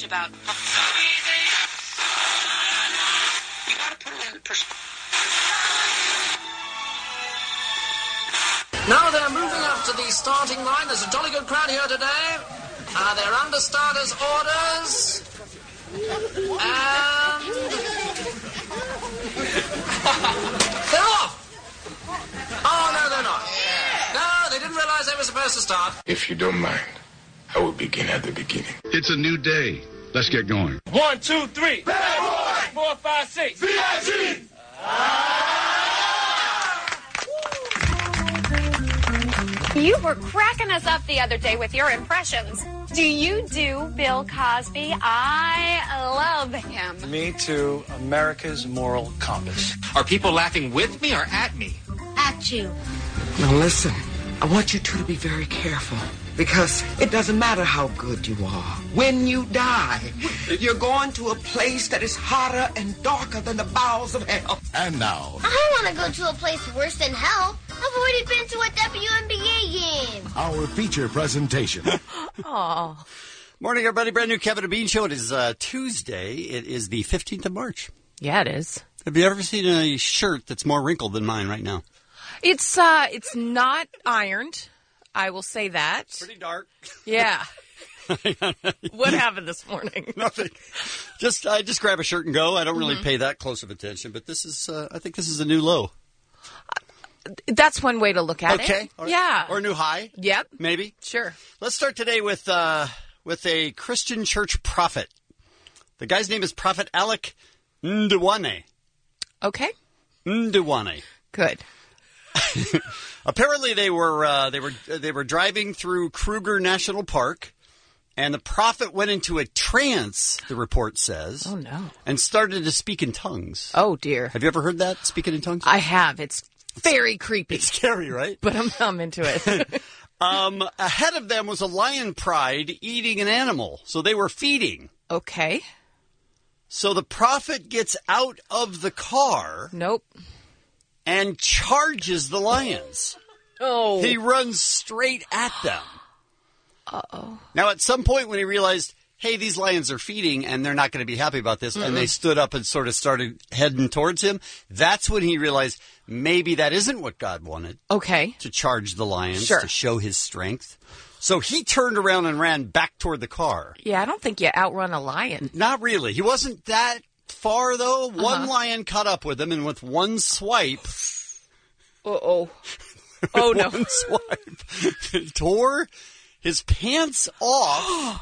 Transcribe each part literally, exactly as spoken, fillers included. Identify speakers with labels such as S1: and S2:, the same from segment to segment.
S1: about. You gotta put it in perspective.
S2: Now they're moving up to the starting line. There's a jolly good crowd here today. Uh, they're under starters' orders. And... they're off! Oh, no, they're not. No, they didn't realize they were supposed to start.
S3: If you don't mind, I will begin at the beginning.
S4: It's a new day. Let's get going.
S5: One, two, three. Bad boy! Four, five, six.
S6: V I G!
S7: You were cracking us up the other day with your impressions. Do you do Bill Cosby? I love him.
S8: Me too. America's moral compass.
S9: Are people laughing with me or at me?
S7: At you.
S10: Now listen, I want you two to be very careful. Because it doesn't matter how good you are. When you die, you're going to a place that is hotter and darker than the bowels of hell.
S4: And now...
S11: I want to go to a place worse than hell. I've already been to a W N B A game.
S4: Our feature presentation.
S12: Aw.
S13: Morning, everybody. Brand new Kevin and Bean Show. It is uh, Tuesday. It is the fifteenth of March.
S12: Yeah, it is.
S13: Have you ever seen a shirt that's more wrinkled than mine right now?
S12: It's uh, it's not ironed. I will say that.
S13: Pretty dark.
S12: Yeah. What happened this morning?
S13: Nothing. Just I just grab a shirt and go. I don't really mm-hmm. pay that close of attention, but this is uh, I think this is a new low.
S12: Uh, that's one way to look at
S13: okay.
S12: it.
S13: Or,
S12: yeah.
S13: Or a new high.
S12: Yep.
S13: Maybe.
S12: Sure.
S13: Let's start today with uh, with a Christian church prophet. The guy's name is Prophet Alec Nduwane.
S12: Okay.
S13: Nduwane.
S12: Good.
S13: Apparently, they were uh, they were they were driving through Kruger National Park, and the prophet went into a trance. The report says,
S12: "Oh no!"
S13: and started to speak in tongues.
S12: Oh dear!
S13: Have you ever heard that, speaking in tongues?
S12: I have. It's very creepy.
S13: It's scary, right?
S12: But I'm, I'm into it.
S13: um, ahead of them was a lion pride eating an animal, so they were feeding.
S12: Okay.
S13: So the prophet gets out of the car.
S12: Nope.
S13: And charges the lions.
S12: Oh.
S13: He runs straight at them.
S12: Uh-oh.
S13: Now, at some point when he realized, hey, these lions are feeding and they're not going to be happy about this, mm-mm. and they stood up and sort of started heading towards him, that's when he realized maybe that isn't what God wanted.
S12: Okay.
S13: To charge the lions,
S12: sure.
S13: to show his strength. So he turned around and ran back toward the car.
S12: Yeah, I don't think you outrun a lion.
S13: Not really. He wasn't that far, though.
S12: Uh-huh.
S13: One lion caught up with him, and with one swipe...
S12: Uh-oh. Oh, no.
S13: One swipe tore his pants off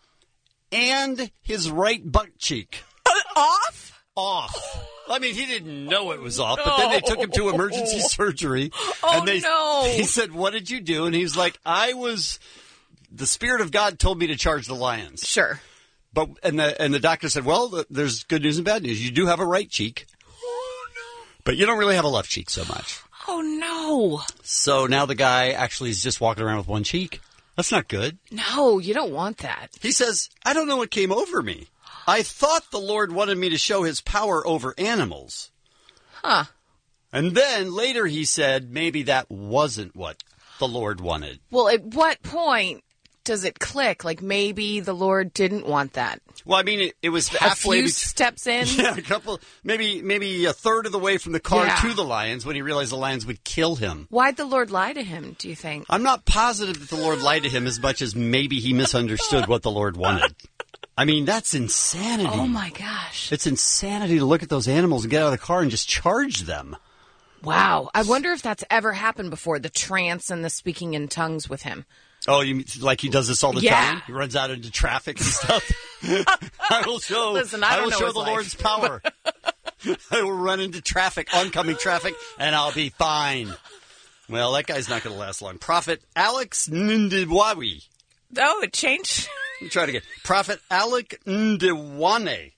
S13: and his right butt cheek.
S12: Uh, off?
S13: Off. I mean, he didn't know it was off, but then they took him to emergency surgery.
S12: Oh,
S13: and they,
S12: no.
S13: He said, what did you do? And he's like, I was... The Spirit of God told me to charge the lions.
S12: Sure.
S13: But and the and the doctor said, well, there's good news and bad news. You do have a right cheek.
S12: Oh, no.
S13: But you don't really have a left cheek so much.
S12: Oh, no.
S13: So now the guy actually is just walking around with one cheek. That's not good.
S12: No, you don't want that.
S13: He says, I don't know what came over me. I thought the Lord wanted me to show his power over animals.
S12: Huh.
S13: And then later he said maybe that wasn't what the Lord wanted.
S12: Well, at what point does it click? Like maybe the Lord didn't want that.
S13: Well, I mean, it, it was halfway.
S12: A few
S13: be-
S12: steps in?
S13: Yeah, a couple, maybe maybe a third of the way from the car
S12: yeah.
S13: to the lions when he realized the lions would kill him.
S12: Why'd the Lord lie to him, do you think?
S13: I'm not positive that the Lord lied to him as much as maybe he misunderstood what the Lord wanted. I mean, that's insanity.
S12: Oh, my gosh.
S13: It's insanity to look at those animals and get out of the car and just charge them.
S12: Wow. I wonder if that's ever happened before, the trance and the speaking in tongues with him.
S13: Oh, you mean, like he does this all the
S12: yeah.
S13: time? He runs out into traffic and stuff. I will show.
S12: Listen, I,
S13: I will
S12: know
S13: show
S12: his
S13: the
S12: life.
S13: Lord's power. I will run into traffic, oncoming traffic, and I'll be fine. Well, that guy's not going to last long. Prophet Alex Nduwane.
S12: Oh, it changed.
S13: Let me try it again. Prophet Alec Nduwane.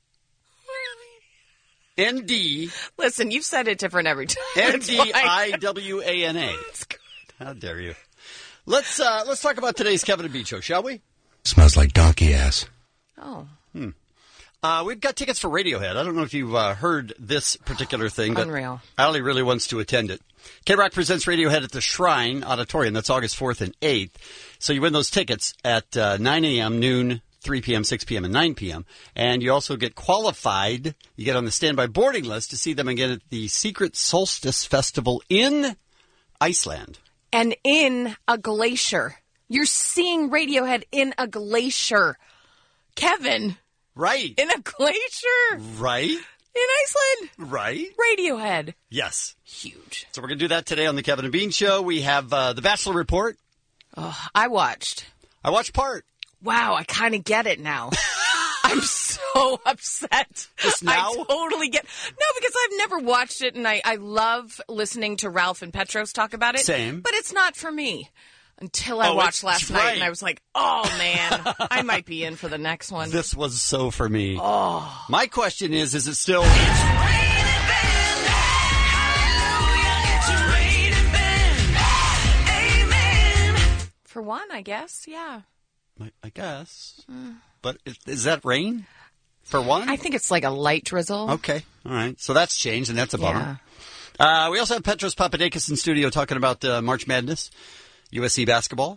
S13: N D.
S12: Listen, you've said it different every time.
S13: N D I W A N A.
S12: That's good.
S13: How dare you? Let's uh, let's talk about today's Kevin and Bean Show, shall we?
S4: Smells like donkey ass.
S12: Oh.
S13: Hmm. Uh, we've got tickets for Radiohead. I don't know if you've uh, heard this particular thing, but
S12: Unreal.
S13: Allie really wants to attend it. K-Rock presents Radiohead at the Shrine Auditorium. That's August fourth and eighth. So you win those tickets at uh, nine a.m., noon, three p.m., six p.m., and nine p.m. And you also get qualified. You get on the standby boarding list to see them again at the Secret Solstice Festival in Iceland.
S12: And in a glacier. You're seeing Radiohead in a glacier. Kevin.
S13: Right.
S12: In a glacier.
S13: Right.
S12: In Iceland.
S13: Right.
S12: Radiohead.
S13: Yes.
S12: Huge.
S13: So we're going to do that today on the Kevin and Bean Show. We have uh, the Bachelor Report.
S12: Oh, I watched.
S13: I watched part.
S12: Wow, I kind of get it now. I'm so upset.
S13: Just now?
S12: I totally get... No, because I've never watched it, and I, I love listening to Ralph and Petros talk about it.
S13: Same.
S12: But it's not for me. Until I
S13: Oh,
S12: watched
S13: it's
S12: last
S13: right.
S12: night, and I was like, oh, man, I might be in for the next one.
S13: This was so for me.
S12: Oh.
S13: My question is, is it still...
S12: For one, I guess, yeah.
S13: I, I guess. Mm. But is, is that rain? For one?
S12: I think it's like a light drizzle.
S13: Okay. All right. So that's changed, and that's a bummer. Yeah. Uh, we also have Petros Papadakis in studio talking about uh, March Madness, U S C basketball.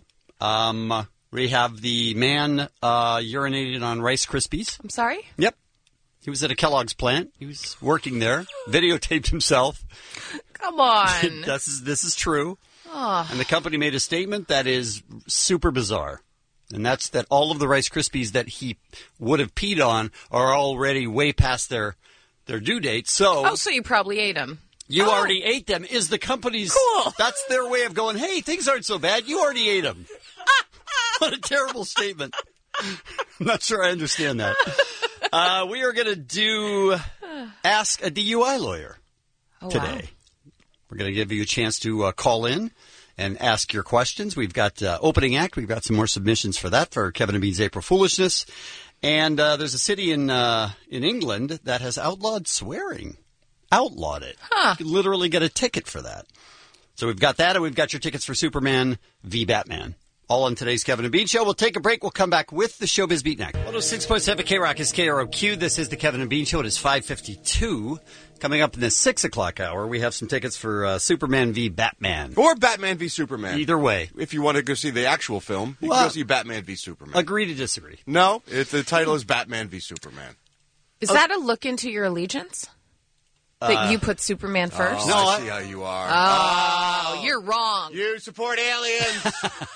S13: Um, we have the man uh, urinated on Rice Krispies.
S12: I'm sorry?
S13: Yep. He was at a Kellogg's plant. He was working there. Videotaped himself.
S12: Come on.
S13: this, is, this is true.
S12: Oh.
S13: And the company made a statement that is super bizarre. And that's that all of the Rice Krispies that he would have peed on are already way past their their due date. So,
S12: oh, so you probably ate them.
S13: You
S12: oh.
S13: already ate them is the company's...
S12: Cool.
S13: That's their way of going, hey, things aren't so bad. You already ate them. What a terrible statement. I'm not sure I understand that. Uh, we are going to do Ask a D U I Lawyer
S12: oh,
S13: today.
S12: Wow.
S13: We're going to give you a chance to uh, call in and ask your questions. We've got uh, opening act. We've got some more submissions for that for Kevin and Bean's April Foolishness. And uh, there's a city in uh, in England that has outlawed swearing. Outlawed it.
S12: Huh.
S13: You can literally get a ticket for that. So we've got that, and we've got your tickets for Superman v. Batman. All on today's Kevin and Bean Show. We'll take a break. We'll come back with the Showbiz Beat next. one oh six point seven K-Rock is K R O Q. This is the Kevin and Bean Show. It is five fifty-two. Coming up in the six o'clock hour, we have some tickets for uh, Superman v. Batman.
S6: Or Batman v. Superman.
S13: Either way.
S6: If you want to go see the actual film, you
S13: well,
S6: can go see Batman v. Superman.
S13: Agree to disagree.
S6: No, it, the title is Batman v. Superman.
S12: Is that a look into your allegiance? That
S13: uh,
S12: you put Superman first?
S6: Oh,
S13: no,
S6: I
S13: I
S6: see how you are.
S12: Oh,
S6: oh,
S12: you're wrong.
S6: You support aliens.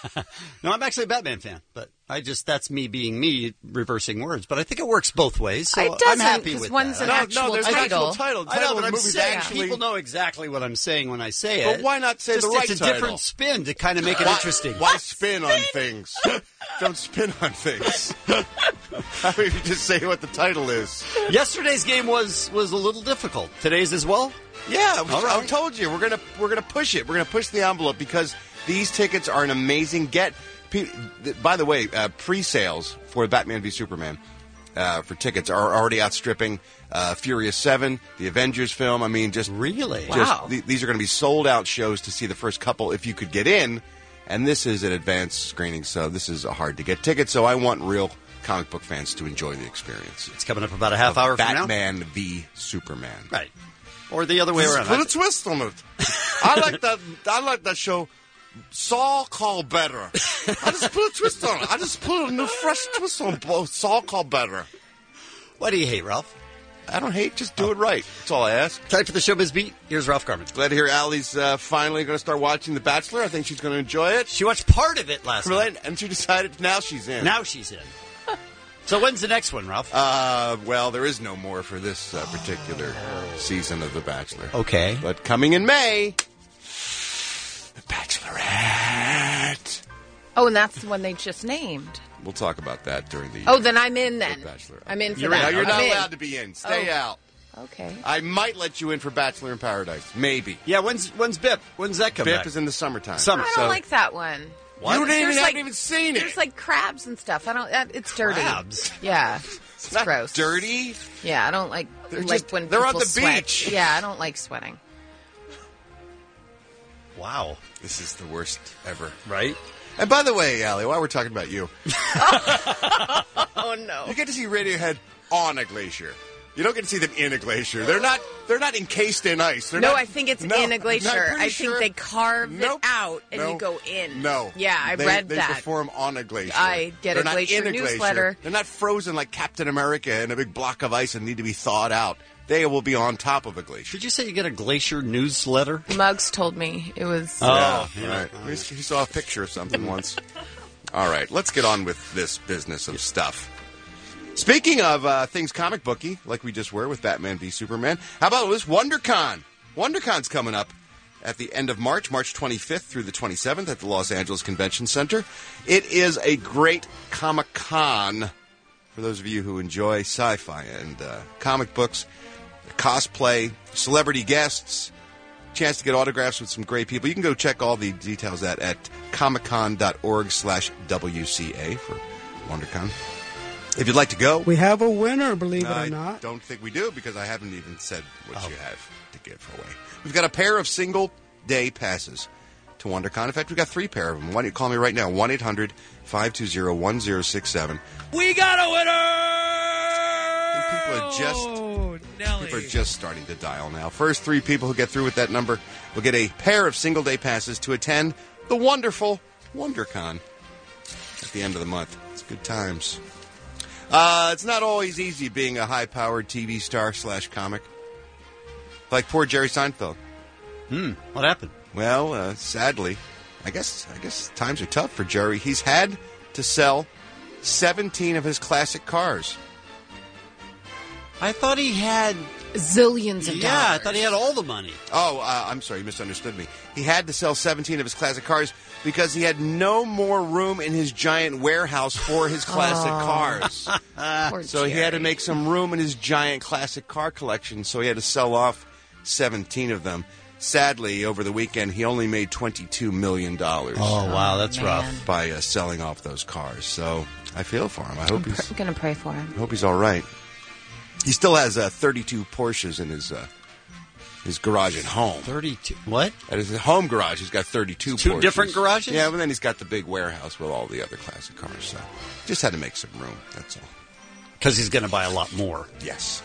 S13: No, I'm actually a Batman fan, but I just, that's me being me, reversing words. But I think it works both ways, so
S12: it doesn't,
S13: I'm happy with
S12: one's
S13: that.
S12: An
S6: no,
S12: actual
S6: no, there's
S12: title.
S6: an actual title. The
S13: I
S6: title
S13: know,
S6: of
S13: but
S6: the
S13: I'm
S6: movie's
S13: saying
S6: actually...
S13: people know exactly what I'm saying when I say it.
S6: But why not say
S13: just,
S6: the right
S13: It's a
S6: title?
S13: different spin to kind of make it
S6: why,
S13: interesting.
S6: Why spin on things? Don't spin on things. How about you just say what the title is?
S13: Yesterday's game was, was a little difficult. Today's as well?
S6: Yeah,
S13: All
S6: I
S13: right.
S6: told you we're gonna we're gonna push it. We're gonna push the envelope because these tickets are an amazing get. By the way, uh, pre-sales for Batman v Superman uh, for tickets are already outstripping uh, Furious Seven, the Avengers film. I mean, just
S13: really,
S6: just,
S12: wow.
S6: th- these are going to be sold out shows to see the first couple if you could get in. And this is an advanced screening, so this is a hard to get ticket. So I want real comic book fans to enjoy the experience.
S13: It's coming up about a half hour from now.
S6: Batman v Superman.
S13: Right. Or the other way
S6: Just
S13: around.
S6: put a twist on it. I like that. I like that show. Saul Call Better. I just put a twist on it. I just put a new fresh twist on both. Saul Call Better.
S13: What do you hate, Ralph?
S6: I don't hate. Just do oh. it right. That's all I ask.
S13: Time for the Showbiz Beat. Here's Ralph Garman.
S6: Glad to hear Allie's uh, finally going to start watching The Bachelor. I think she's going to enjoy it.
S13: She watched part of it last
S6: really?
S13: night.
S6: And she decided now she's in.
S13: Now she's in. So when's the next one, Ralph?
S6: Uh, well, there is no more for this uh, particular season of The Bachelor.
S13: Okay.
S6: But coming in May, The Bachelorette.
S12: Oh, and that's the one they just named.
S6: We'll talk about that during the...
S12: Oh, then I'm in then.
S6: The Bachelor.
S12: I'm in for
S6: you're
S12: that.
S6: In. No, you're
S12: I'm
S6: not
S12: in.
S6: allowed to be in. Stay
S12: oh.
S6: out.
S12: Okay.
S6: I might let you in for Bachelor in Paradise. Maybe.
S13: Yeah, when's when's B I P? When's that come
S6: B I P
S13: back?
S6: is in the summertime.
S13: Summer.
S12: I don't
S6: so.
S12: like that one.
S6: What? You didn't even,
S12: like,
S6: haven't even seen it.
S12: There's like crabs and stuff. I don't. That, it's dirty.
S13: Crabs?
S12: Yeah.
S6: It's,
S12: it's
S6: not
S12: gross.
S6: dirty.
S12: Yeah, I don't like
S6: They're
S12: like
S6: just-
S12: when
S6: they're on
S12: people
S6: the
S12: sweat.
S6: beach.
S12: Yeah, I don't like sweating.
S13: Wow.
S6: This is the worst ever.
S13: Right?
S6: And by the way, Allie, while we're talking about you,
S12: Oh no!
S6: you get to see Radiohead on a glacier. You don't get to see them in a glacier. They're not. They're not encased in ice. They're
S12: no,
S6: not,
S12: I think it's
S6: no,
S12: in a glacier.
S6: no, I'm pretty
S12: I
S6: sure-
S12: think they carve
S6: Nope.
S12: it out and
S6: No.
S12: you go in.
S6: No.
S12: Yeah, I
S6: they,
S12: read
S6: they
S12: that.
S6: perform on a glacier.
S12: I get
S6: They're
S12: a
S6: not
S12: glacier
S6: in a
S12: newsletter.
S6: Glacier. They're not frozen like Captain America in a big block of ice and need to be thawed out. They will be on top of a glacier.
S13: Did you say you get a glacier newsletter?
S12: Muggs told me it was.
S13: Oh,
S6: yeah,
S13: yeah.
S6: right. He he saw a picture of something once. All right, let's get on with this business of stuff. Speaking of uh, things comic booky, like we just were with Batman v Superman, how about this WonderCon? WonderCon's coming up at the end of March, March twenty-fifth through the twenty-seventh at the Los Angeles Convention Center. It is a great Comic-Con for those of you who enjoy sci-fi and uh, comic books, cosplay, celebrity guests, chance to get autographs with some great people. You can go check all the details at, at comiccon.org slash WCA for WonderCon. If you'd like to go.
S14: We have a winner, believe it
S6: I
S14: or not.
S6: don't think we do because I haven't even said what you have to give away. We've got a pair of single-day passes to WonderCon. In fact, we've got three pair of them. Why don't you call me right now, one eight hundred five two zero one zero six seven.
S15: We got a winner!
S6: People are just
S15: Oh, Nelly.
S6: people are just starting to dial now. First three people who get through with that number will get a pair of single-day passes to attend the wonderful WonderCon at the end of the month. It's good times. Uh, it's not always easy being a high-powered T V star slash comic. Like poor Jerry Seinfeld.
S13: Hmm. What happened?
S6: Well, uh, sadly, I guess I guess times are tough for Jerry. He's had to sell seventeen of his classic cars.
S13: I thought he had
S12: zillions of
S13: yeah,
S12: dollars.
S13: I thought he had all the money.
S6: Oh, uh, I'm sorry, you misunderstood me. He had to sell seventeen of his classic cars because he had no more room in his giant warehouse for his classic
S12: Oh.
S6: cars.
S12: Poor
S6: So he had to
S12: Jerry.
S6: make some room in his giant classic car collection, so he had to sell off seventeen of them. Sadly, over the weekend, he only made twenty-two million dollars.
S13: Oh, wow, that's
S12: man.
S13: rough.
S6: By uh, selling off those cars. So I feel for him. I hope
S12: I'm,
S6: he's
S12: pr- I'm gonna pray for him.
S6: I hope he's all right. He still has uh, thirty-two Porsches in his uh, his garage at home.
S13: thirty-two. What?
S6: At his home garage, he's got thirty-two
S13: Two
S6: Porsches.
S13: different garages?
S6: Yeah, but then he's got the big warehouse with all the other classic cars. So just had to make some room, that's all.
S13: Because he's going to buy a lot more.
S6: Yes.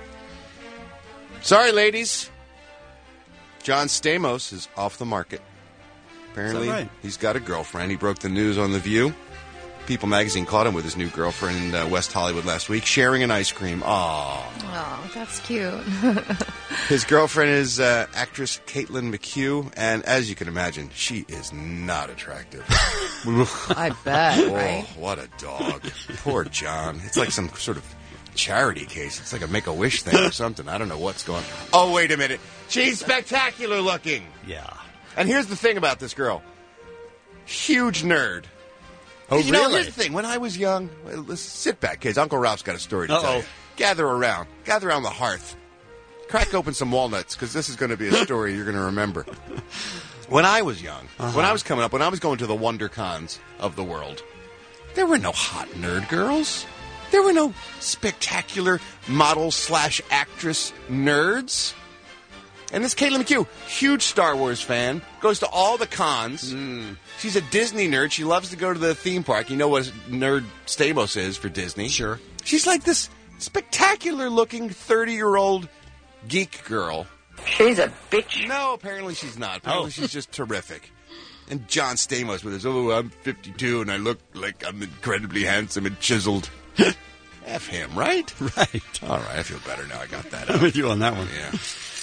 S6: Sorry, ladies. John Stamos is off the market. Apparently,
S13: Is that right?
S6: he's got a girlfriend. He broke the news on The View. People magazine caught him with his new girlfriend in uh, West Hollywood last week, sharing an ice cream. Aww.
S12: Oh, that's cute.
S6: His girlfriend is uh, actress Caitlin McHugh, and as you can imagine, she is not attractive.
S12: I bet,
S6: Oh,
S12: right?
S6: what a dog. Poor John. It's like some sort of charity case. It's like a Make-A-Wish thing or something. I don't know what's going on. Oh, wait a minute. She's spectacular looking.
S13: Yeah.
S6: And here's the thing about this girl. Huge nerd.
S13: Oh,
S6: you know,
S13: really?
S6: here's the thing. When I was young, well, let's sit back, kids. Uncle Ralph's got a story to tell
S13: Uh-oh.
S6: you. Gather around. Gather around the hearth. Crack open some walnuts, because this is going to be a story you're going to remember. When I was young,
S13: Uh-huh.
S6: when I was coming up, when I was going to the WonderCons of the world, there were no hot nerd girls. There were no spectacular model slash actress nerds. And this Caitlin McHugh, huge Star Wars fan, goes to all the cons.
S13: Mm.
S6: She's a Disney nerd. She loves to go to the theme park. You know what nerd Stamos is for Disney.
S13: Sure.
S6: She's like this spectacular-looking thirty-year-old geek girl.
S1: She's a bitch.
S6: No, apparently she's not. Apparently
S13: Oh.
S6: she's just terrific. And John Stamos with his, oh, I'm fifty-two and I look like I'm incredibly handsome and chiseled. F him, right?
S13: Right.
S6: All right, I feel better now I got that
S13: I'm
S6: out.
S13: with you on that one.
S6: Yeah.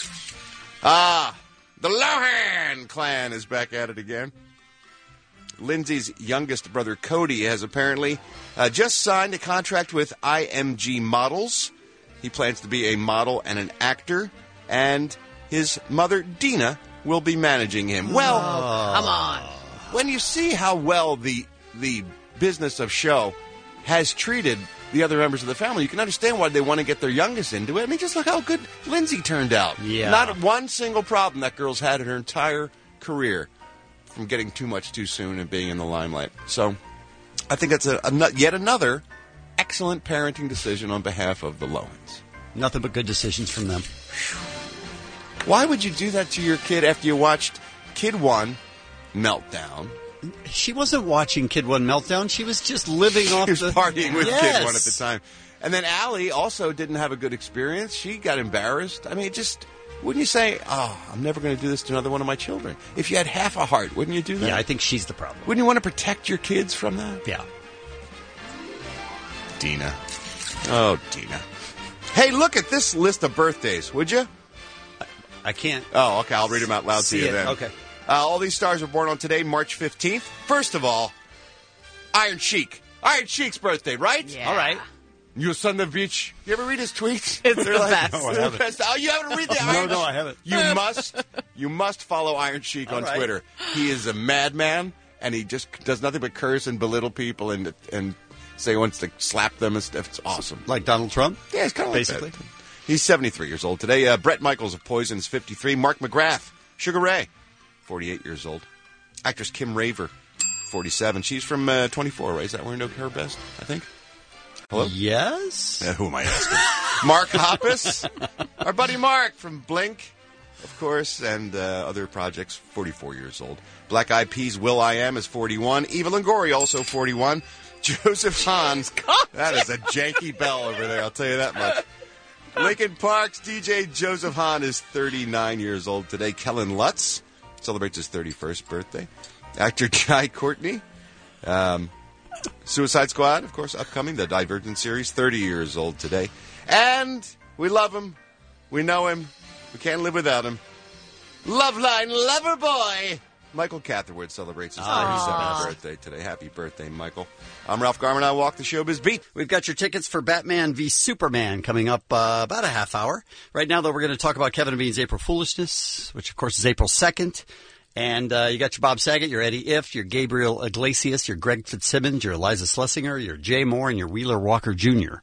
S6: Ah, the Lohan clan is back at it again. Lindsay's youngest brother, Cody, has apparently uh, just signed a contract with I M G Models. He plans to be a model and an actor, and his mother, Dina, will be managing him. Well,
S12: Come on.
S6: when you see how well the the business of show has treated the other members of the family, you can understand why they want to get their youngest into it. I mean, just look how good Lindsay turned out.
S13: Yeah.
S6: Not one single problem that girl's had in her entire career from getting too much too soon and being in the limelight. So I think that's a, a yet another excellent parenting decision on behalf of the Lohans.
S13: Nothing but good decisions from them.
S6: Why would you do that to your kid after you watched Kid One, Meltdown,
S13: She wasn't watching Kid One Meltdown. She was just living off
S6: She was
S13: the...
S6: partying with
S13: Yes.
S6: Kid One at the time. And then Allie also didn't have a good experience. She got embarrassed. I mean, just... Wouldn't you say, oh, I'm never going to do this to another one of my children? If you had half a heart, wouldn't you do that?
S13: Yeah, I think she's the problem.
S6: Wouldn't you want to protect your kids from that?
S13: Yeah.
S6: Dina. Oh, Dina. Hey, look at this list of birthdays, would you?
S13: I can't.
S6: Oh, okay. I'll read them out loud
S13: See
S6: to you
S13: it.
S6: then.
S13: Okay.
S6: Uh, all these stars were born on today, March fifteenth. First of all, Iron Sheik. Iron Sheik's birthday, right?
S12: Yeah.
S6: All right. You son of a bitch. You ever read his tweets?
S12: It's
S6: They're
S12: the
S6: like,
S12: best.
S6: No, I haven't. Best. Oh, you haven't read the
S13: No,
S6: Iron
S13: no, I haven't.
S6: You must, you must follow Iron Sheik
S13: All
S6: on
S13: right.
S6: Twitter. He is a madman, and he just does nothing but curse and belittle people and and say he wants to slap them and stuff. It's awesome.
S13: Like Donald Trump?
S6: Yeah, it's kind of like
S13: Basically.
S6: that. He's seventy-three years old today. Uh, Brett Michaels of Poison is fifty-three. Mark McGrath, Sugar Ray, forty-eight years old. Actress Kim Raver, forty-seven. She's from uh, twenty-four, right? Is that where you know her best, I think? Hello?
S13: Yes?
S6: Uh, who am I asking? Mark Hoppus, our buddy Mark from Blink, of course, and uh, other projects, forty-four years old. Black Eyed Peas' Will I Am is forty-one. Eva Longoria, also forty-one. Joseph Hahn, that is a janky bell over there, I'll tell you that much. Lincoln Park's D J Joseph Hahn is thirty-nine years old today. Kellen Lutz celebrates his thirty-first birthday. Actor Guy Courtney. Um, Suicide Squad, of course, upcoming. The Divergent series, thirty years old today. And we love him. We know him. We can't live without him. Loveline Loverboy. Michael Catherwood celebrates his thirty-seventh birthday today. Happy birthday, Michael. I'm Ralph Garman. I walk the showbiz beat.
S13: We've got your tickets for Batman v Superman coming up uh, about a half hour. Right now, though, we're going to talk about Kevin and Bean's April Foolishness, which, of course, is April second. And uh, you got your Bob Saget, your Eddie Ift, your Gabriel Iglesias, your Greg Fitzsimmons, your Eliza Schlesinger, your Jay Moore, and your Wheeler Walker Junior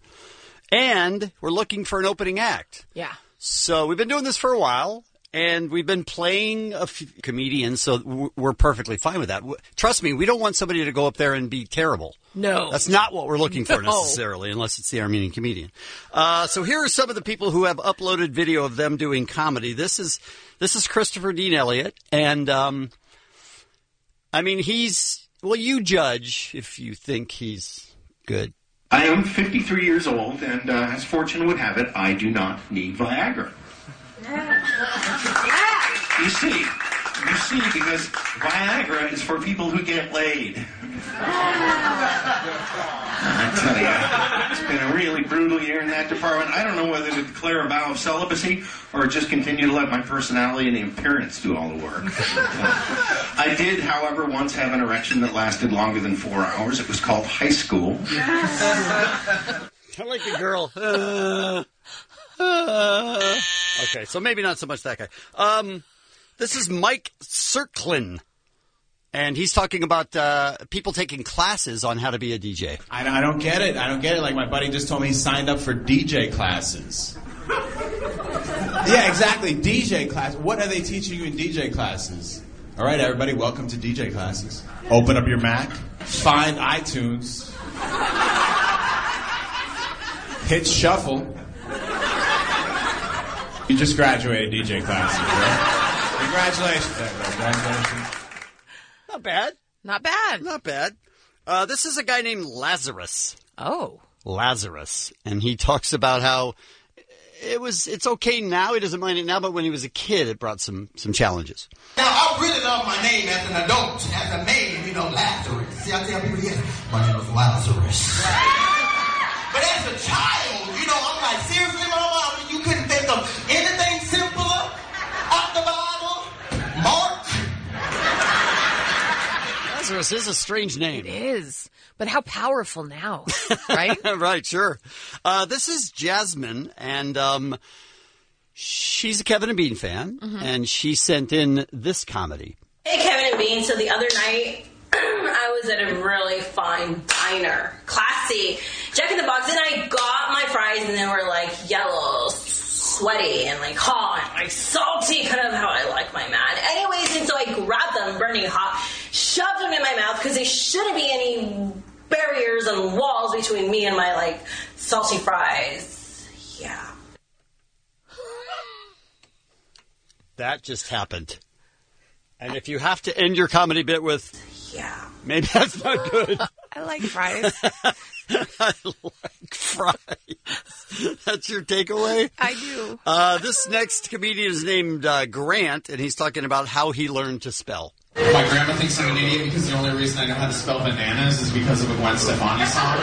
S13: And we're looking for an opening act.
S12: Yeah.
S13: So we've been doing this for a while, and we've been playing a few comedians, so w- we're perfectly fine with that. W- Trust me, we don't want somebody to go up there and be terrible.
S12: No.
S13: That's not what we're looking for
S12: No.
S13: necessarily, unless it's the Armenian comedian. Uh, so here are some of the people who have uploaded video of them doing comedy. This is this is Christopher Dean Elliott, and um, I mean, he's, well, you judge if you think he's good.
S14: I am fifty-three years old, and uh, as fortune would have it, I do not need Viagra. You see, you see, because Viagra is for people who get laid. I tell you, it's been a really brutal year in that department. I don't know whether to declare a vow of celibacy or just continue to let my personality and appearance do all the work. I did, however, once have an erection that lasted longer than four hours. It was called high school.
S13: I like the girl. Uh, uh. Okay, so maybe not so much that guy. Um, this is Mike Cirklin, and he's talking about uh, people taking classes on how to be a D J.
S16: I, I don't get it. I don't get it. Like, my buddy just told me he signed up for D J classes. Yeah, exactly. D J class. What are they teaching you in D J classes? All right, everybody, welcome to D J classes. Open up your Mac, find iTunes, hit shuffle. You just graduated D J classes, right? Congratulations. Congratulations.
S13: Not bad.
S12: Not bad.
S13: Not bad. Uh, this is a guy named Lazarus.
S12: Oh.
S13: Lazarus. And he talks about how it was, it's okay now, he doesn't mind it now, but when he was a kid, it brought some, some challenges.
S17: Now, I really love my name as an adult, as a name, you know, Lazarus. See, I tell people, yes, my name is Lazarus. But as a child, you know, I'm like, seriously, Mama, you couldn't think of anything simpler out the Bible? Mark?
S13: Lazarus is a strange name.
S12: It is. But how powerful now, right?
S13: Right, sure. Uh, this is Jasmine, and um, she's a Kevin and Bean fan,
S18: Mhm.
S13: and she sent in this comedy.
S18: Hey, Kevin and Bean. So the other night, I was at a really fine diner. Classy. Jack in the Box. And I got my fries, and they were like yellow, sweaty, and like hot, like salty, kind of how I like my man. Anyways, and so I grabbed them, burning hot, shoved them in my mouth, because there shouldn't be any barriers and walls between me and my, like, salty fries. Yeah.
S13: That just happened. And if you have to end your comedy bit with,
S18: yeah.
S13: Maybe that's not good.
S12: I like fries.
S13: I like fries. That's your takeaway?
S12: I do.
S13: Uh, this next comedian is named uh, Grant, and he's talking about how he learned to spell.
S16: My grandma thinks I'm an idiot because the only reason I know how to spell bananas is because of a Gwen Stefani song.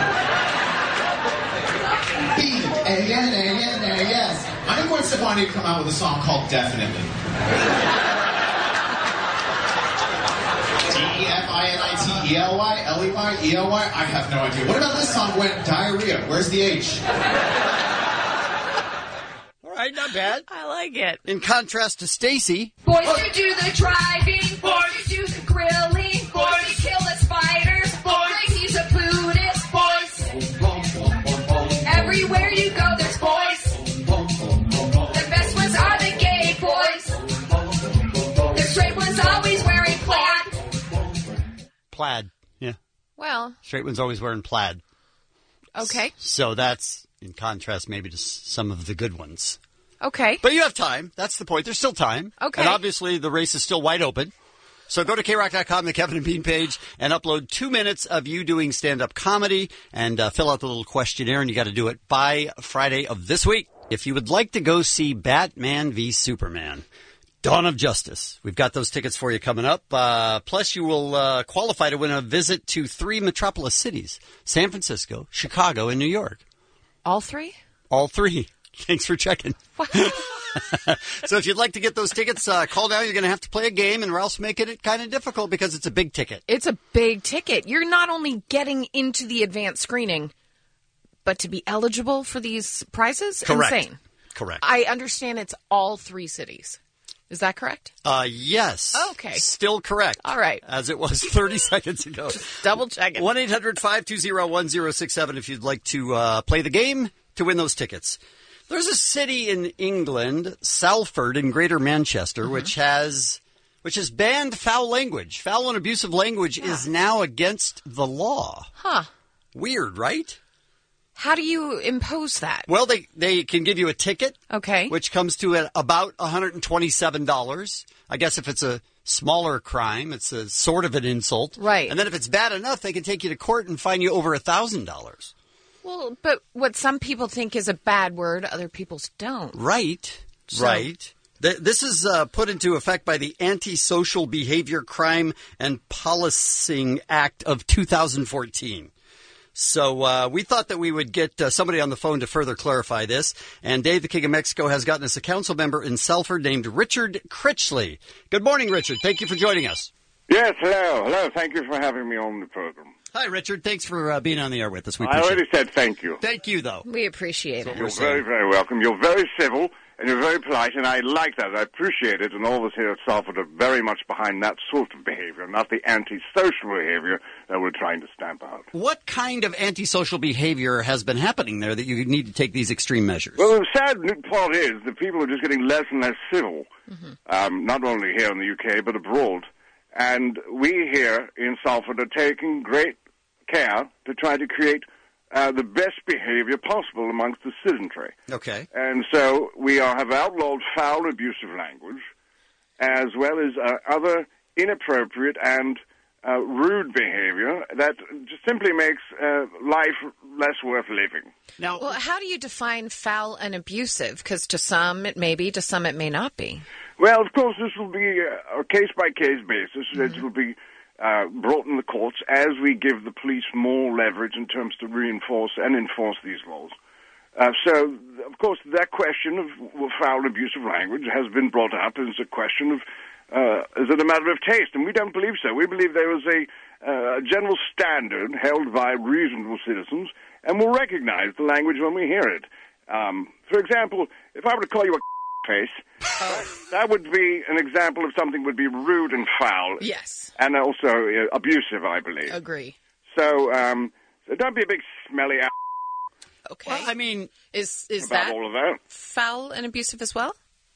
S16: B A N A N A S. I think Gwen Stefani would come out with a song called Definitely. D E F I N I T E L Y, L E Y, E L Y? I have no idea. What about this song, Gwen? Diarrhea. Where's the H?
S13: All right, not bad.
S12: I like it.
S13: In contrast to Stacy.
S19: Boys who do the driving, boys who do the grilling, boys who kill the spiders, boys he's a Buddhist, boys. Everywhere you go, there's boys. The best ones are the gay boys. The straight ones always wearing plaid.
S13: Plaid, yeah.
S12: Well,
S13: Straight one's always wearing plaid.
S12: okay.
S13: So that's in contrast maybe to s- some of the good ones.
S12: Okay.
S13: But you have time. That's the point. There's still time.
S12: Okay.
S13: And obviously the race is still wide open. So go to K rock dot com, the Kevin and Bean page, and upload two minutes of you doing stand-up comedy and uh, fill out the little questionnaire, and you got to do it by Friday of this week. If you would like to go see Batman v Superman, Dawn of Justice, we've got those tickets for you coming up. Uh, plus, you will uh, qualify to win a visit to three metropolis cities, San Francisco, Chicago, and New York.
S12: All three?
S13: All three. Thanks for checking. So if you'd like to get those tickets, uh, call now. You're going to have to play a game, and we're also making it kind of difficult because it's a big ticket.
S12: It's a big ticket. You're not only getting into the advanced screening, but to be eligible for these prizes?
S13: Correct.
S12: Insane.
S13: Correct.
S12: I understand it's all three cities. Is that correct?
S13: Uh, yes.
S12: Okay.
S13: Still correct.
S12: All right.
S13: As it was thirty seconds ago.
S12: Double check it.
S13: one eight hundred five two zero one zero six seven if you'd like to uh, play the game to win those tickets. There's a city in England, Salford in Greater Manchester,
S12: Mm-hmm.
S13: which has which has banned foul language. Foul and abusive language
S12: Yeah.
S13: is now against the law.
S12: Huh.
S13: Weird, right?
S12: How do you impose that?
S13: Well, they, they can give you a ticket,
S12: Okay.
S13: which comes to at about one hundred twenty-seven dollars. I guess if it's a smaller crime, it's a sort of an insult.
S12: Right.
S13: And then if it's bad enough, they can take you to court and fine you over one thousand dollars.
S12: Well, but what some people think is a bad word, other people's don't.
S13: Right.
S12: So-
S13: Right. Th- This is uh, put into effect by the Antisocial Behavior Crime and Policing Act of two thousand fourteen. So uh, we thought that we would get uh, somebody on the phone to further clarify this. And Dave, the King of Mexico, has gotten us a council member in Salford named Richard Critchley. Good morning, Richard. Thank you for joining us.
S20: Yes, hello. Hello. Thank you for having me on the program.
S13: Hi, Richard. Thanks for uh, being on the air with us. We
S20: I
S13: appreciate
S20: already
S13: it.
S20: said thank you.
S13: Thank you, though.
S12: We appreciate it.
S20: You're very, very welcome. You're very civil, and you're very polite, and I like that. I appreciate it, and all of us here at Salford are very much behind that sort of behavior, not the antisocial behavior that we're trying to stamp out.
S13: What kind of antisocial behavior has been happening there that you need to take these extreme measures?
S20: Well, the sad part is that people are just getting less and less civil, um, not only here in the U K, but abroad. And we here in Salford are taking great care to try to create uh, the best behavior possible amongst the citizenry.
S13: Okay.
S20: And so we are, have outlawed foul, abusive language, as well as uh, other inappropriate and uh, rude behavior that just simply makes uh, life less worth living.
S13: Now,
S12: Well, how do you define foul and abusive? Because to some it may be, to some it may not be.
S20: Well, of course, this will be a, a case-by-case basis. It will be uh, brought in the courts as we give the police more leverage in terms to reinforce and enforce these laws. Uh, so, of course, that question of foul, abusive language has been brought up as a question of, uh, is it a matter of taste? And we don't believe so. We believe there is a, uh, a general standard held by reasonable citizens, and we'll recognize the language when we hear it. Um, for example, if I were to call you a face, that, that would be an example of something would be rude and foul.
S12: Yes.
S20: And also uh, abusive, I believe.
S12: Agree.
S20: So, um, so don't be a big smelly ass
S12: Okay.
S13: Well, I mean,
S12: is is
S20: about
S12: that
S20: all of that.
S12: foul and abusive as well?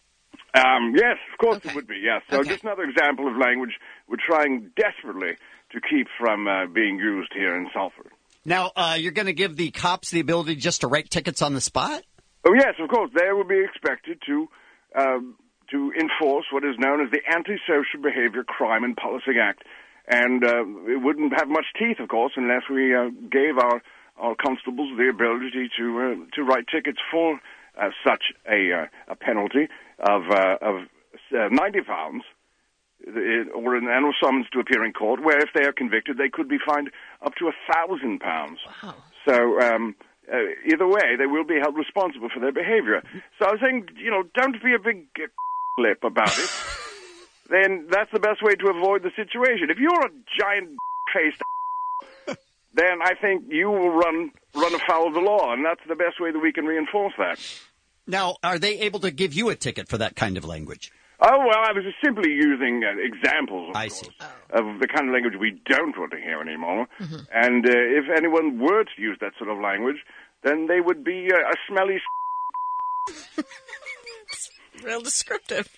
S20: Um, yes, of course
S12: Okay.
S20: it would be, yes. So
S12: Okay.
S20: just another example of language we're trying desperately to keep from uh, being used here in Salford.
S13: now uh, you're going to give the cops the ability just to write tickets on the spot?
S20: Oh, yes, of course. They will be expected to um, to enforce what is known as the Antisocial Behavior Crime and Policing Act. and uh, it wouldn't have much teeth, of course, unless we uh, gave our, our constables the ability to uh, to write tickets for uh, such a uh, a penalty of uh, of uh, ninety pounds, or an annual summons to appear in court, where if they are convicted, they could be fined up to a thousand pounds.
S12: Wow.
S20: So um, uh, either way, they will be held responsible for their behavior. So I was saying, you know, don't be a big uh, lip about it. Then that's the best way to avoid the situation. If you're a giant faced, then I think you will run run afoul of the law, and that's the best way that we can reinforce that.
S13: Now, are they able to give you a ticket for that kind of language?
S20: Oh, well, I was just simply using uh, examples, of
S13: I
S20: course,
S13: see.
S20: of the kind of language we don't want to hear anymore.
S12: Mm-hmm.
S20: And uh, if anyone were to use that sort of language, then they would be uh, a smelly
S12: It's real descriptive.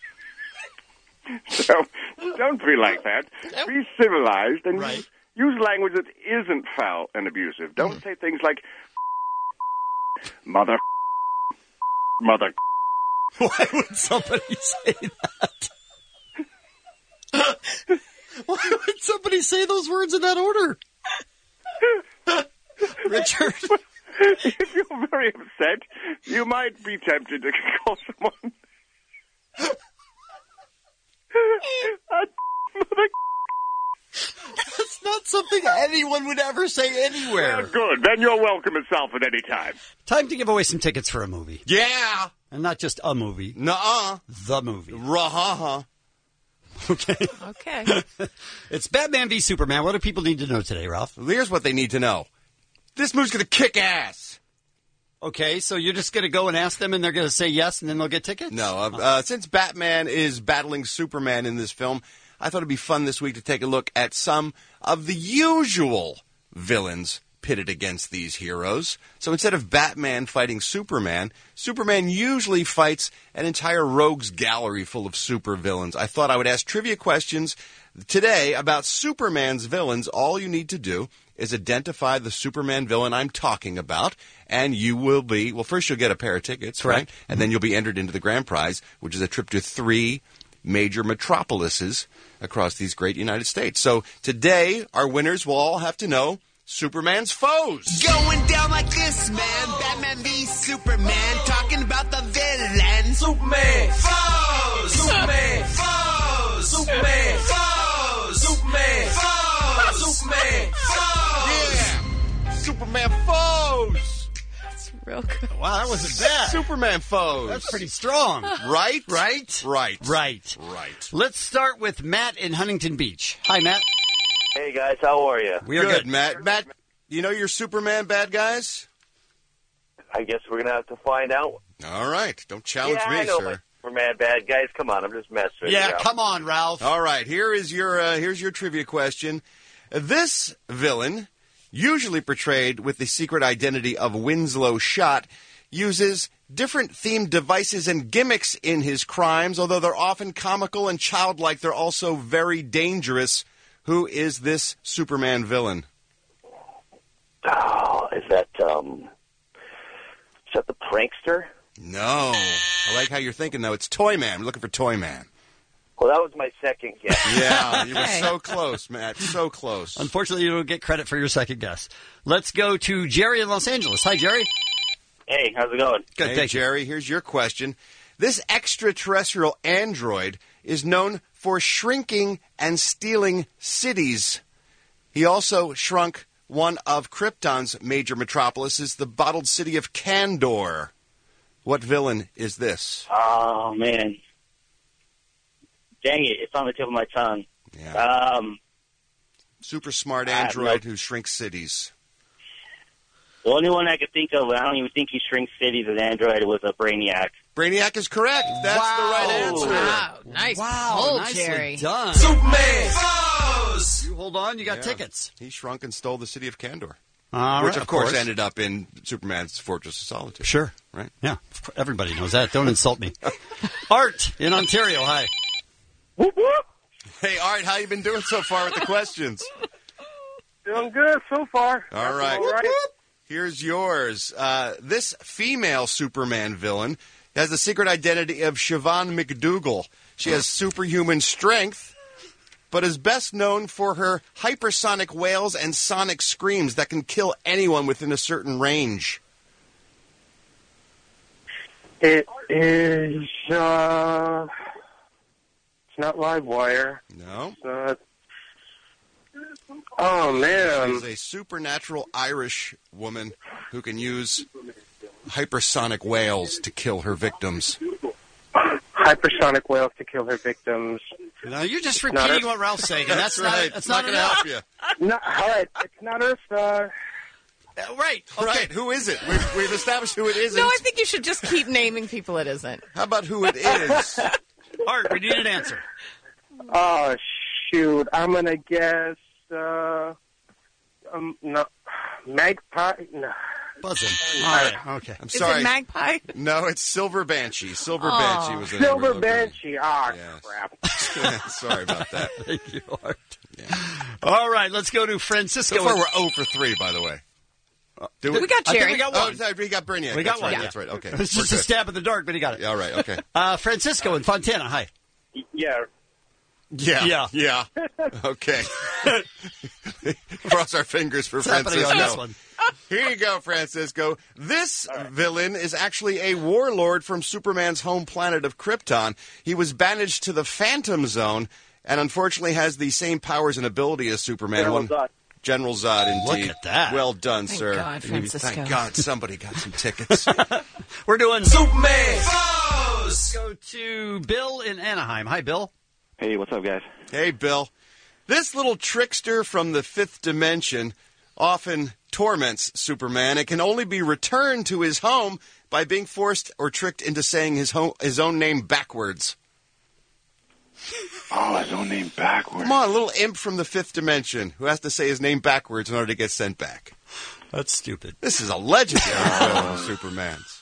S20: So don't be like that.
S12: Nope.
S20: Be civilized and
S13: Right.
S20: use, use language that isn't foul and abusive. Don't
S12: Mm.
S20: say things like mother, mother.
S13: Why would somebody say that? Why would somebody say those words in that order? Richard?
S20: If you're very upset, you might be tempted to call someone a mother.
S13: That's not something anyone would ever say anywhere.
S20: Well, good. Then you're welcome at Salford any time.
S13: Time to give away some tickets for a movie.
S6: Yeah.
S13: And not just a movie.
S6: Nuh-uh.
S13: The movie.
S6: Rah-ha-ha.
S13: Okay.
S12: Okay.
S13: It's Batman v Superman. What do people need to know today, Ralph?
S6: Here's what they need to know. This movie's going to kick ass.
S13: Okay, so you're just going to go and ask them, and they're going to say yes, and then they'll get tickets?
S6: No. Uh, uh, since Batman is battling Superman in this film, I thought it'd be fun this week to take a look at some of the usual villains pitted against these heroes. So instead of Batman fighting Superman, Superman usually fights an entire rogues gallery full of supervillains. I thought I would ask trivia questions today about Superman's villains. All you need to do is identify the Superman villain I'm talking about, and you will be, well, first you'll get a pair of tickets,
S13: Correct.
S6: right? And then you'll be entered into the grand prize, which is a trip to three major metropolises across these great United States. So today, our winners will all have to know Superman's foes.
S17: Going down like this, man. Batman v Superman. Talking about the villain. Superman. Foes. Superman. Foes. Superman. Foes. Superman. Foes. Superman. Foes.
S6: Yeah. Superman foes.
S12: That's real good.
S13: Wow, that wasn't bad.
S6: Superman foes.
S13: That's pretty strong.
S6: Right?
S13: Right?
S6: Right.
S13: Right.
S6: Right.
S13: Let's start with Matt in Huntington Beach. Hi, Matt.
S21: Hey, guys. How are you?
S13: We are
S6: good,
S13: good.
S6: Matt. Matt, you know your Superman bad guys?
S21: I guess we're going to have to find out.
S6: All right. Don't challenge
S21: yeah,
S6: me,
S21: I know
S6: sir.
S21: my Superman bad guys. Come on. I'm just messing
S13: Yeah,
S21: you.
S13: come on, Ralph.
S6: All right. Here is your uh, here's your trivia question. This villain, usually portrayed with the secret identity of Winslow Schott, uses different themed devices and gimmicks in his crimes. Although they're often comical and childlike, they're also very dangerous. Who is this Superman villain?
S21: Oh, is that, um, is that the prankster?
S6: No. I like how you're thinking, though. It's Toy Man. We're looking for Toy Man.
S21: Well, that was my second guess.
S6: Yeah, you were so close, Matt. So close.
S13: Unfortunately, you don't get credit for your second guess. Let's go to Jerry in Los Angeles. Hi, Jerry.
S21: Hey, how's it going?
S13: Good,
S6: hey,
S13: thank
S6: Jerry,
S13: you.
S6: here's your question. This extraterrestrial android is known for shrinking and stealing cities. He also shrunk one of Krypton's major metropolises, the bottled city of Kandor. What villain is this?
S21: Oh, man. Dang it. It's on the tip of my tongue.
S6: Yeah.
S21: Um,
S6: Super smart
S21: I have
S6: android
S21: no-
S6: who shrinks cities.
S21: the only one I could think of, I don't even think he shrinks cities as Android, was a Brainiac.
S6: Brainiac is correct. That's
S13: Wow.
S6: the right answer.
S12: Wow. Nice
S13: Wow,
S12: pull,
S13: nicely
S12: Jerry.
S13: done.
S21: Superman foes!
S13: You hold on, you got
S6: Yeah.
S13: tickets.
S6: He shrunk and stole the city of Kandor.
S13: All
S6: Which,
S13: right,
S6: of course, ended up in Superman's Fortress of Solitude.
S13: Sure.
S6: Right?
S13: Yeah, everybody knows that. Don't insult me. Art in Ontario, hi.
S21: Whoop, whoop.
S6: Hey, Art, how you been doing so far with the questions?
S20: Doing good so far.
S6: All right.
S20: All right.
S6: Here's yours. Uh, this female Superman villain has the secret identity of Siobhan McDougal. She has superhuman strength, but is best known for her hypersonic wails and sonic screams that can kill anyone within a certain range.
S2: It is, uh, it's not Livewire.
S6: No.
S2: It's not, oh, man.
S6: She's a supernatural Irish woman who can use hypersonic wails to kill her victims.
S2: Hypersonic wails to kill her victims.
S13: No, you're just
S2: It's not
S13: repeating
S2: her-
S13: what Ralph's saying, and that's,
S6: That's right.
S13: not, that's
S6: It's
S13: not,
S6: not gonna
S13: enough.
S6: help you.
S2: No, all right, it's not Earth. Uh,
S13: right. Okay.
S6: Right. Who is it? We've, we've established who it isn't.
S12: No, I think you should just keep naming people it isn't.
S6: How about who it is?
S13: Art, we need an answer.
S2: oh, shoot. I'm going to guess, uh, um, no, Magpie? No.
S13: Buzzing. All right. Okay.
S6: I'm
S12: Is
S6: sorry.
S12: it Magpie?
S6: No, it's Silver Banshee. Silver
S12: Aw.
S6: Banshee was the name
S2: Silver
S6: we're looking at.
S2: Banshee. Ah,
S6: Yes.
S2: crap.
S6: Sorry about that.
S13: Thank you, Art. All right, let's go to Francisco.
S6: So far, we're zero for three, by the way. Do
S12: We got
S13: I think
S12: Jerry.
S13: we got
S6: Oh,
S13: one.
S6: sorry, we got Bernier.
S13: We got
S6: That's
S13: one.
S6: Right,
S13: Yeah.
S6: That's right. Okay.
S13: It's
S6: We're
S13: just a
S6: good.
S13: stab in the dark, but he got it.
S6: Yeah, all right. Okay.
S13: Uh, Francisco in Fontana. Hi.
S2: Yeah.
S6: Yeah.
S13: Yeah.
S6: Yeah. Okay. Cross our fingers for
S13: What's happening on this
S6: Francisco.
S13: one?
S6: Here you go, Francisco. This villain is actually a warlord from Superman's home planet of Krypton. He was banished to the Phantom Zone and unfortunately has the same powers and ability as Superman.
S2: General
S6: One-
S2: Zod.
S6: General Zod, indeed.
S13: Look at that.
S6: Well done,
S12: Thank
S6: sir.
S12: God, Francisco.
S6: Thank God somebody got some tickets.
S13: We're doing Superman. Let's go to Bill in Anaheim. Hi, Bill.
S22: Hey, what's up, guys?
S6: Hey, Bill. This little trickster from the fifth dimension often torments Superman and can only be returned to his home by being forced or tricked into saying his, home, his own name backwards.
S22: Oh, his own name backwards.
S6: Come on, a little imp from the fifth dimension who has to say his name backwards in order to get sent back.
S13: That's stupid.
S6: This is a legendary villain of Superman's.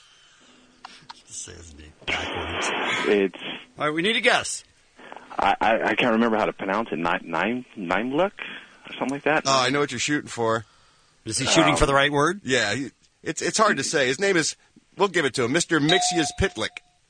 S13: Say his name backwards.
S22: It's.
S13: All right, we need a guess.
S22: I, I, I can't remember how to pronounce it. Nine, nine, nine look or something like that.
S6: Oh, I know what you're shooting for.
S13: Is he shooting
S22: Um,
S13: for the right word?
S6: Yeah, he, it's it's hard to say. His name is, we'll give it to him, Mister Mixius Pitlick.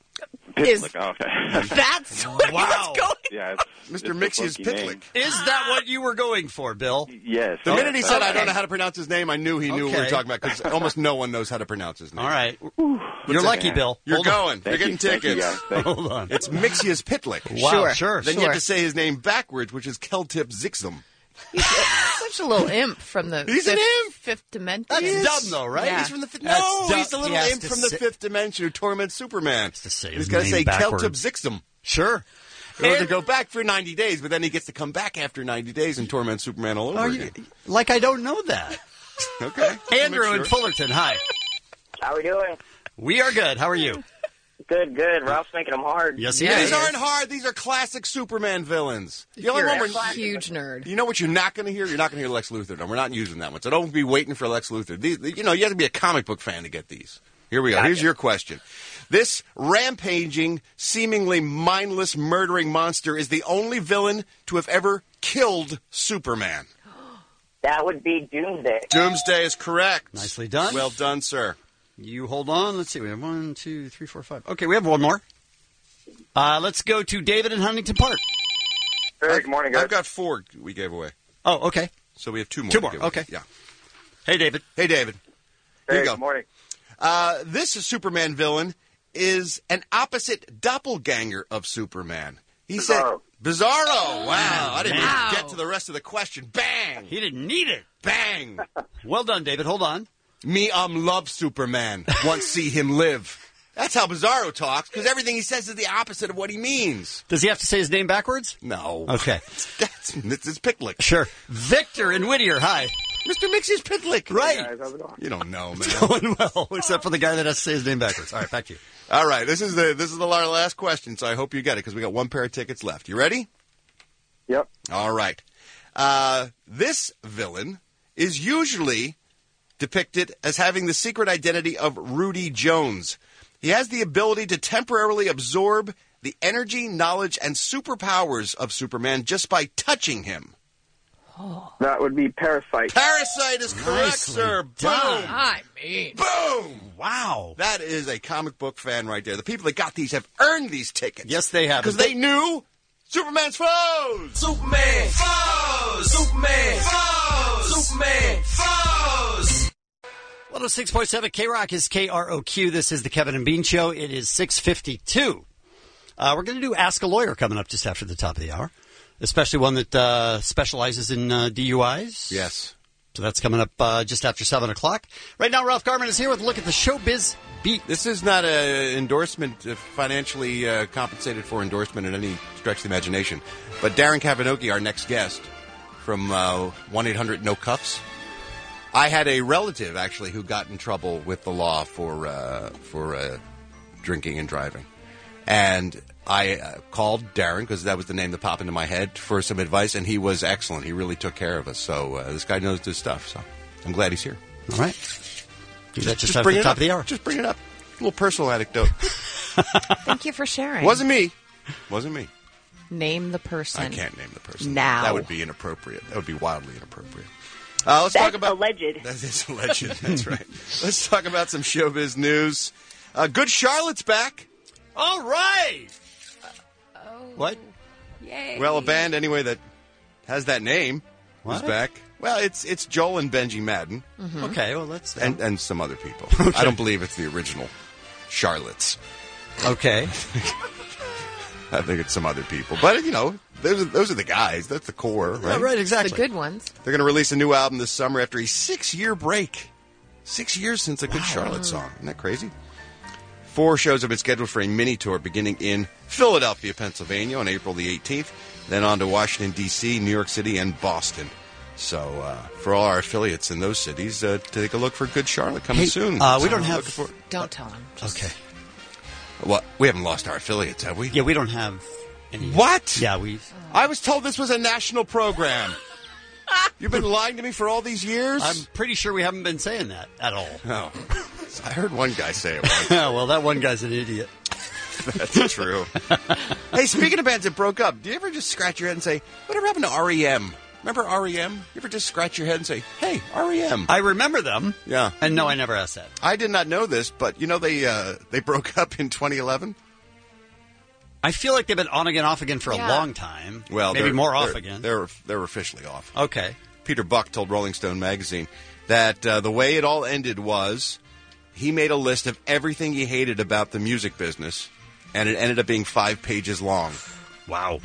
S12: Is-
S22: Pitlick. Oh, okay.
S12: That's what he
S13: Wow.
S12: was going.
S22: yeah, it's,
S6: Mister
S22: it's a
S6: Mixius
S22: funky
S6: Pitlick.
S22: name.
S13: Is that what you were going for, Bill?
S22: Yes.
S6: The minute he
S22: yes,
S6: said,
S22: I-
S6: I don't know how to pronounce his name, I knew he knew what we were
S13: Okay.
S6: talking about because almost no one knows how to pronounce his name.
S13: All right. You're lucky, Bill.
S6: You're
S13: Hold on.
S6: going.
S22: Thank
S6: You're
S22: you,
S6: getting
S22: thank you,
S6: tickets.
S22: guys. Thank you.
S13: Hold on.
S6: It's Mixius Pitlick.
S13: Wow,
S12: Sure,
S13: sure.
S6: Then you
S12: sure.
S6: have to say his name backwards, which is Keltip Zixum.
S12: He's such a little imp from the
S6: He's
S12: fifth,
S6: an imp.
S12: fifth dimension.
S13: That's
S6: He is.
S13: dumb, though, right?
S12: Yeah.
S6: He's from the fifth.
S13: That's
S6: No,
S13: dumb.
S6: he's the
S13: He
S6: little
S13: has
S6: imp
S13: to
S6: from the
S13: say-
S6: fifth dimension who torments Superman.
S13: to say
S6: He's
S13: his
S6: got to
S13: name
S6: say
S13: backwards.
S6: Keltip Zixum.
S13: Sure.
S6: In order to
S13: And-
S6: go back for ninety days, but then he gets to come back after ninety days and torment Superman all over
S13: Are you,
S6: again.
S13: like I don't know that.
S6: Okay.
S13: Andrew
S6: Make
S13: in
S6: sure.
S13: Fullerton, hi.
S2: How we doing?
S13: We are good. How are you?
S2: Good, good. Ralph's making them hard.
S13: Yes, he
S12: Yeah,
S13: is.
S6: These aren't hard. These are classic Superman villains. The only
S12: You're
S6: one
S12: a
S6: we're
S12: huge nerd.
S6: You know what you're not going to hear? You're not going to hear Lex Luthor. No, we're not using that one. So don't be waiting for Lex Luthor. These, you know, you have to be a comic book fan to get these. Here we go. Here's your question. This rampaging, seemingly mindless, murdering monster is the only villain to have ever killed Superman.
S2: That would be Doomsday.
S6: Doomsday is correct.
S13: Nicely done.
S6: Well done, sir.
S13: You hold on. Let's see. We have one, two, three, four, five. Okay, we have one more. Uh, let's go to David in Huntington Park.
S2: Hey, good morning, guys.
S6: I've got four we gave away.
S13: Oh, okay.
S6: So we have two more.
S13: Two
S6: to
S13: more,
S6: give away.
S13: okay.
S6: Yeah.
S13: Hey, David.
S6: Hey, David. Here
S2: Hey,
S6: you go.
S2: good morning.
S6: Uh, this Superman villain is an opposite doppelganger of Superman. He said,
S2: Bizarro.
S6: Bizarro. Wow. I didn't
S12: Wow.
S6: even get to the rest of the question. Bang.
S13: He didn't need it.
S6: Bang.
S13: Well done, David. Hold on.
S6: Me um love Superman. Want see him live. That's how Bizarro talks, because everything he says is the opposite of what he means.
S13: Does he have to say his name backwards?
S6: No.
S13: Okay.
S6: That's it's, it's Pitlick.
S13: Sure. Victor in Whittier. Hi.
S6: Mister Mixius Pitlick.
S13: Right.
S2: Hey, guys, how's it going?
S6: You don't know, man.
S13: It's going well, except for the guy that has to say his name backwards. All right, back to you.
S6: All right, this is the this is the our last question, so I hope you get it because we got one pair of tickets left. You ready?
S2: Yep.
S6: All right. Uh, this villain is usually depicted as having the secret identity of Rudy Jones. He has the ability to temporarily absorb the energy, knowledge, and superpowers of Superman just by touching him.
S2: That would be Parasite.
S6: Parasite is correct,
S13: Nicely
S6: sir.
S13: done.
S6: Boom.
S12: I mean,
S6: Boom.
S13: Wow.
S6: That is a comic book fan right there. The people that got these have earned these tickets.
S13: Yes, they have.
S6: Because they knew Superman's foes!
S15: Superman foes! Superman foes! Superman foes!
S13: one oh six point seven K-Rock is K R O Q. This is the Kevin and Bean Show. It is six fifty-two. Uh, we're going to do Ask a Lawyer coming up just after the top of the hour, especially one that uh, specializes in uh, D U Is.
S6: Yes.
S13: So that's coming up uh, just after seven o'clock. Right now, Ralph Garman is here with a look at the Showbiz Beat.
S6: This is not an endorsement, uh, financially uh, compensated for endorsement in any stretch of the imagination. But Darren Kavanoki, our next guest from uh, one eight hundred no cuffs. I had a relative, actually, who got in trouble with the law for, uh, for uh, drinking and driving. And I uh, called Darren, because that was the name that popped into my head, for some advice, and he was excellent. He really took care of us. So uh, this guy knows his stuff. So I'm glad he's here.
S13: All right. Do that just,
S6: just
S13: after
S6: bring
S13: the
S6: it
S13: top
S6: up.
S13: of the hour.
S6: Just bring it up. A little personal anecdote.
S12: Thank you for sharing.
S6: Wasn't me. Wasn't me.
S12: Name the person.
S6: I can't name the person.
S12: Now.
S6: That would be inappropriate. That would be wildly inappropriate. Uh, let's
S3: That's
S6: talk about
S3: alleged.
S6: That is alleged. That's right. Let's talk about some showbiz news. Uh, Good Charlotte's back.
S13: All right.
S12: Oh.
S13: What?
S12: Yay.
S6: Well, a band anyway that has that name
S13: What?
S6: is back. Well, it's it's Joel and Benji Madden.
S12: Mm-hmm.
S13: Okay, well, that's...
S6: and and some other people.
S13: Okay.
S6: I don't believe it's the original Charlottes.
S13: Okay.
S6: I think it's some other people. But, you know, those are, those are the guys. That's the core, right?
S13: Yeah, right, exactly.
S12: The good ones.
S6: They're going to release a new album this summer after a six-year break. Six years since a Good Charlotte song. Isn't that crazy? Four shows have been scheduled for a mini-tour beginning in Philadelphia, Pennsylvania on April the eighteenth, then on to Washington, D C, New York City, and Boston. So uh, for all our affiliates in those cities, uh, take a look for Good Charlotte coming
S13: Hey,
S6: soon.
S13: uh, we
S6: So
S13: don't
S6: I'm
S13: have-
S6: looking for-
S12: Don't tell him.
S13: Okay.
S6: What? We haven't lost our affiliates, have we?
S13: Yeah, we don't have any...
S6: What?
S13: Yeah, we...
S6: I was told this was a national program. You've been lying to me for all these years?
S13: I'm pretty sure we haven't been saying that at all.
S6: Oh. I heard one guy say it once.
S13: Well, that one guy's an idiot.
S6: That's true. Hey, speaking of bands that broke up, do you ever just scratch your head and say, whatever happened to R E M? Remember R E M? You ever just scratch your head and say, hey, R E M?
S13: I remember them.
S6: Yeah.
S13: And no, I never asked that.
S6: I did not know this, but you know they uh, they broke up in twenty eleven?
S13: I feel like they've been on again, off again for
S12: Yeah.
S13: a long time.
S6: Well,
S13: maybe
S6: they're-
S13: more off
S6: they're-
S13: again.
S6: They're, they're officially off.
S13: Okay.
S6: Peter Buck told Rolling Stone magazine that uh, the way it all ended was he made a list of everything he hated about the music business, and it ended up being five pages long.
S13: Wow.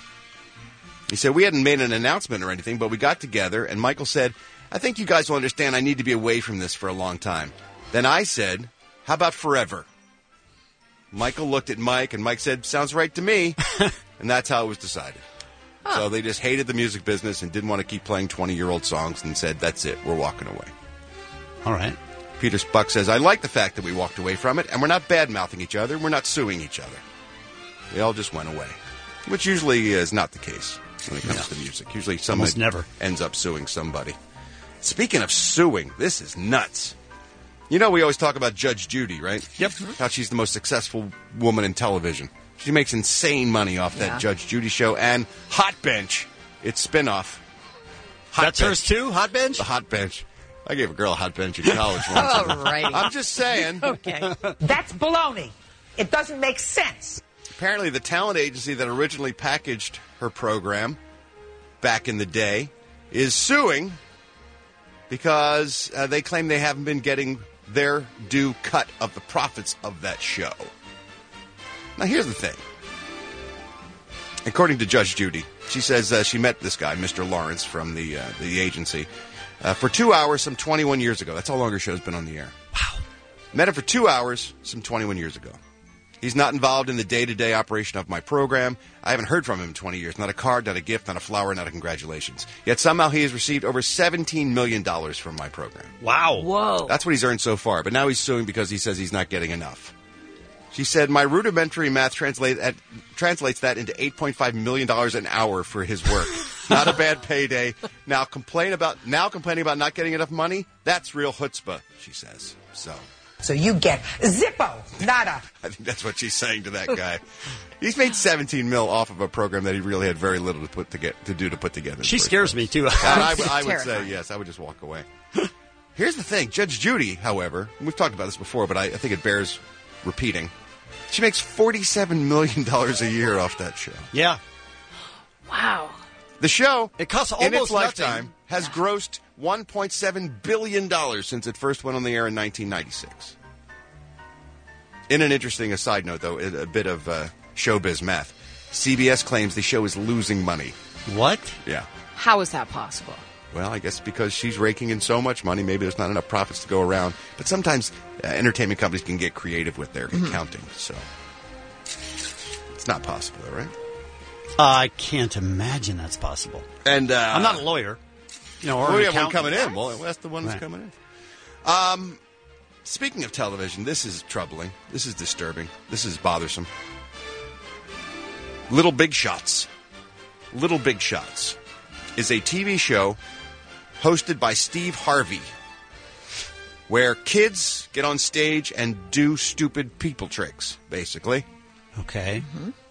S6: He said, we hadn't made an announcement or anything, but we got together, and Michael said, I think you guys will understand I need to be away from this for a long time. Then I said, how about forever? Michael looked at Mike, and Mike said, sounds right to me. And that's how it was decided.
S12: Huh.
S6: So they just hated the music business and didn't want to keep playing twenty-year-old songs and said, that's it, we're walking away.
S13: All right.
S6: Peter Buck says, I like the fact that we walked away from it, and we're not bad-mouthing each other, we're not suing each other. We all just went away, which usually is not the case when it comes
S13: No.
S6: to music. Usually someone
S13: Almost never.
S6: ends up suing somebody. Speaking of suing, this is nuts. You know we always talk about Judge Judy, right?
S13: Yep.
S6: How she's the most successful woman in television. She makes insane money off that
S12: Yeah.
S6: Judge Judy show. And Hot Bench, its spinoff. Hot
S13: That's
S6: Bench.
S13: hers too, Hot Bench?
S6: The Hot Bench. I gave a girl a hot bench in college once.
S12: Alrighty.
S6: I'm just saying.
S12: Okay.
S3: That's baloney. It doesn't make sense.
S6: Apparently, the talent agency that originally packaged her program back in the day is suing because uh, they claim they haven't been getting their due cut of the profits of that show. Now, here's the thing. According to Judge Judy, she says uh, she met this guy, Mister Lawrence, from the uh, the agency, uh, for two hours some twenty-one years ago. That's how long her show's been on the air.
S13: Wow.
S6: Met him for two hours some twenty-one years ago. He's not involved in the day-to-day operation of my program. I haven't heard from him in twenty years. Not a card, not a gift, not a flower, not a congratulations. Yet somehow he has received over seventeen million dollars from my program.
S13: Wow.
S12: Whoa.
S6: That's what he's earned so far. But now he's suing because he says he's not getting enough. She said, my rudimentary math translate at, translates that into eight point five million dollars an hour for his work. Not a bad payday. Now complain about now complaining about not getting enough money? That's real chutzpah, she says. So
S3: So you get Zippo, nada.
S6: I think that's what she's saying to that guy. He's made seventeen mil off of a program that he really had very little to put to get to do to put together. in the
S13: She
S6: first
S13: scares
S6: place.
S13: me, too.
S6: And I, would- I would
S12: Terrifying.
S6: say yes. I would just walk away. Here's the thing, Judge Judy, however, and we've talked about this before, but I, I think it bears repeating. She makes forty-seven million dollars a year off that show.
S13: Yeah.
S12: Wow.
S6: The show,
S13: it costs
S6: in its
S13: almost
S6: lifetime,
S13: nothing.
S6: has
S12: Yeah.
S6: grossed one point seven billion dollars since it first went on the air in nineteen ninety-six. In an interesting aside note, though, a bit of uh, showbiz math. C B S claims the show is losing money.
S13: What?
S6: Yeah.
S12: How is that possible?
S6: Well, I guess because she's raking in so much money, maybe there's not enough profits to go around. But sometimes uh, entertainment companies can get creative with their
S13: Mm-hmm.
S6: accounting, so it's not possible, though, right?
S13: I can't imagine that's possible.
S6: And uh,
S13: I'm not a lawyer. You know, or
S6: well,
S13: an
S6: we have one
S13: accountant.
S6: coming in. Well, that's the one that's
S13: Right.
S6: coming in. Um, speaking of television, this is troubling. This is disturbing. This is bothersome. Little Big Shots. Little Big Shots is a T V show hosted by Steve Harvey, where kids get on stage and do stupid people tricks, basically.
S13: Okay.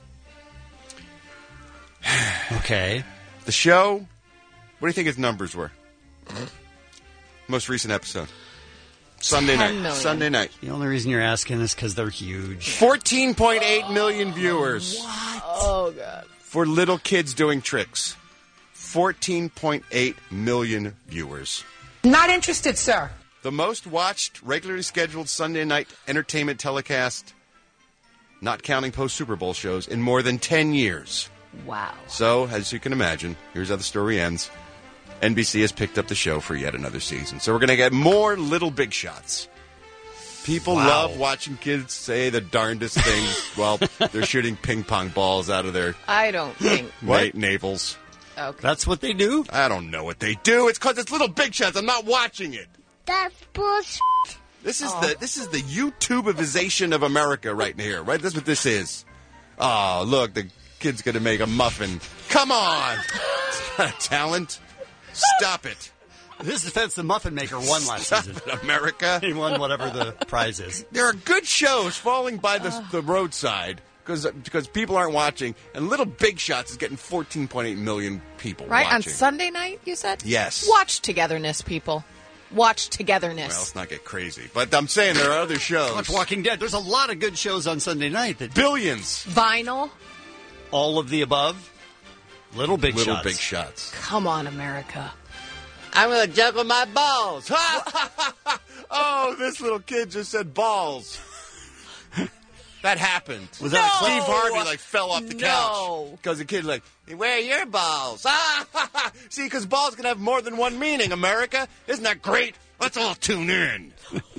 S13: Okay.
S6: The show, what do you think its numbers were? Most recent episode. Sunday
S12: ten
S6: night.
S12: million.
S6: Sunday night.
S13: The only reason you're asking is because they're huge.
S6: fourteen point eight million viewers
S12: Oh, God.
S6: for little kids doing tricks. fourteen point eight million viewers.
S3: Not interested, sir.
S6: The most watched regularly scheduled Sunday night entertainment telecast, not counting post-Super Bowl shows, in more than ten years.
S12: Wow.
S6: So, as you can imagine, here's how the story ends. N B C has picked up the show for yet another season. So we're going to get more Little Big Shots. People
S13: Wow.
S6: love watching kids say the darndest things while they're shooting ping pong balls out of their
S12: I don't think.
S6: na- navels.
S12: Okay.
S13: That's what they do?
S6: I don't know what they do. It's because it's Little Big Shots. I'm not watching it.
S11: That's bullshit.
S6: This is the this is the YouTubeization of America right here, right? That's what this is. Oh, look, the kid's going to make a muffin. Come on. It's not a talent. Stop it.
S13: This defense, the Muffin Maker won last
S6: Stop
S13: season.
S6: it, America.
S13: He won whatever the prize is.
S6: There are good shows falling by the, the roadside because because people aren't watching, and Little Big Shots is getting fourteen point eight million people
S12: Right? On
S6: watching.
S12: Sunday night, you said?
S6: Yes.
S12: Watch Togetherness, people. Watch Togetherness.
S6: Well, let's not get crazy. But I'm saying there are other shows.
S13: Watch Walking Dead. There's a lot of good shows on Sunday night. That
S6: Billions.
S12: Vinyl.
S13: All of the above. Little Big
S6: Little
S13: Shots.
S6: Big Shots.
S12: Come on, America.
S6: I'm going to juggle my balls. Oh, this little kid just said balls. That happened.
S13: Was that a
S6: Steve
S13: clip?
S6: Harvey like fell off the
S12: No.
S6: couch because the kid like, where are your balls? See, because balls can have more than one meaning. America, isn't that great? Let's all tune in.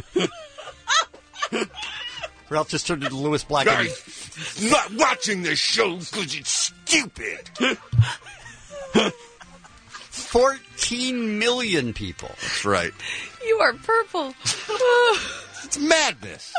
S13: Ralph just turned into Lewis Black.
S6: I'm not watching this show because it's stupid.
S13: fourteen million people.
S6: That's right.
S12: You are purple.
S6: It's madness.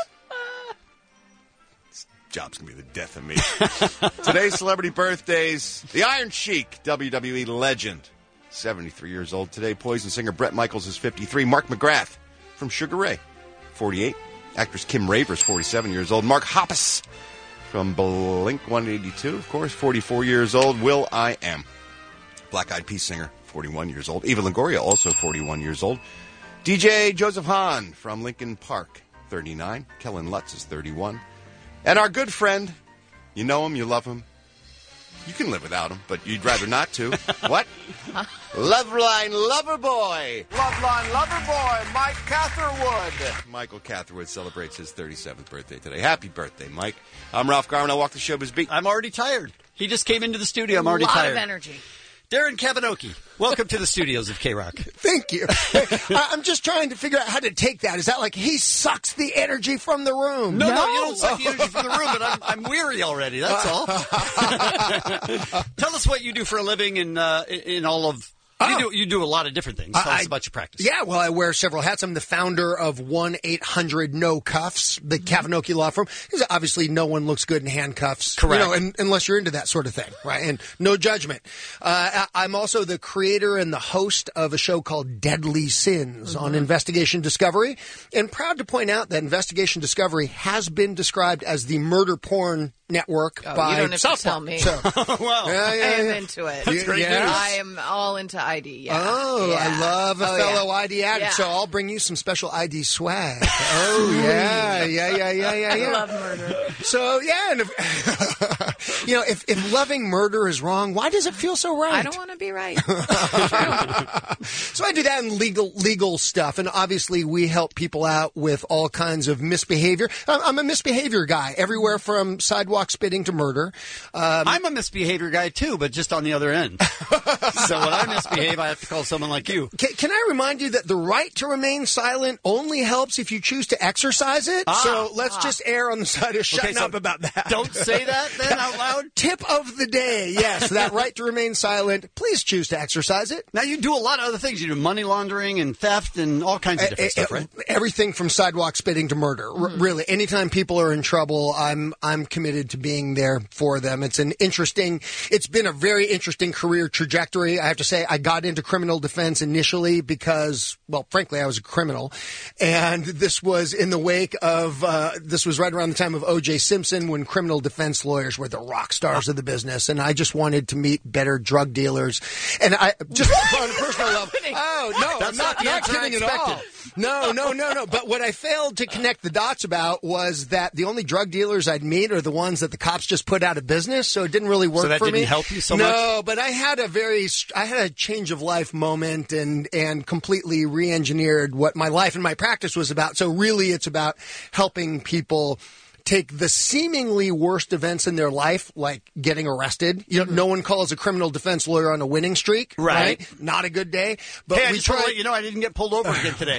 S6: This job's going to be the death of me. Today's celebrity birthdays. The Iron Sheik, W W E legend, seventy-three years old today. Poison singer Bret Michaels is fifty-three. Mark McGrath from Sugar Ray, forty-eight. Actress Kim Ravers, forty-seven years old. Mark Hoppus from Blink one eighty-two, of course, forty-four years old. Will I Am, Black Eyed Peas singer, forty-one years old. Eva Longoria, also forty-one years old. D J Joseph Hahn from Lincoln Park, thirty-nine. Kellen Lutz is thirty-one. And our good friend, you know him, you love him. You can live without him, but you'd rather not to. What? Loveline Loverboy.
S15: Loveline Loverboy, Mike Catherwood.
S6: Michael Catherwood celebrates his thirty-seventh birthday today. Happy birthday, Mike. I'm Ralph Garman. I walk the showbiz beat.
S13: I'm already tired. He just came into the studio. I'm
S12: A
S13: already
S12: lot
S13: tired.
S12: of energy.
S13: Darren Kavinoki, welcome to the studios of K-Rock.
S5: Thank you. I- I'm just trying to figure out how to take that. Is that like he sucks the energy from the room?
S13: No, no, you don't suck the energy from the room, but I'm, I'm weary already, that's all. Tell us what you do for a living in, uh, in all of... You, do, you do a lot of different things. Tell
S5: I-
S13: us about your practice.
S5: Yeah, well, I wear several hats. I'm the founder of one eight hundred no cuffs, the Kavinoki Law Firm. Because obviously no one looks good in handcuffs.
S13: Correct.
S5: You know, and, unless you're into that sort of thing, right? And no judgment. Uh, I- I'm also the creator and the host of a show called Deadly Sins on Investigation Discovery. And proud to point out that Investigation Discovery has been described as the murder porn network
S12: Oh,
S5: by
S12: you don't have
S5: South
S12: to tell
S5: Park.
S12: me.
S5: So,
S13: Wow.
S5: yeah, yeah,
S12: I am
S5: yeah.
S12: into it.
S5: That's great
S12: Yeah.
S5: news.
S12: I am all into I D. Yeah.
S5: Oh,
S12: Yeah.
S5: I love a
S12: Oh,
S5: fellow
S12: yeah.
S5: I D addict,
S12: Yeah.
S5: so I'll bring you some special I D swag. Oh, yeah, yeah, yeah, yeah, yeah, yeah.
S12: I love murder.
S5: So, yeah, and if, You know, if, if loving murder is wrong, why does it feel so right?
S12: I don't want to be right.
S5: So I do that in legal legal stuff, and obviously we help people out with all kinds of misbehavior. I'm, I'm a misbehavior guy, everywhere from sidewalk spitting to murder. Um,
S13: I'm a misbehavior guy too, but just on the other end. So when I misbehave, I have to call someone like you.
S5: Can, can I remind you that the right to remain silent only helps if you choose to exercise it?
S13: Ah,
S5: so let's
S13: ah.
S5: just err on the side of shutting
S13: Okay, so
S5: up about that.
S13: Don't say that then out loud.
S5: Tip of the day, yes, that right to remain silent. Please choose to exercise it.
S13: Now, you do a lot of other things. You do money laundering and theft and all kinds of different
S5: Uh,
S13: stuff,
S5: uh,
S13: right?
S5: Everything from sidewalk spitting to murder. R- really, anytime people are in trouble, I'm I'm committed to being there for them. It's an interesting, it's been a very interesting career trajectory. I have to say, I got into criminal defense initially because, well, frankly, I was a criminal, and this was in the wake of uh, this was right around the time of O J Simpson, when criminal defense lawyers were the rock stars of the business, and I just wanted to meet better drug dealers, and I just on a personal level. Oh no,
S13: That's
S5: I'm
S13: not
S5: not,
S13: the
S5: not
S13: answer I
S5: kidding at all.
S13: expected.
S5: No, no, no, no. But what I failed to connect the dots about was that the only drug dealers I'd meet are the ones that the cops just put out of business. So it didn't really work
S13: So that
S5: for
S13: didn't
S5: me.
S13: help you so
S5: no,
S13: much?
S5: No, but I had a very, I had a change of life moment and and completely re-engineered what my life and my practice was about. So really, it's about helping people take the seemingly worst events in their life, like getting arrested. You know, no one calls a criminal defense lawyer on a winning streak,
S13: Right.
S5: right? Not a good day. But
S13: Hey, I
S5: we
S13: just want
S5: try.
S13: to let you know I didn't get pulled over again today.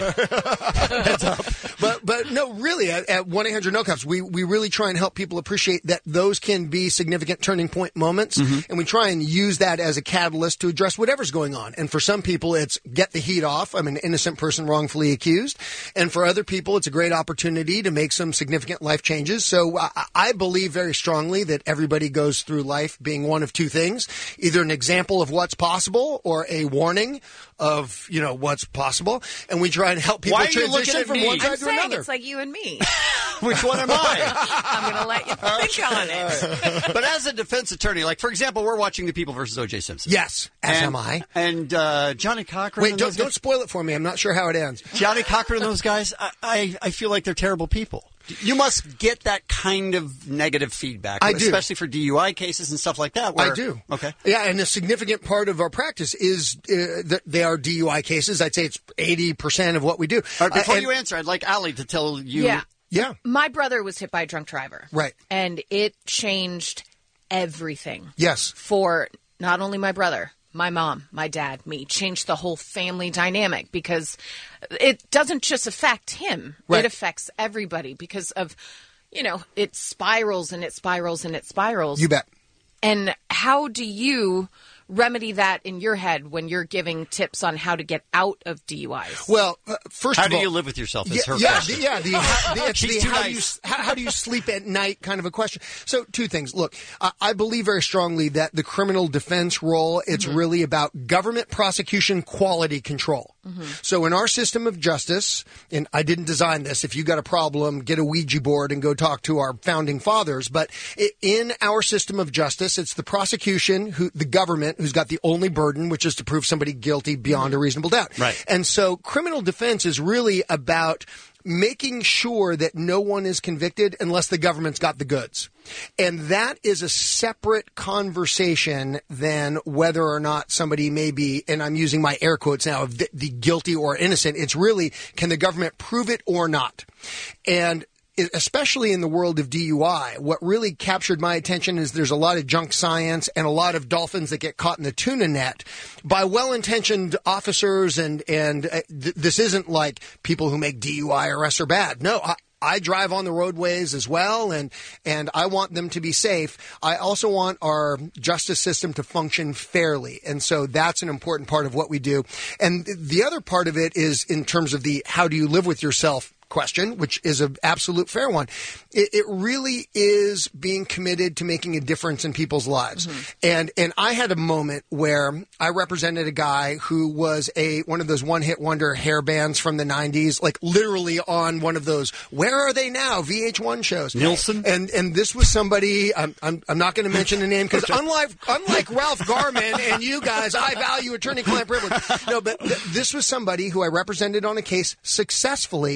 S5: Heads up. But but no, really, at, at one eight hundred no cops, we, we really try and help people appreciate that those can be significant turning point moments, and we try and use that as a catalyst to address whatever's going on. And for some people, it's get the heat off. I'm an innocent person wrongfully accused. And for other people, it's a great opportunity to make some significant life changes. So I, I believe very strongly that everybody goes through life being one of two things: either an example of what's possible or a warning of, you know, what's possible. And we try and help people
S13: Why are you looking
S5: transition
S13: at
S5: from
S13: me?
S5: one side
S12: I'm
S5: to
S12: saying
S5: another.
S12: it's like you and me.
S13: Which one am I?
S12: I'm going to let you think on it.
S13: But as a defense attorney, like, for example, we're watching The People versus O J Simpson.
S5: Yes, as
S13: and,
S5: am I.
S13: And uh, Johnny Cochran.
S5: Wait,
S13: and
S5: don't,
S13: those
S5: don't
S13: guys-
S5: spoil it for me. I'm not sure how it ends.
S13: Johnny Cochran and those guys, I, I, I feel like they're terrible people. You must get that kind of negative feedback,
S5: I do.
S13: especially for D U I cases and stuff like that. Where,
S5: I do.
S13: Okay.
S5: Yeah, and a significant part of our practice is uh, that they are D U I cases. I'd say it's eighty percent of what we do.
S13: All right, before
S5: Uh, and-
S13: you answer, I'd like Ali to tell you.
S12: Yeah.
S5: Yeah.
S12: My brother was hit by a drunk driver.
S5: Right.
S12: And it changed everything.
S5: Yes.
S12: For not only my brother, my mom, my dad, me, changed the whole family dynamic because it doesn't just affect him.
S5: Right.
S12: It affects everybody because of, you know, it spirals and it spirals and it spirals.
S5: You bet.
S12: And how do you remedy that in your head when you're giving tips on how to get out of D U Is?
S5: Well, uh, first
S13: How
S5: of
S13: do
S5: all,
S13: you live with yourself? Is
S5: yeah,
S13: her
S5: yeah,
S13: question.
S5: the, yeah, the, the, it's
S13: She's
S5: the
S13: too
S5: how,
S13: nice.
S5: do you, how, how do you sleep at night kind of a question. So two things. Look, I, I believe very strongly that the criminal defense role, it's
S12: Mm-hmm.
S5: really about government prosecution quality control.
S12: Mm-hmm.
S5: So in our system of justice, and I didn't design this, if you got a problem, get a Ouija board and go talk to our founding fathers. But i- in our system of justice, it's the prosecution, who the government, who's got the only burden, which is to prove somebody guilty beyond a reasonable doubt.
S13: Right.
S5: And so criminal defense is really about making sure that no one is convicted unless the government's got the goods. And that is a separate conversation than whether or not somebody may be, and I'm using my air quotes now, the, the guilty or innocent. It's really, can the government prove it or not? And especially in the world of D U I, what really captured my attention is there's a lot of junk science and a lot of dolphins that get caught in the tuna net by well-intentioned officers. And, and uh, th- this isn't like people who make D U I arrests are bad. No, I, I drive on the roadways as well, and and I want them to be safe. I also want our justice system to function fairly, and so that's an important part of what we do. And the other part of it is in terms of the how do you live with yourself question, which is an absolute fair one. It, it really is being committed to making a difference in people's lives.
S12: Mm-hmm.
S5: And and I had a moment where I represented a guy who was a one of those one-hit wonder hair bands from the nineties, like literally on one of those Where Are They Now V H one shows.
S13: Nilsson?
S5: And and this was somebody, I'm, I'm, I'm not going to mention the name because unlike, unlike Ralph Garman and you guys, I value attorney-client privilege. No, but th- this was somebody who I represented on a case successfully, and then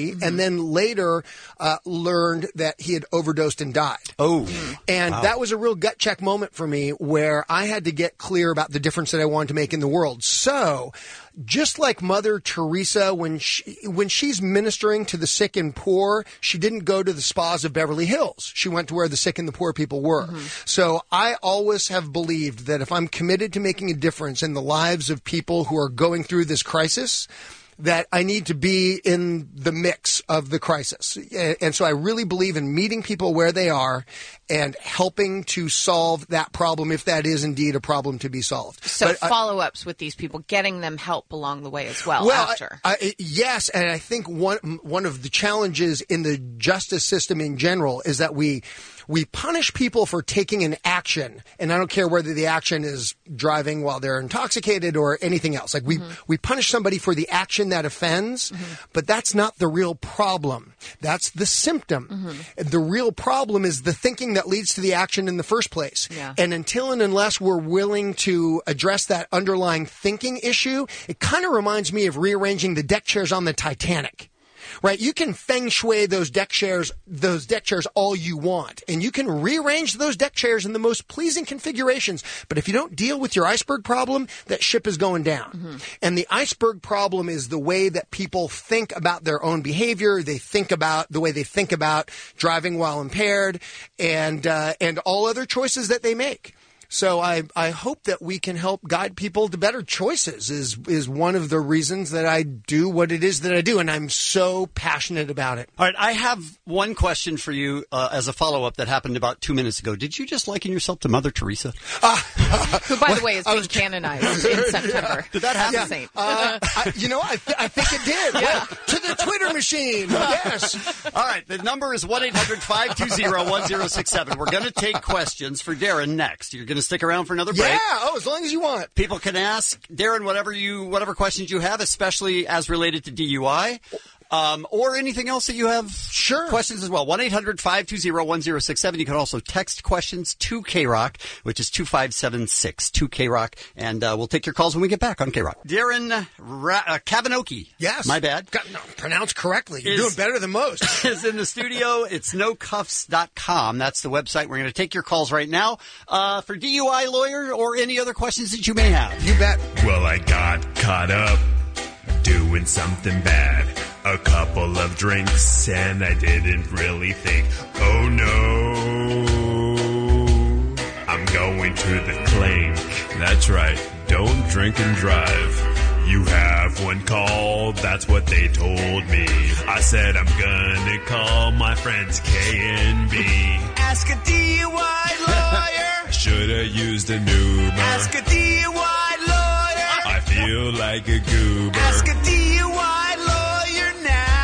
S5: then later uh, learned that he had overdosed and died.
S13: Oh.
S5: And
S13: Wow.
S5: that was a real gut check moment for me where I had to get clear about the difference that I wanted to make in the world. So, just like Mother Teresa, when she, when she's ministering to the sick and poor, she didn't go to the spas of Beverly Hills. She went to where the sick and the poor people were. Mm-hmm. So I always have believed that if I'm committed to making a difference in the lives of people who are going through this crisis, that I need to be in the mix of the crisis. And so I really believe in meeting people where they are and helping to solve that problem if that is indeed a problem to be solved.
S12: So
S5: But I-
S12: follow-ups with these people, getting them help along the way as well,
S5: Well,
S12: after.
S5: I, I, yes, and I think one one of the challenges in the justice system in general is that we we punish people for taking an action, and I don't care whether the action is driving while they're intoxicated or anything else. Like we
S12: Mm-hmm.
S5: we punish somebody for the action that offends, but that's not the real problem. That's the symptom.
S12: Mm-hmm.
S5: The real problem is the thinking that leads to the action in the first place.
S12: Yeah.
S5: And until and unless we're willing to address that underlying thinking issue, it kind of reminds me of rearranging the deck chairs on the Titanic. Right? You can feng shui those deck chairs, those deck chairs all you want. And you can rearrange those deck chairs in the most pleasing configurations. But if you don't deal with your iceberg problem, that ship is going down.
S12: Mm-hmm.
S5: And the iceberg problem is the way that people think about their own behavior. They think about the way they think about driving while impaired and, uh, and all other choices that they make. So I, I hope that we can help guide people to better choices is is one of the reasons that I do what it is that I do, and I'm so passionate about it.
S13: All right, I have one question for you uh, as a follow-up that happened about two minutes ago. Did you just liken yourself to Mother Teresa?
S12: Who, by the way, is being canonized in September.
S13: Did that happen?
S12: As a saint.
S5: Uh, I, you know, I, th- I think it did.
S12: Yeah.
S5: Well, to the Twitter machine, yes.
S13: All right, the number is one eight hundred five two zero one zero six seven. We're going to take questions for Darren next. You're going to stick around for another break.
S5: Yeah, oh, as long as you want.
S13: People can ask Darren whatever you, whatever questions you have, especially as related to D U I. Um, or anything else that you have
S5: sure.
S13: questions as well. one eight hundred five two zero one zero six seven. You can also text questions to K-Rock, which is two five seven six, two K-Rock, and uh, we'll take your calls when we get back on K-Rock. Darren Ra- uh, Kavanoki.
S5: Yes.
S13: My bad.
S5: Got, no, pronounced correctly. You're
S13: Is-
S5: doing better than most.
S13: Is in the studio. It's no cuffs dot com. That's the website. We're going to take your calls right now uh, for D U I lawyer or any other questions that you may have.
S5: You bet.
S8: Well, I got caught up doing something bad. A couple of drinks and I didn't really think, oh no, I'm going to the clink. That's right, don't drink and drive. You have one call, that's what they told me. I said I'm gonna call my friends K and B.
S19: Ask a D U I lawyer.
S8: Should've used an Uber.
S19: Ask a D U I lawyer.
S8: I feel like a goober.
S19: Ask a D U I lawyer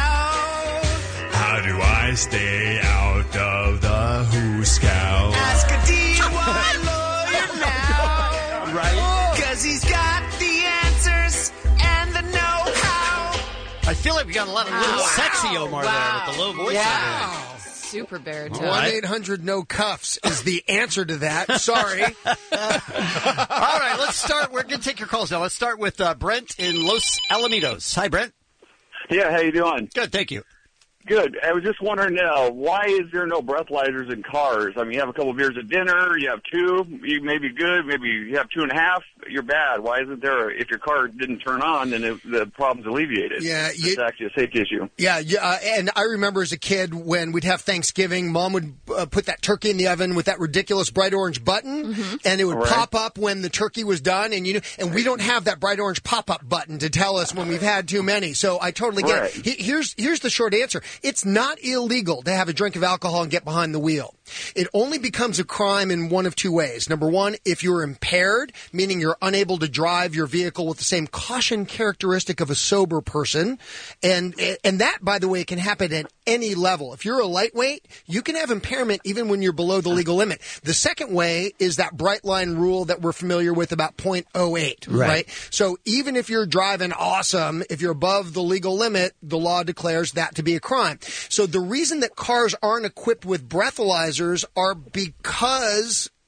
S19: now.
S8: How do I stay out of the Who Scout?
S19: Ask a D U I lawyer now.
S13: Right?
S19: Cause he's got the answers and the know-how.
S13: I feel like we got a lot of little
S12: Wow.
S13: sexy Omar
S12: Wow.
S13: there with the low voice.
S5: Wow.
S12: Super baritone.
S5: one eight hundred no cuffs is the answer to that. Sorry.
S13: All right, let's start. We're going to take your calls now. Let's start with uh, Brent in Los Alamitos. Hi, Brent.
S9: Yeah, how you doing?
S13: Good, thank you.
S9: Good. I was just wondering, uh, why is there no breathalyzers in cars? I mean, you have a couple of beers at dinner, you have two, you may be good, maybe you have two and a half, you're bad. Why isn't there, if your car didn't turn on, then it, the problem's alleviated?
S5: Yeah,
S9: It's
S5: you-
S9: actually a safety issue.
S5: Yeah, yeah, uh, and I remember as a kid when we'd have Thanksgiving, Mom would uh, put that turkey in the oven with that ridiculous bright orange button, and it would
S9: Right.
S5: pop up when the turkey was done. And you know, and we don't have that bright orange pop up button to tell us when we've had too many. So I totally get
S9: Right.
S5: it. He- Here's here's the short answer: it's not illegal to have a drink of alcohol and get behind the wheel. It only becomes a crime in one of two ways. Number one, if you're impaired, meaning you're unable to drive your vehicle with the same caution characteristic of a sober person. And, and that, by the way, can happen at any level. If you're a lightweight, you can have impairment even when you're below the legal limit. The second way is that bright line rule that we're familiar with about point oh eight,
S13: Right.
S5: right? So even if you're driving awesome, if you're above the legal limit, the law declares that to be a crime. So the reason that cars aren't equipped with breathalyzers are because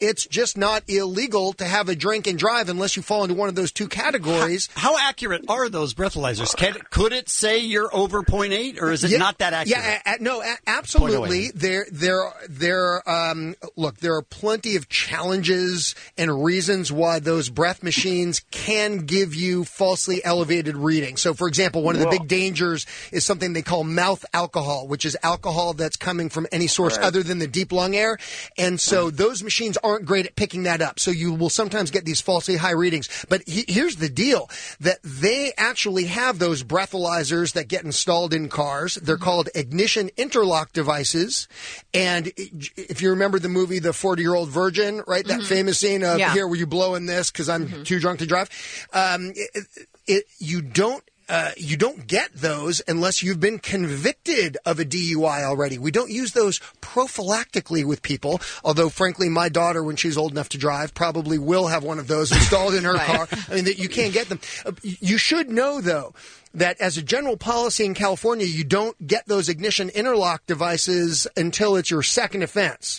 S5: it's just not illegal to have a drink and drive unless you fall into one of those two categories.
S13: How, how accurate are those breathalyzers? Can, could it say you're over point eight, or is it
S5: yeah,
S13: not that accurate?
S5: Yeah, a, a, no, a, absolutely. There, there, there. Um, look, there are plenty of challenges and reasons why those breath machines can give you falsely elevated readings. So, for example, one of the
S9: Whoa.
S5: big dangers is something they call mouth alcohol, which is alcohol that's coming from any source
S9: Right.
S5: other than the deep lung air. And so those machines aren't great at picking that up. So you will sometimes get these falsely high readings. But he, here's the deal, that they actually have those breathalyzers that get installed in cars. They're called ignition interlock devices. And if you remember the movie The forty-Year-Old Virgin, right, that
S12: Mhm.
S5: famous scene of,
S12: Yeah.
S5: here, were you blowing this because I'm
S12: Mhm.
S5: too drunk to drive? Um, it, it, you don't Uh, you don't get those unless you've been convicted of a D U I already. We don't use those prophylactically with people, although, frankly, my daughter, when she's old enough to drive, probably will have one of those installed in her
S12: Right.
S5: car. I mean, that you can't get them. Uh, You should know, though, that as a general policy in California, you don't get those ignition interlock devices until it's your second offense.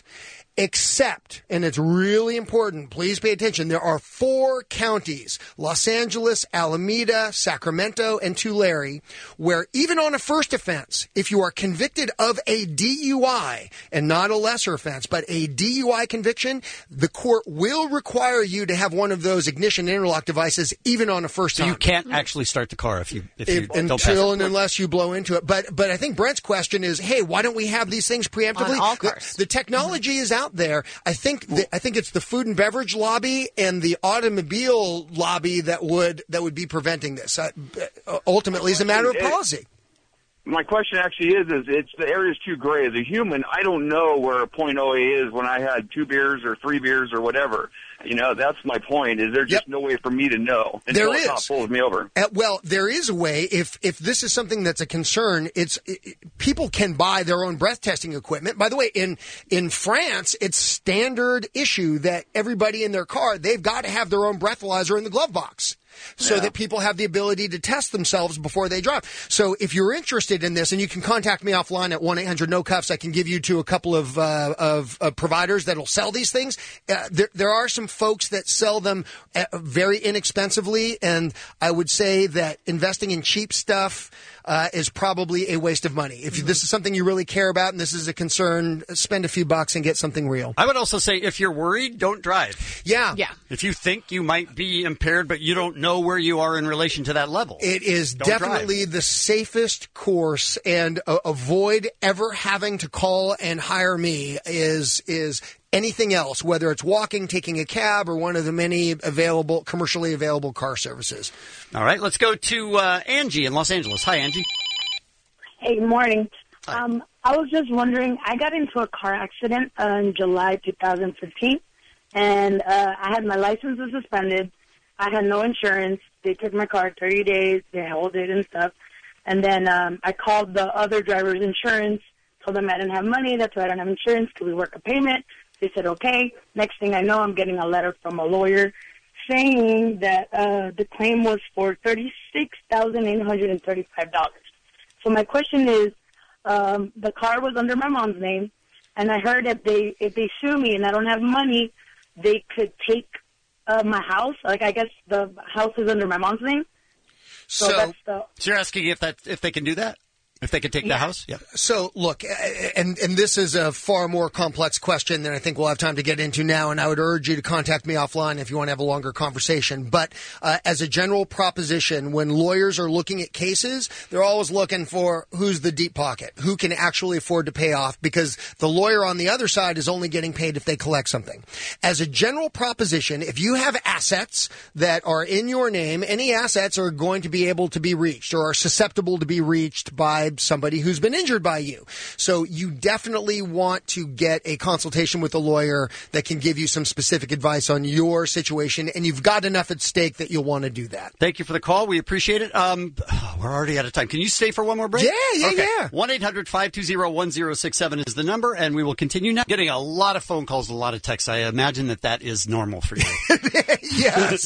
S5: Except, and it's really important, please pay attention, there are four counties, Los Angeles, Alameda, Sacramento, and Tulare, where even on a first offense, if you are convicted of a D U I, and not a lesser offense, but a D U I conviction, the court will require you to have one of those ignition interlock devices even on a first
S13: So
S5: time.
S13: you can't actually start the car if you if you
S5: If-
S13: don't pass
S5: until
S13: it.
S5: and unless you blow into it. But but I think Brent's question is, hey, why don't we have these things preemptively?
S12: On all
S5: The-
S12: cars.
S5: The, technology is out there. I think the, I think it's the food and beverage lobby and the automobile lobby that would that would be preventing this. Uh, ultimately, it's a matter of policy.
S9: My question actually is, is it's the area's too gray. As a human, I don't know where a point oh eight is when I had two beers or three beers or whatever. You know, that's my point, is there's just no way for me to know until
S5: There
S9: a cop
S5: is.
S9: pulls me over.
S5: Uh, well, there is a way. If if this is something that's a concern, it's it, it- people can buy their own breath testing equipment. By the way, in in France, it's standard issue that everybody in their car, they've got to have their own breathalyzer in the glove box, so
S9: Yeah.
S5: that people have the ability to test themselves before they drive. So if you're interested in this, and you can contact me offline at one eight hundred no cuffs, I can give you to a couple of uh, of, of providers that'll sell these things. Uh, there, there are some folks that sell them uh, very inexpensively, and I would say that investing in cheap stuff uh, is probably a waste of money. If this is something you really care about and this is a concern, spend a few bucks and get something real.
S13: I would also say, if you're worried, don't drive.
S5: Yeah.
S12: Yeah.
S13: If you think you might be impaired, but you don't know where you are in relation to that level.
S5: It is
S13: Don't
S5: definitely the safest course, and uh, avoid ever having to call and hire me is is anything else, whether it's walking, taking a cab, or one of the many available, commercially available car services.
S13: All right, let's go to uh, Angie in Los Angeles. Hi, Angie.
S7: Hey, good morning. Um, I was just wondering, I got into a car accident uh, in July two thousand fifteen, and uh, I had my license was suspended. I had no insurance. They took my car thirty days. They held it and stuff. And then um, I called the other driver's insurance, told them I didn't have money. That's why I don't have insurance. Could we work a payment? They said, okay. Next thing I know, I'm getting a letter from a lawyer saying that uh, the claim was for thirty-six thousand eight hundred thirty-five dollars. So my question is, um, the car was under my mom's name, and I heard if they if they sue me and I don't have money, they could take uh, my house. Like, I guess the house is under my mom's name. So,
S5: So-
S7: that's the
S13: So you're asking if that if they can do that? If they could take the
S7: Yeah.
S13: house? Yeah.
S5: So, look, and and this is a far more complex question than I think we'll have time to get into now, and I would urge you to contact me offline if you want to have a longer conversation. But uh, as a general proposition, when lawyers are looking at cases, they're always looking for who's the deep pocket, who can actually afford to pay off, because the lawyer on the other side is only getting paid if they collect something. As a general proposition, if you have assets that are in your name, any assets are going to be able to be reached or are susceptible to be reached by somebody who's been injured by you. So you definitely want to get a consultation with a lawyer that can give you some specific advice on your situation, and you've got enough at stake that you'll want to do that.
S13: Thank you for the call. We appreciate it. Um, we're already out of time. Can you stay for one more break?
S5: Yeah, yeah,
S13: okay.
S5: yeah.
S13: one eight hundred five two zero one zero six seven is the number, and we will continue now. Getting a lot of phone calls, a lot of texts. I imagine that that is normal for you.
S5: Yes.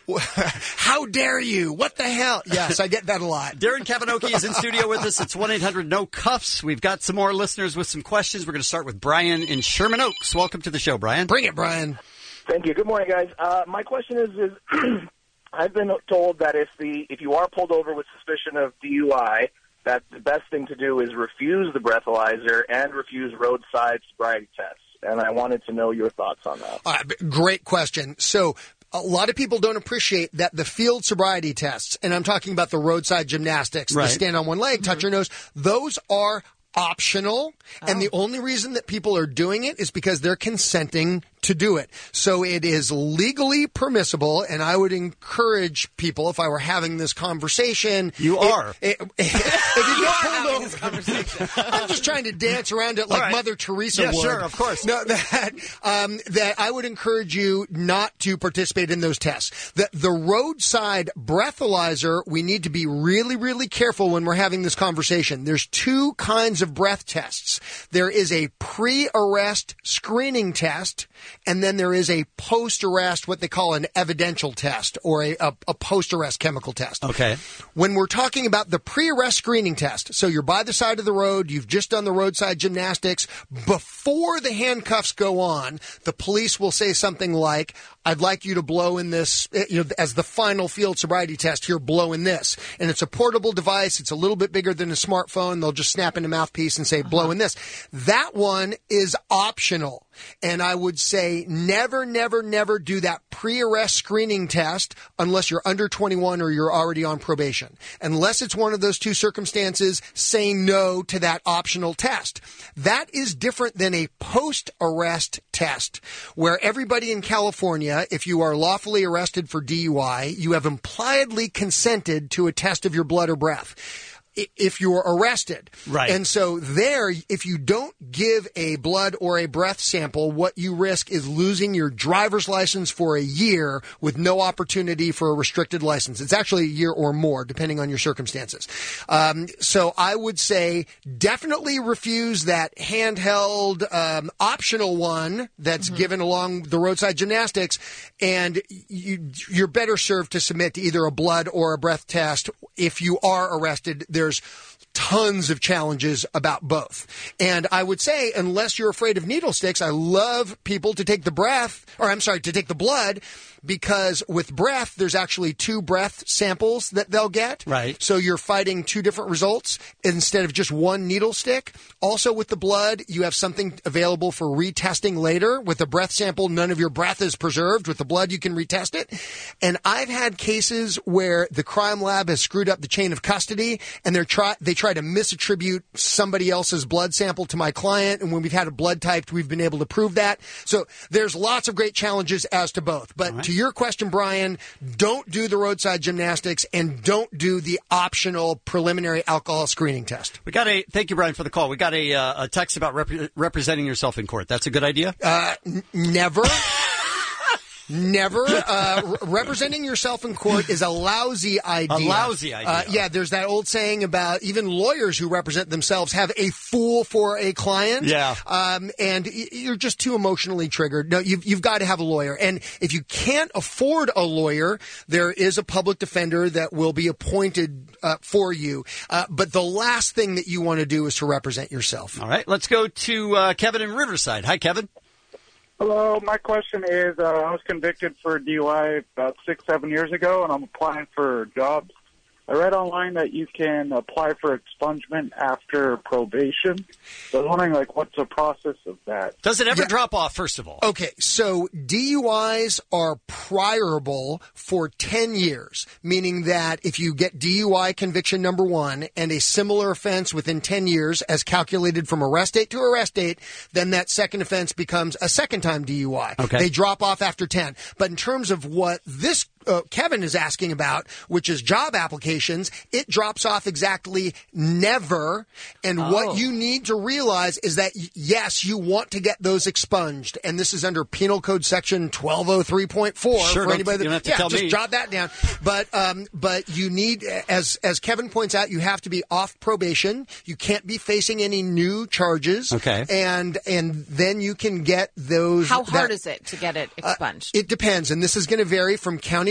S5: How dare you? What the hell? Yes, I get that a lot.
S13: Darren Kavinoky is in studio with us. It's one eight hundred no cuffs. We've got some more listeners with some questions. We're going to start with Brian in Sherman Oaks. Welcome to the show, Brian.
S5: Bring it, Brian.
S4: Thank you. Good morning, guys. Uh, my question is, is I've been told that if the if you are pulled over with suspicion of D U I, that the best thing to do is refuse the breathalyzer and refuse roadside sobriety tests. And I wanted to know your thoughts on that.
S5: Uh, great question. So a lot of people don't appreciate that the field sobriety tests, and I'm talking about the roadside gymnastics,
S13: Right.
S5: the stand on one leg, touch your nose, those are optional. And the only reason that people are doing it is because they're consenting to do it. So it is legally permissible, and I would encourage people, if I were having this conversation...
S13: You are.
S5: It, it, if you get pulled over... This conversation. I'm just trying to dance around it like
S13: All right.
S5: Mother Teresa
S13: Yeah,
S5: would.
S13: sure, of course.
S5: No, that, um, that I would encourage you not to participate in those tests. The, the roadside breathalyzer, we need to be really, really careful when we're having this conversation. There's two kinds of breath tests. There is a pre-arrest screening test, and then there is a post-arrest, what they call an evidential test, or a, a, a post-arrest chemical test.
S13: Okay.
S5: When we're talking about the pre-arrest screening test, so you're by the side of the road, you've just done the roadside gymnastics, before the handcuffs go on, the police will say something like, I'd like you to blow in this, you know, as the final field sobriety test, here, blow in this. And it's a portable device. It's a little bit bigger than a smartphone. They'll just snap in a mouthpiece and say, blow in this. That one is optional. And I would say never, never, never do that pre-arrest screening test unless you're under twenty-one or you're already on probation. Unless it's one of those two circumstances, say no to that optional test. That is different than a post-arrest test, where everybody in California, if you are lawfully arrested for D U I, you have impliedly consented to a test of your blood or breath if you're arrested.
S13: Right.
S5: And so there, if you don't give a blood or a breath sample, what you risk is losing your driver's license for a year with no opportunity for a restricted license. It's actually a year or more, depending on your circumstances. Um, so I would say definitely refuse that handheld, um, optional one that's
S13: Mm-hmm.
S5: given along the roadside gymnastics, and you, you're better served to submit to either a blood or a breath test. If you are arrested, there's tons of challenges about both. And I would say, unless you're afraid of needle sticks, I love people to take the breath, or I'm sorry, to take the blood, because with breath, there's actually two breath samples that they'll get.
S13: Right.
S5: So you're fighting two different results instead of just one needle stick. Also with the blood, you have something available for retesting later. With the breath sample, none of your breath is preserved. With the blood, you can retest it. And I've had cases where the crime lab has screwed up the chain of custody, and they're try they try to misattribute somebody else's blood sample to my client. And when we've had a blood typed, we've been able to prove that. So there's lots of great challenges as to both. But
S13: right.
S5: to your question, Brian, don't do the roadside gymnastics and don't do the optional preliminary alcohol screening test.
S13: We got a thank you, Brian, for the call. We got a, uh, a text about rep- representing yourself in court. That's a good idea.
S5: Uh, n- never. Never. Uh, re- representing yourself in court is a lousy idea.
S13: A lousy idea.
S5: Uh, yeah, there's that old saying about even lawyers who represent themselves have a fool for a client.
S13: Yeah.
S5: Um, and y- you're just too emotionally triggered. No, you've, you've got to have a lawyer. And if you can't afford a lawyer, there is a public defender that will be appointed uh, for you. Uh, but the last thing that you want to do is to represent yourself.
S13: All right, let's go to uh, Kevin in Riverside. Hi, Kevin.
S10: Hello, my question is, uh, I was convicted for D U I about six, seven years ago, and I'm applying for jobs. I read online that you can apply for expungement after probation. So I was wondering, like, what's the process of that?
S13: Does it ever yeah. drop off, first of all?
S5: Okay, so D U Is are priorable for ten years, meaning that if you get D U I conviction number one and a similar offense within ten years as calculated from arrest date to arrest date, then that second offense becomes a second time D U I.
S13: Okay.
S5: They drop off after ten. But in terms of what this Uh, Kevin is asking about, which is job applications, it drops off exactly never. And
S13: Oh.
S5: what you need to realize is that, y- yes, you want to get those expunged. And this is under Penal Code Section twelve oh three point four.
S13: Sure,
S5: for
S13: don't-
S5: anybody that,
S13: you don't have to
S5: yeah,
S13: tell
S5: just
S13: me.
S5: jot that down. But, um, but you need, as, as Kevin points out, you have to be off probation. You can't be facing any new charges.
S13: Okay.
S5: And, and then you can get those.
S12: How hard
S5: that-
S12: is it to get it expunged?
S5: Uh, it depends, and this is going to vary from county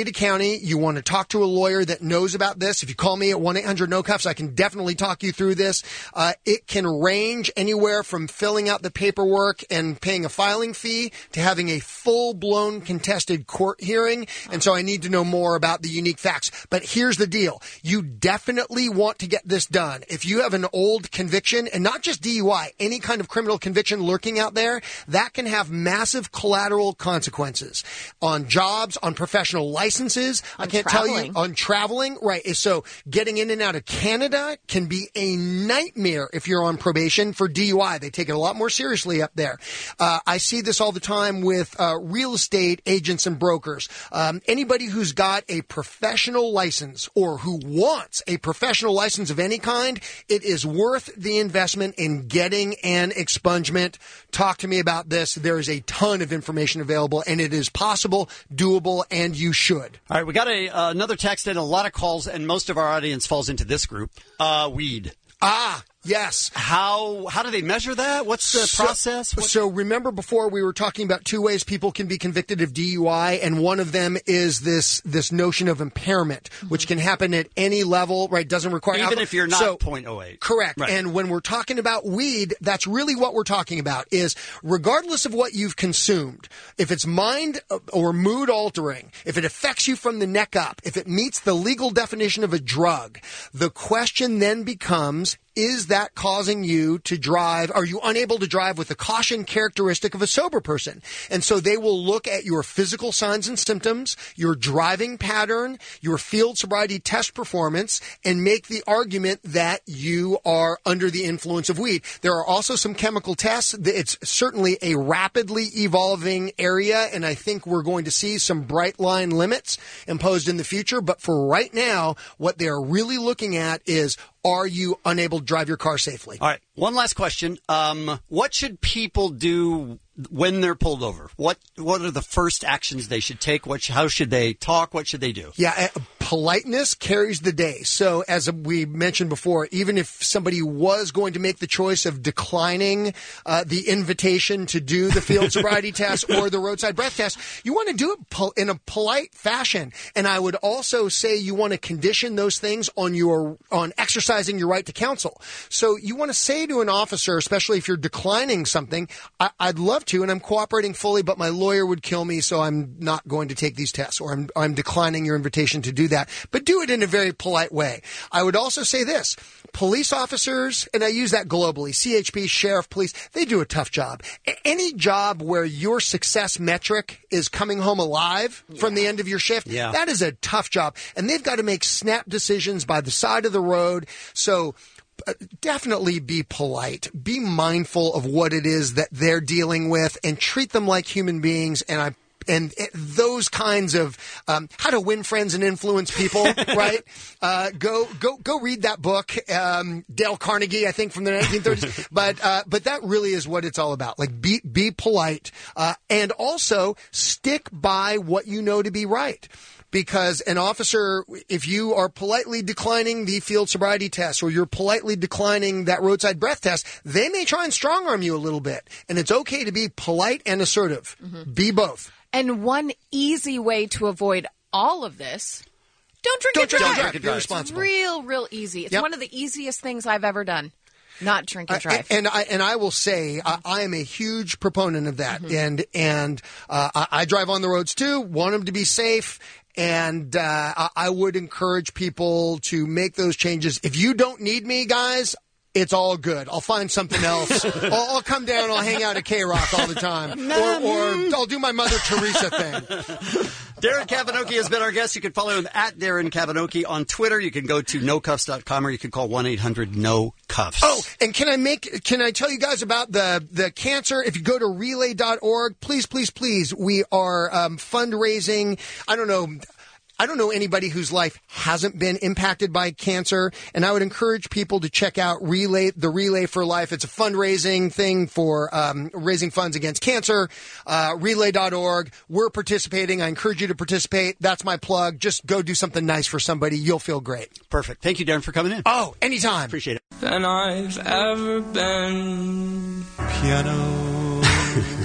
S5: Alameda County, you want to talk to a lawyer that knows about this. If you call me at one eight hundred no cuffs, I can definitely talk you through this. Uh, it can range anywhere from filling out the paperwork and paying a filing fee to having a full-blown contested court hearing. And so I need to know more about the unique facts. But here's the deal. You definitely want to get this done. If you have an old conviction, and not just D U I, any kind of criminal conviction lurking out there, that can have massive collateral consequences on jobs, on professional licenses.
S12: On
S5: I can't
S12: traveling.
S5: tell you on traveling. Right. So getting in and out of Canada can be a nightmare if you're on probation for D U I. They take it a lot more seriously up there. Uh, I see this all the time with uh, real estate agents and brokers. Um, anybody who's got a professional license or who wants a professional license of any kind, it is worth the investment in getting an expungement. Talk to me about this. There is a ton of information available, and it is possible, doable, and you should.
S13: All right, we got a uh, another text and a lot of calls, and most of our audience falls into this group. Uh, weed.
S5: Ah, yes.
S13: How how do they measure that? What's the
S5: So-
S13: process? What-
S5: So remember before we were talking about two ways people can be convicted of D U I, and one of them is this this notion of impairment, which can happen at any level, right? Doesn't require
S13: Even
S5: alcohol.
S13: if you're not
S5: So-
S13: point oh eight.
S5: Correct.
S13: Right.
S5: And when we're talking about weed, that's really what we're talking about is regardless of what you've consumed, if it's mind or mood altering, if it affects you from the neck up, if it meets the legal definition of a drug, the question then becomes, is that causing you to drive? Are you unable to drive with the caution characteristic of a sober person? And so they will look at your physical signs and symptoms, your driving pattern, your field sobriety test performance, and make the argument that you are under the influence of weed. There are also some chemical tests. It's certainly a rapidly evolving area, and I think we're going to see some bright line limits imposed in the future. But for right now, what they're really looking at is, are you unable to drive your car safely?
S13: All right. One last question. Um, what should people do when they're pulled over? What What are the first actions they should take? What? How should they talk? What should they do?
S5: Yeah, uh, politeness carries the day. So as we mentioned before, even if somebody was going to make the choice of declining uh, the invitation to do the field sobriety test or the roadside breath test, you want to do it pol- in a polite fashion. And I would also say you want to condition those things on your on exercising your right to counsel. So you want to say to an officer, especially if you're declining something, I- I'd love to, and I'm cooperating fully, but my lawyer would kill me, so I'm not going to take these tests, or I'm, I'm declining your invitation to do that. But do it in a very polite way. I would also say this. Police officers, and I use that globally, C H P, sheriff, police, they do a tough job. A- Any job where your success metric is coming home alive from the end of your shift,
S13: Yeah.
S5: that is a tough job. And they've got to make snap decisions by the side of the road. So uh, definitely be polite. Be mindful of what it is that they're dealing with and treat them like human beings. And I And it- those kinds of um, how to win friends and influence people, right? Uh, go, go, go read that book, um, Dale Carnegie, I think, from the nineteen thirties. But, uh, but that really is what it's all about. Like, be, be polite, uh, and also stick by what you know to be right. Because an officer, if you are politely declining the field sobriety test or you're politely declining that roadside breath test, they may try and strong arm you a little bit. And it's okay to be polite and assertive. Be both.
S12: And one easy way to avoid all of this, don't drink
S5: Don't
S12: and
S5: drink and
S12: drive.
S5: drive. Be responsible.
S12: Real, real easy. It's
S5: Yep.
S12: one of the easiest things I've ever done. Not drink and drive.
S5: Uh, and I and I will say I, I am a huge proponent of that. And and uh, I, I drive on the roads too. Want them to be safe. And uh, I, I would encourage people to make those changes. If you don't need me, guys, it's all good. I'll find something else. I'll, I'll come down. I'll hang out at K-Rock all the time, or, or I'll do my Mother Teresa thing.
S13: Darren Kavanoki has been our guest. You can follow him at Darren Kavanoki on Twitter. You can go to no cuffs dot com or you can call one eight hundred no cuffs.
S5: Oh, and can I make can I tell you guys about the the cancer? If you go to relay dot org, please, please, please, we are um, fundraising. I don't know. I don't know anybody whose life hasn't been impacted by cancer, and I would encourage people to check out Relay, the Relay for Life. It's a fundraising thing for um, raising funds against cancer. Uh, relay dot org. We're participating. I encourage you to participate. That's my plug. Just go do something nice for somebody. You'll feel great.
S13: Perfect. Thank you, Darren, for coming in.
S5: Oh, anytime.
S13: Appreciate it.
S1: Than I've ever been.
S13: Piano.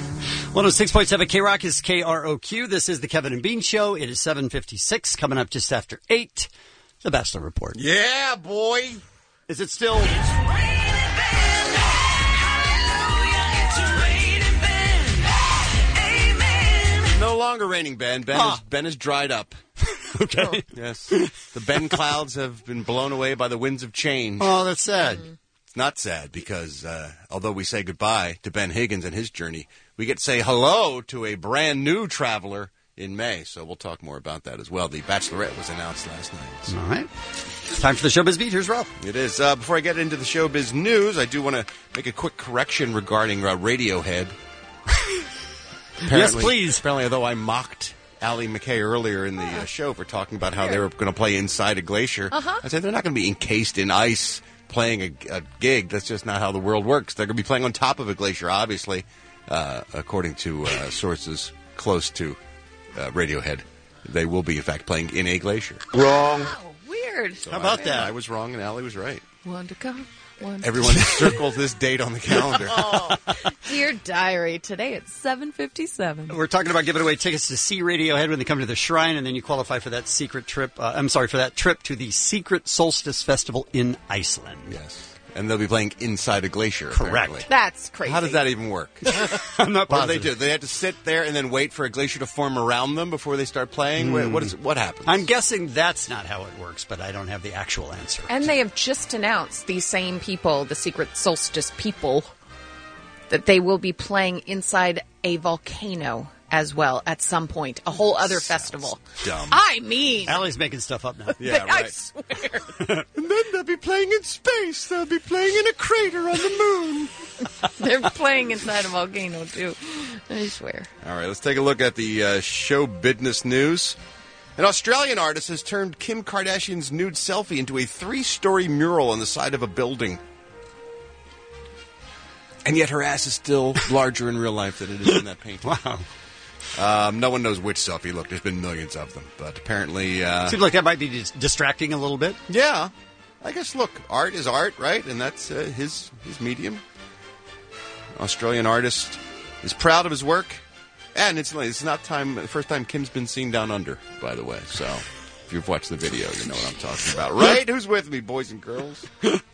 S13: one oh six point seven K-Rock is K R O Q. This is the Kevin and Bean Show. It is seven fifty-six, coming up just after eight. The Bachelor Report.
S6: Yeah, boy.
S13: Is it still...
S6: No longer raining, Ben. Ben,
S13: Ah.
S6: is, Ben is dried up.
S13: Okay.
S6: Yes. The Ben clouds have been blown away by the winds of change.
S13: Oh, that's sad.
S6: It's not sad because uh, although we say goodbye to Ben Higgins and his journey, we get to say hello to a brand new traveler in May. So we'll talk more about that as well. The Bachelorette was announced last night. So.
S13: All right. Time for the Showbiz Beat. Here's Ralph.
S6: It is. Uh, before I get into the Showbiz news, I do want to make a quick correction regarding uh, Radiohead.
S13: Yes, please.
S6: Apparently, although I mocked Allie McKay earlier in the uh, show for talking about how they were going to play inside a glacier,
S12: Uh-huh.
S6: I said they're not going to be encased in ice playing a, a gig. That's just not how the world works. They're going to be playing on top of a glacier, obviously, uh, according to uh, sources close to uh, Radiohead. They will be, in fact, playing in a glacier.
S12: Wrong. Weird.
S6: So How about I, that? I was wrong and Allie was right.
S12: One to go. One to
S6: Everyone
S12: go.
S6: circles this date on the calendar.
S12: Oh, dear diary, today it's seven fifty-seven.
S13: We're talking about giving away tickets to see Radiohead when they come to the Shrine, and then you qualify for that secret trip. Uh, I'm sorry, for that trip to the Secret Solstice Festival in Iceland.
S6: Yes. And they'll be playing inside a glacier.
S13: Correct.
S6: Apparently.
S12: That's crazy.
S6: How does that even work?
S13: I'm not
S6: What do they
S13: positive.
S6: do? They have to sit there and then wait for a glacier to form around them before they start playing? What- What is what happens?
S13: I'm guessing that's not how it works, but I don't have the actual answer.
S12: And they have just announced, these same people, the Secret Solstice people, that they will be playing inside a volcano as well at some point. A whole other festival.
S6: Dumb.
S12: I mean,
S13: Allie's making stuff up now.
S6: Yeah,
S12: I
S6: right.
S12: swear.
S6: And then they'll be playing in space. They'll be playing in a crater on the moon.
S12: They're playing inside a volcano, too. I swear.
S6: All right, let's take a look at the uh, show business news. An Australian artist has turned Kim Kardashian's nude selfie into a three-story mural on the side of a building. And yet her ass is still larger in real life than it is in that painting.
S13: Wow.
S6: Um, no one knows which selfie. Look, there's been millions of them. But apparently... Uh,
S13: Seems like that might be dis- distracting a little bit.
S6: Yeah. I guess, look, art is art, right? And that's uh, his his medium. Australian artist is proud of his work. And incidentally, it's not time the first time Kim's been seen down under, by the way. So if you've watched the video, you know what I'm talking about. Right? Who's with me, boys and girls?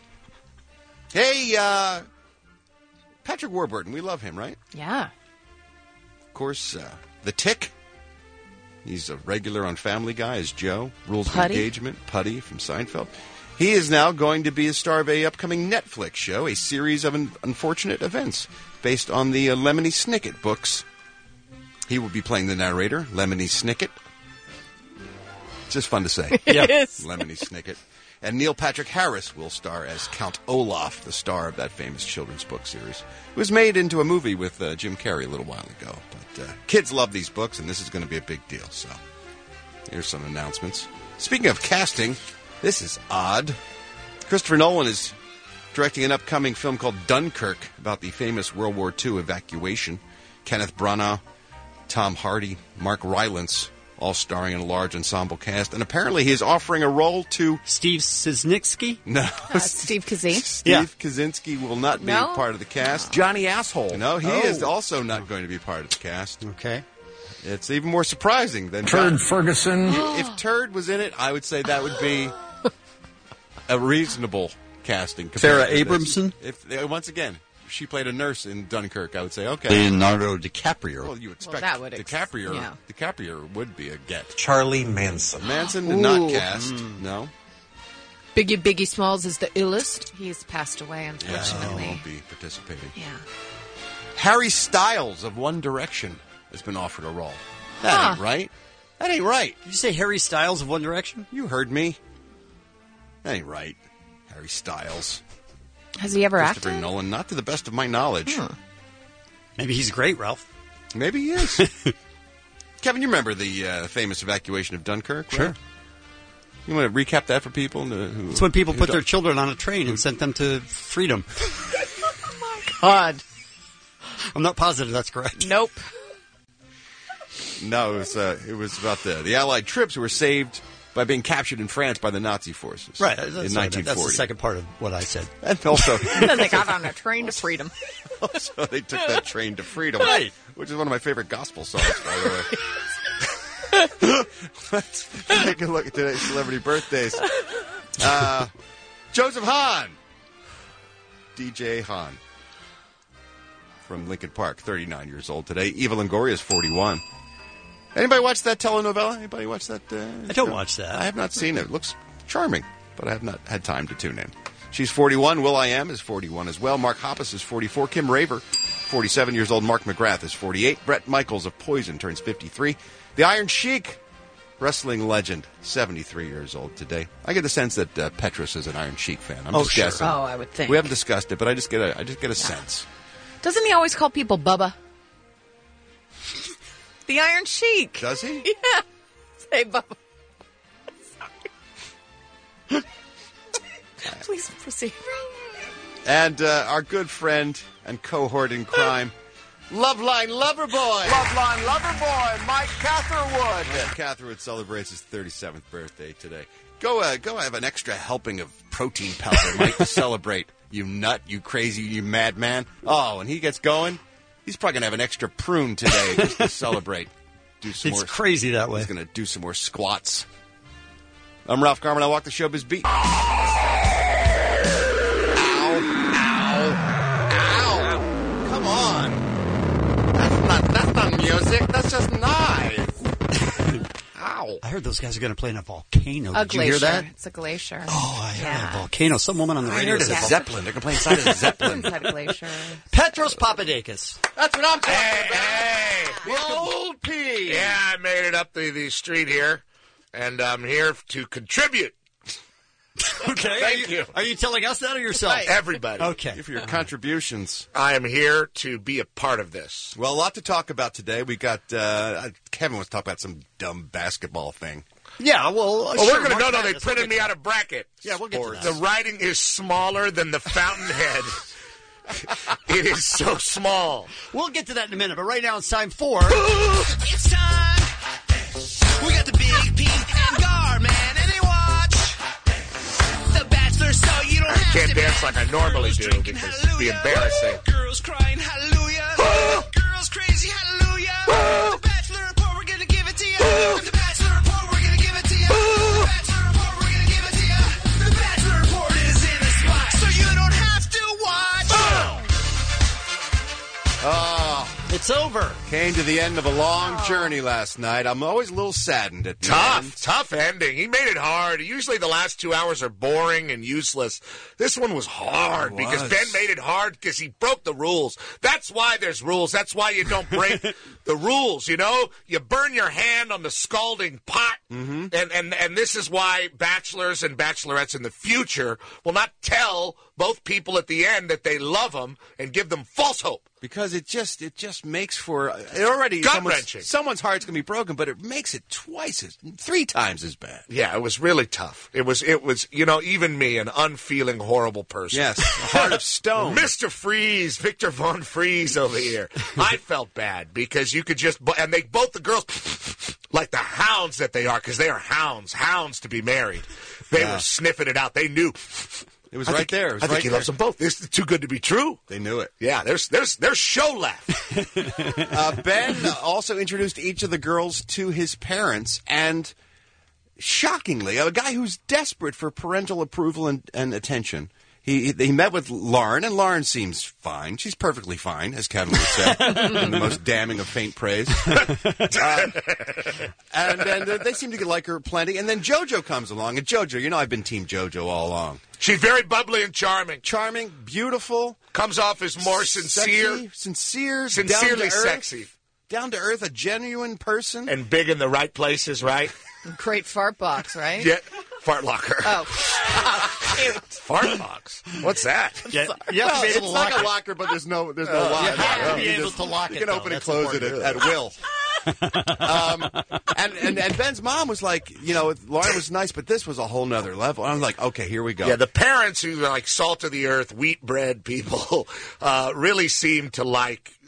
S6: Hey, uh, Patrick Warburton. We love him, right?
S12: Yeah.
S6: Of course, uh, The Tick. He's a regular on Family Guy as Joe. Rules
S12: Putty.
S6: of Engagement. Putty from Seinfeld. He is now going to be a star of a upcoming Netflix show, a series of un- unfortunate events based on the uh, Lemony Snicket books. He will be playing the narrator, Lemony Snicket. It's just fun to say.
S12: It Yeah. is.
S6: Lemony Snicket. And Neil Patrick Harris will star as Count Olaf, the star of that famous children's book series. It was made into a movie with uh, Jim Carrey a little while ago. But uh, kids love these books, and this is going to be a big deal. So here's some announcements. Speaking of casting, this is odd. Christopher Nolan is directing an upcoming film called Dunkirk about the famous World War Two evacuation. Kenneth Branagh, Tom Hardy, Mark Rylance, all starring in a large ensemble cast. And apparently he is offering a role to...
S13: Steve Szynski?
S6: No.
S12: Uh, Steve Kazee.
S6: Steve
S13: Yeah.
S6: Kaczynski will not be
S12: No?
S6: part of the cast.
S10: Johnny Asshole.
S6: No, he
S10: Oh.
S6: is also not going to be part of the cast.
S13: Okay.
S6: It's even more surprising than...
S10: Turd
S6: John-
S10: Ferguson.
S6: If Turd was in it, I would say that would be a reasonable casting. compared
S13: Sarah
S6: to this.
S13: Abramson?
S6: If uh, once again, if she played a nurse in Dunkirk, I would say, okay.
S13: Leonardo DiCaprio.
S6: Well, you expect
S12: that would ex-
S6: DiCaprio.
S12: yeah.
S6: DiCaprio would be a get.
S10: Charlie Manson.
S6: Manson did not
S12: Ooh.
S6: cast. No.
S12: Biggie Biggie Smalls is the illest. He's passed away,
S6: Yeah, he
S12: unfortunately.
S6: won't be participating.
S12: Yeah.
S6: Harry Styles of One Direction has been offered a role. That
S12: Huh.
S6: ain't right. That ain't right.
S13: Did you say Harry Styles of One Direction?
S6: You heard me. That ain't right. Harry Styles.
S12: Has he ever
S6: Christopher
S12: acted?
S6: Nolan, not to the best of my knowledge.
S12: Hmm.
S13: Maybe he's great, Ralph.
S6: Maybe he is. Kevin, you remember the uh, famous evacuation of Dunkirk?
S13: Sure.
S6: Right? You want to recap that for people? Who,
S13: It's when people
S6: who
S13: put
S6: don't-
S13: their children on a train and sent them to freedom.
S12: God.
S13: I'm not positive that's correct.
S12: Nope.
S6: No, it was, uh, it was about the, the Allied troops who were saved by being captured in France by the Nazi forces.
S13: Right. That's
S6: in
S13: what I meant.
S6: nineteen forty.
S13: That's the second part of what I said.
S6: And also,
S12: then they got on a train to freedom.
S6: also they took that train to freedom,
S13: Right.
S6: which is one of my favorite gospel songs, by the way. Let's take a look at today's celebrity birthdays. Uh, Joseph Hahn. D J Hahn. From Lincoln Park, thirty-nine years old today. Eva Longoria is forty-one. Anybody watch that telenovela? Anybody watch that? Uh,
S13: I don't
S6: show?
S13: watch that.
S6: I have not seen it. It looks charming, but I have not had time to tune in. She's forty-one. Will.i.am is forty-one as well. Mark Hoppus is forty-four. Kim Raver, forty-seven years old. Mark McGrath is forty-eight. Brett Michaels of Poison turns fifty-three. The Iron Sheik, wrestling legend, seventy-three years old today. I get the sense that uh, Petrus is an Iron Sheik fan. I'm
S12: Oh,
S6: just
S12: sure.
S6: guessing.
S12: Oh, I would think.
S6: We haven't discussed it, but I just get a, I just get a sense.
S12: Doesn't he always call people Bubba? The Iron Sheik.
S6: Does he?
S12: Yeah. Say Bubba. Sorry. Please proceed.
S6: And uh, our good friend and cohort in crime, Loveline Loverboy.
S15: Loveline Loverboy, Mike Catherwood.
S6: Mike Catherwood celebrates his thirty-seventh birthday today. Go, uh, go have an extra helping of protein powder, Mike, to celebrate. You nut, you crazy, you madman. Oh, and he gets going. He's probably going to have an extra prune today just to celebrate. Do some
S13: It's
S6: more,
S13: crazy that way.
S6: He's going to do some more squats. I'm Ralph Garman. I walk the showbiz beat. Ow. Ow. Ow. Come on. That's not, that's not music. That's just nice. Ow.
S13: I heard those guys are going to play in a volcano.
S12: A
S13: Did
S12: glacier.
S13: you hear that?
S12: It's a glacier.
S13: Oh, I heard
S12: yeah.
S13: a volcano. Some woman on the
S6: I
S13: radio
S6: heard it's
S13: said
S6: a Zeppelin. They're going to play inside a Zeppelin.
S12: Inside a glacier.
S13: Petros Papadakis.
S6: That's what I'm talking
S1: Hey,
S6: about.
S1: hey.
S6: Old P.
S1: Yeah, I made it up the, the street here, and I'm here to contribute.
S13: Okay.
S1: Thank
S13: are you,
S1: you.
S13: Are you telling us that or yourself?
S1: Everybody.
S13: Okay.
S6: For your contributions.
S1: I am here to be a part of this.
S6: Well, a lot to talk about today. We got uh, Kevin was talking about some dumb basketball thing.
S13: Yeah, well,
S1: Well,
S13: sure,
S1: we're going to
S13: March
S1: no, no. They
S13: Madness. We'll
S1: printed
S13: get
S1: me
S13: to
S1: out of bracket.
S13: Yeah, we'll get to that.
S1: The writing is smaller than the fountainhead. It is so small.
S13: We'll get to that in a minute, but right now it's time for...
S19: It's time. We got the big Pete and Gar, man, and they watch The Bachelor, so you don't
S1: I
S19: have
S1: can't
S19: to
S1: dance like I normally do because it'd be embarrassing.
S19: Girls crying hallelujah. Girls crazy hallelujah. The Bachelor report, we're gonna give it to you. The Bachelor report, we're gonna give it to you. The Bachelor report, we're gonna give it to you. The Bachelor report is in the spot, so you don't have to watch.
S6: Oh,
S13: it's over.
S6: Came to the end of a long journey last night. I'm always a little saddened at the
S1: Tough,
S6: end.
S1: tough ending. He made it hard. Usually the last two hours are boring and useless. This one was hard
S6: It
S1: because
S6: was.
S1: Ben made it hard because he broke the rules. That's why there's rules. That's why you don't break the rules, you know? You burn your hand on the scalding pot.
S6: Mm-hmm.
S1: And, and, and this is why bachelors and bachelorettes in the future will not tell both people at the end that they love them and give them false hope.
S6: Because it just it just makes for it already
S1: Gut-wrenching.
S6: someone's, someone's heart's gonna be broken, but it makes it twice as three times as bad.
S1: Yeah, it was really tough. It was, it was, you know, even me, an unfeeling, horrible person.
S6: Yes, a heart of stone.
S1: Mister Freeze, Victor Von Freeze over here. I felt bad because you could just, and they both the girls, like the hounds that they are, because they are hounds, hounds to be married. They
S6: Yeah.
S1: were sniffing it out. They knew.
S6: It was
S1: I
S6: right
S1: think,
S6: there. It was
S1: I think
S6: right
S1: he
S6: there.
S1: loves them both. This is too good to be true.
S6: They knew it.
S1: Yeah, there's there's there's show left.
S6: Uh, Ben also introduced each of the girls to his parents, and shockingly, a guy who's desperate for parental approval and, and attention. He, he met with Lauren, and Lauren seems fine. She's perfectly fine, as Kevin would say, in the most damning of faint praise. Uh, and and uh, they seem to like her plenty. And then JoJo comes along, and JoJo, you know I've been Team JoJo all along.
S1: She's very bubbly and charming.
S6: Charming, beautiful.
S1: Comes off as more sincere.
S6: Sexy, sincere,
S1: Sincerely
S6: down to earth,
S1: sexy.
S6: Down to earth, a genuine person.
S1: And big in the right places, right?
S12: Great fart box, right?
S1: Yeah. Fart locker.
S12: Oh, cute.
S1: Fart box. What's that?
S13: Yeah, you have to be
S6: Well,
S13: able
S6: it's
S13: to
S6: like
S13: lock
S6: a
S13: it.
S6: locker, but there's no there's no
S1: Oh,
S6: lock.
S13: You have to be
S6: You
S13: able
S6: just-
S13: to lock
S6: You
S13: it,
S6: can
S13: though.
S6: open and
S13: That's
S6: close it at,
S13: important.
S6: at will. um, and, and and Ben's mom was like, you know, Lauren was nice, but this was a whole nother level. I'm like, okay, here we go.
S1: Yeah, the parents who are like salt of the earth, wheat bread people, uh, really seem to like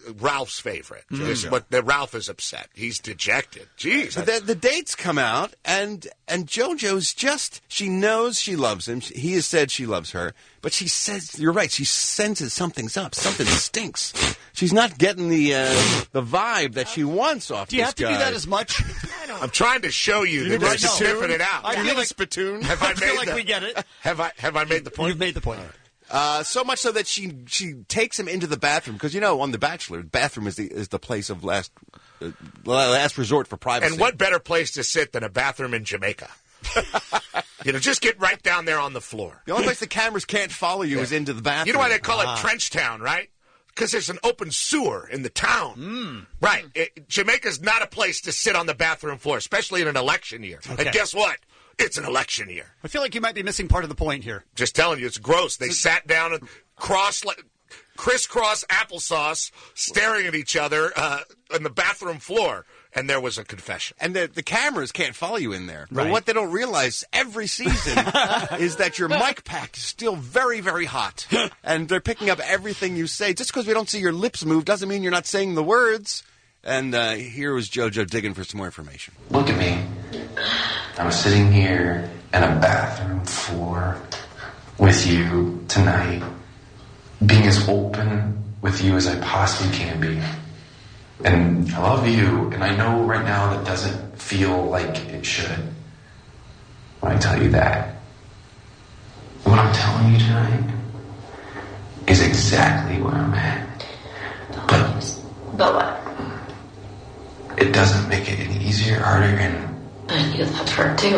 S1: Ralph's favorite.
S6: Mm.
S1: Is what the Ralph is upset. He's dejected. Jeez.
S6: But the, the dates come out, and and JoJo's just, she knows she loves him. She, he has said she loves her, but she says, you're right, she senses something's up. Something stinks. She's not getting the uh, the vibe that she wants off
S13: Do you
S6: this
S13: have to
S6: guy.
S13: do that as much?
S1: I'm trying to show you
S6: You
S1: that
S6: need
S1: they're
S6: a spittoon?
S1: sniffing it out.
S13: I
S6: You
S13: feel
S6: need a
S13: like
S6: spittoon?
S1: Have I
S13: I feel
S1: made
S13: like
S1: the-
S13: we get it.
S1: Have I have I made the point?
S13: You've made the point.
S6: Uh, so much so that she she takes him into the bathroom because you know on The Bachelor, the bathroom is the is the place of last uh, last resort for privacy.
S1: And what better place to sit than a bathroom in Jamaica? You know, just get right down there on the floor.
S6: The only place the cameras can't follow you is into the bathroom.
S1: You know why they call
S6: Ah.
S1: it Trench Town, right? Because there's an open sewer in the town.
S13: Mm.
S1: Right. It, Jamaica's not a place to sit on the bathroom floor, especially in an election year.
S13: Okay.
S1: And guess what? It's an election year.
S13: I feel like you might be missing part of the point here.
S1: Just telling you, it's gross. They sat down and cross, crisscross applesauce, staring at each other uh, on the bathroom floor, and there was a confession.
S6: And the, the cameras can't follow you in there. But
S1: Right.
S6: what they don't realize every season is that your mic pack is still very, very hot. And they're picking up everything you say. Just because we don't see your lips move doesn't mean you're not saying the words. And uh, here was JoJo digging for some more information.
S14: Look at me. I'm sitting here in a bathroom floor with you tonight, being as open with you as I possibly can be. And I love you, and I know right now that doesn't feel like it should when I tell you that. What I'm telling you tonight is exactly where I'm at. But,
S18: But what?
S14: it doesn't make it any easier, harder, and
S18: And you love her too.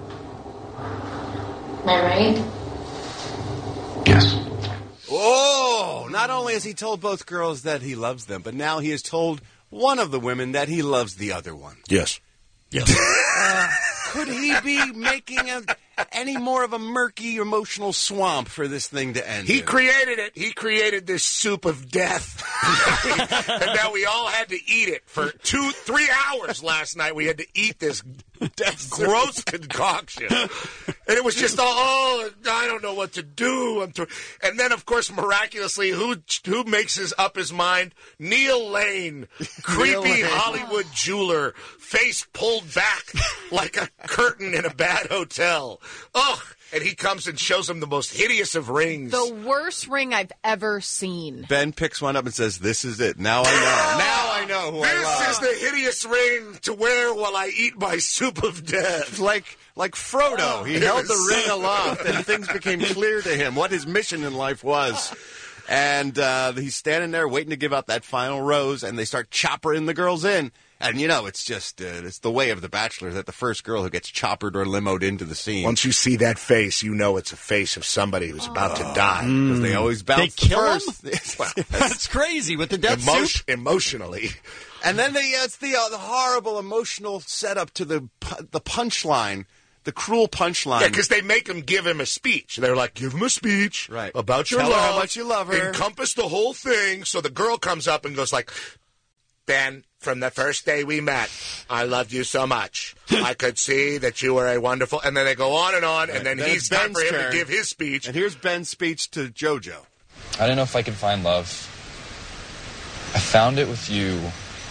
S18: Am I right?
S14: yes.
S6: Oh, not only has he told both girls that he loves them, but now he has told one of the women that he loves the other one.
S1: Yes.
S6: Yes. uh, could he be making a, any more of a murky emotional swamp for this thing to end?
S1: He
S6: in?
S1: created it. He created this soup of death. And now we all had to eat it for two, three hours last night. We had to eat this death, gross concoction. And it was just all, oh, I don't know what to do. I'm through. And then, of course, miraculously, who who makes his up his mind? Neil Lane, creepy
S6: Lane.
S1: Hollywood jeweler, face pulled back like a curtain in a bad hotel. Ugh. And he comes and shows him the most hideous of rings.
S12: The worst ring I've ever seen.
S6: Ben picks one up and says, "This is it. Now I know. Now I know who I
S1: This
S6: love."
S1: is the hideous ring to wear while I eat my soup of death.
S6: Like like Frodo, he
S1: It
S6: held the
S1: was
S6: ring
S1: so
S6: aloft,
S1: good.
S6: and things became clear to him what his mission in life was. And uh, he's standing there waiting to give out that final rose, and they start choppering the girls in. And, you know, it's just, uh, it's the way of The Bachelor that the first girl who gets choppered or limoed into the scene.
S1: Once you see that face, you know it's a face of somebody who's about to die.
S6: Because they always bounce
S13: They kill
S6: first.
S13: him?
S6: Well,
S13: That's crazy with the death
S1: Emo-
S13: soup.
S1: emotionally.
S6: and then they, uh, it's the, uh, the horrible emotional setup to the pu- the punchline, the cruel punchline.
S1: Yeah, because they make him give him a speech. They're like, give him a speech
S6: Right.
S1: about your
S6: Tell her
S1: love.
S6: how much you love her.
S1: Encompass the whole thing. So the girl comes up and goes like, Ben, from the first day we met, I loved you so much. I could see that you were a wonderful... And then they go on and on, and then,
S6: Then
S1: he's time
S6: Ben's
S1: for him
S6: turn.
S1: to give his speech.
S6: And here's Ben's speech to JoJo.
S23: I don't know if I can find love. I found it with you.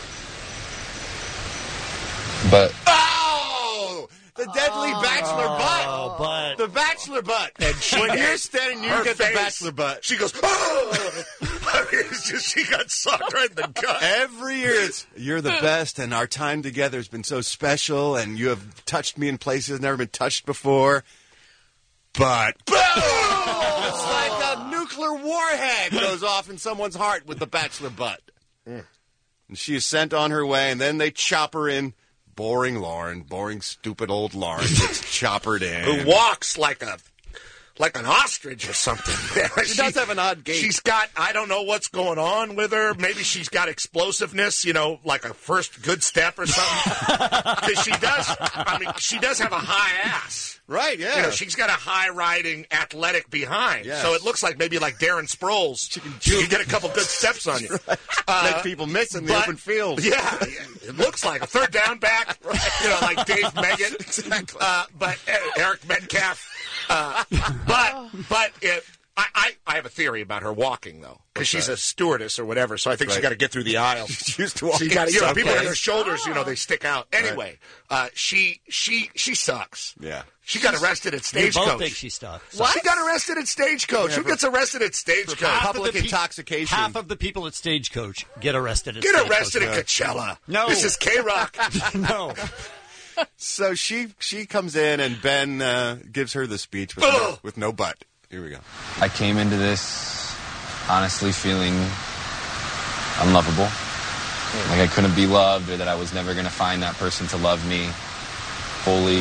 S23: But
S6: Oh! The deadly bachelor butt.
S13: Oh, but
S6: The bachelor butt.
S1: And she
S6: when
S1: gets
S6: you're standing, you
S1: her
S6: get
S1: face.
S6: the bachelor butt.
S1: She goes, oh! I mean, it's just, she got sucked right in the gut.
S6: Every year, it's you're the best, and our time together has been so special, and you have touched me in places never been touched before. But boom! It's like a nuclear warhead goes off in someone's heart with the bachelor butt. And she is sent on her way, and then they chop her in. Boring Lauren, boring stupid old Lauren gets choppered in.
S1: Who walks like a like an ostrich or something.
S6: She does have an odd gait.
S1: She's got, I don't know what's going on with her. Maybe she's got explosiveness, you know, like a first good step or something. Because she does, I mean, she does have a high ass.
S6: Right, yeah.
S1: You know, she's got a high-riding, athletic behind.
S6: Yes.
S1: So it looks like maybe like Darren Sproles. She can get a couple good steps on you. Uh,
S6: Make people miss in the
S1: but-
S6: open field.
S1: Yeah, it looks like a third down back, you know, like Dave Meggett. Exactly. Uh, but uh, Eric Metcalf. Uh, but but it, I, I, I have a theory about her walking, though, because
S6: What's
S1: she's
S6: that?
S1: a stewardess or whatever, so I think she's
S6: Right.
S1: got to get through the aisle.
S6: She's used to walking
S1: She gotta, you know,
S6: someplace.
S1: people on their shoulders, you know, they stick out. Anyway, uh, she she she sucks.
S6: Yeah.
S1: She got arrested at
S13: You
S1: Stagecoach.
S13: both think she sucks.
S1: She got arrested at Stagecoach.
S6: Yeah,
S1: Who
S6: for-
S1: gets arrested at Stagecoach?
S13: Half of the
S6: Public
S13: pe-
S6: intoxication.
S13: Half of the people at Stagecoach get arrested at
S1: Get
S13: Stagecoach.
S1: arrested at Coachella.
S13: No.
S1: This is K-Rock.
S13: No.
S6: So she she comes in and Ben uh, gives her the speech with no, with no butt. Here we go.
S23: I came into this honestly feeling unlovable. Like I couldn't be loved, or that I was never going to find that person to love me fully.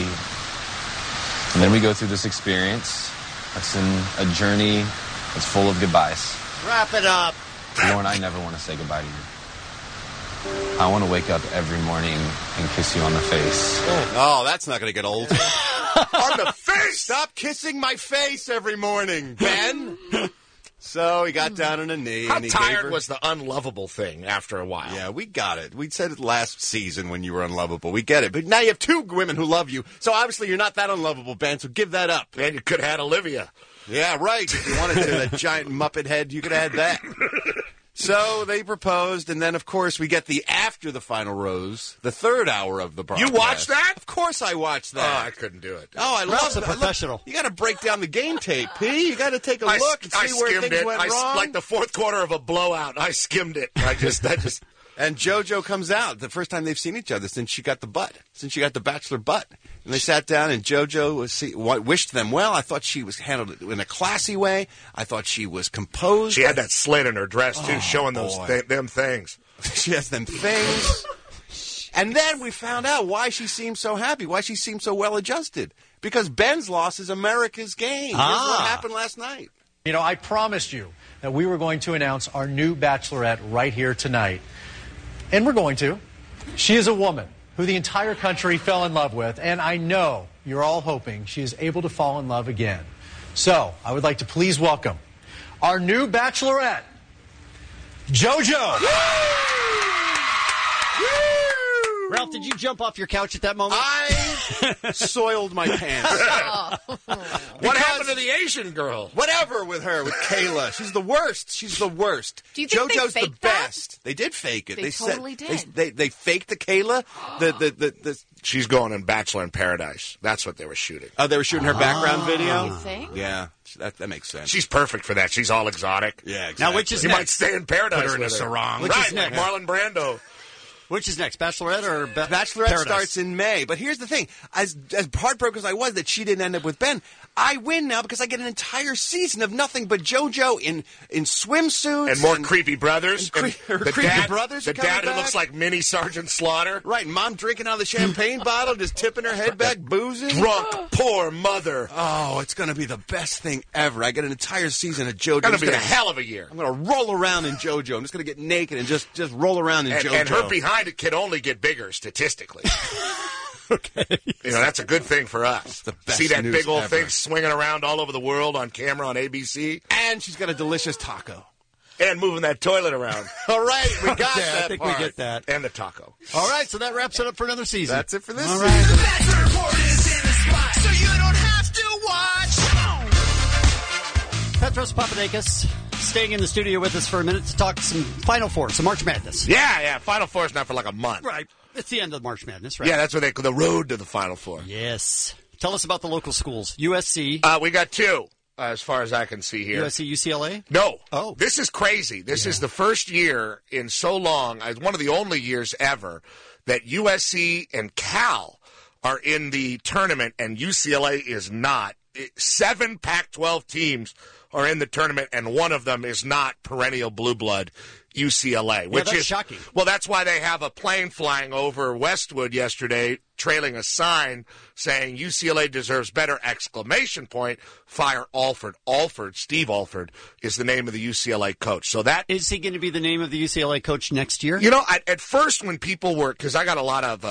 S23: And then we go through this experience. That's in a journey that's full of goodbyes.
S13: Wrap it up.
S23: Lauren, I never want to say goodbye to you. I want to wake up every morning and kiss you on the face.
S6: Oh, that's not going to get old. On the face! Stop kissing my face every morning, Ben. So he got down on a knee.
S1: How
S6: and he gave
S1: tired
S6: her...
S1: was the unlovable thing after a while?
S6: Yeah, we got it. We said it last season when you were unlovable. We get it. But now you have two women who love you. So obviously you're not that unlovable, Ben, so give that up.
S1: Man, you could have had Olivia.
S6: Yeah, right. If you wanted to, that giant Muppet head, you could have had that. So they proposed, and then, of course, we get the after the final rose, the third hour of the broadcast.
S1: You watched that?
S6: Of course I watched
S1: Oh,
S6: that.
S1: I couldn't do it.
S6: Oh, I
S13: Ralph's
S6: love
S13: a
S6: it. I love-
S13: professional.
S6: You got to break down the game tape, P. You got to take a
S1: I,
S6: look and
S1: I
S6: see where
S1: skimmed
S6: things
S1: it.
S6: went
S1: I,
S6: wrong.
S1: Like the fourth quarter of a blowout. I skimmed it. I just, I just.
S6: And JoJo comes out the first time they've seen each other since she got the butt, since she got the bachelor butt. And they sat down, and JoJo was, see, wa- wished them well. I thought she was handled in a classy way. I thought she was composed.
S1: She had that slit in her dress too,
S6: Oh,
S1: showing those
S6: boy.
S1: th- them things.
S6: She has them things. And then we found out why she seemed so happy, why she seemed so well adjusted. Because Ben's loss is America's game. Here's
S13: Ah.
S6: what happened last night.
S16: You know, I promised you that we were going to announce our new bachelorette right here tonight. And we're going to. She is a woman who the entire country fell in love with, and I know you're all hoping she is able to fall in love again. So, I would like to please welcome our new bachelorette, JoJo.
S13: Ralph, did you jump off your couch at that moment?
S6: I soiled my pants.
S1: What happened to the Asian girl?
S6: Whatever with her, with Kayla. She's the worst. She's the worst.
S12: Do you think they
S6: JoJo's the
S12: faked that?
S6: best. They did fake it.
S12: They
S6: said-
S12: totally
S6: They,
S12: did.
S6: they, they faked the Kayla. The, the, the, the,
S1: She's going in Bachelor in Paradise. That's what they were shooting.
S6: oh, they were shooting her background video?
S12: You think?
S6: Yeah, that, that makes sense.
S1: She's perfect for that. She's all exotic.
S6: yeah, exactly.
S13: Now, which is
S1: You
S13: next?
S1: might stay in paradise
S6: Put her in
S1: with
S6: a
S1: her.
S6: sarong.
S13: Which
S1: right,
S13: is
S1: like
S13: next?
S1: Marlon Brando.
S13: Which is next, Bachelorette or ba-
S6: Bachelorette
S13: Paradise?
S6: starts in May. But here's the thing. As as heartbroken as I was that she didn't end up with Ben, I win now because I get an entire season of nothing but JoJo in, in swimsuits.
S1: And more creepy brothers.
S6: and cre- her
S1: the
S6: creepy
S1: dad,
S6: brothers
S1: The
S6: are coming
S1: dad who
S6: back.
S1: looks like mini Sergeant Slaughter.
S6: Right, and Mom drinking out of the champagne bottle, just tipping her head back, boozing.
S1: Drunk, poor mother.
S6: Oh, it's going to be the best thing ever. I get an entire season of JoJo.
S1: Gonna
S6: I'm
S1: be
S6: just
S1: a hell of a year.
S6: I'm going to roll around in JoJo. I'm just going to get naked and just, just roll around in
S1: And,
S6: JoJo.
S1: and her behind it can only get bigger statistically.
S13: Okay.
S1: You know, that's a good thing for us.
S6: the best
S1: See that
S6: news
S1: big old
S6: ever.
S1: thing swinging around all over the world on camera on A B C?
S6: And she's got a delicious taco.
S1: And moving that toilet around.
S6: All right, we got
S13: Okay,
S6: that
S13: I think
S6: part.
S13: we get that.
S1: And the taco.
S13: All right, so that wraps it up for another season.
S6: That's it for this
S13: All
S6: season.
S13: right.
S19: The Bachelor Report is in the spot, so you don't have to watch.
S13: Petros Papadakis staying in the studio with us for a minute to talk some Final Four, some March Madness.
S1: Yeah, yeah. Final Four's not for like a month.
S13: Right. It's the end of March Madness, right?
S1: Yeah, that's what they call the road to the Final Four.
S13: Yes. Tell us about the local schools. U S C.
S1: Uh, we got two, uh, as far as I can see here.
S13: U S C, U C L A?
S1: No.
S13: Oh.
S1: This is crazy. This is the first year in so long, uh, one of the only years ever, that U S C and Cal are in the tournament and U C L A is not. It- seven Pac twelve teams are in the tournament, and one of them is not perennial blue blood U C L A, which
S13: that's
S1: is
S13: shocking.
S1: Well, that's why they have a plane flying over Westwood yesterday, trailing a sign saying U C L A deserves better! Exclamation point. Fire Alford. Alford, Steve Alford, is the name of the U C L A coach. So that
S13: Is he going to be the name of the U C L A coach next year?
S1: you know, I, at first when people were, because I got a lot of uh,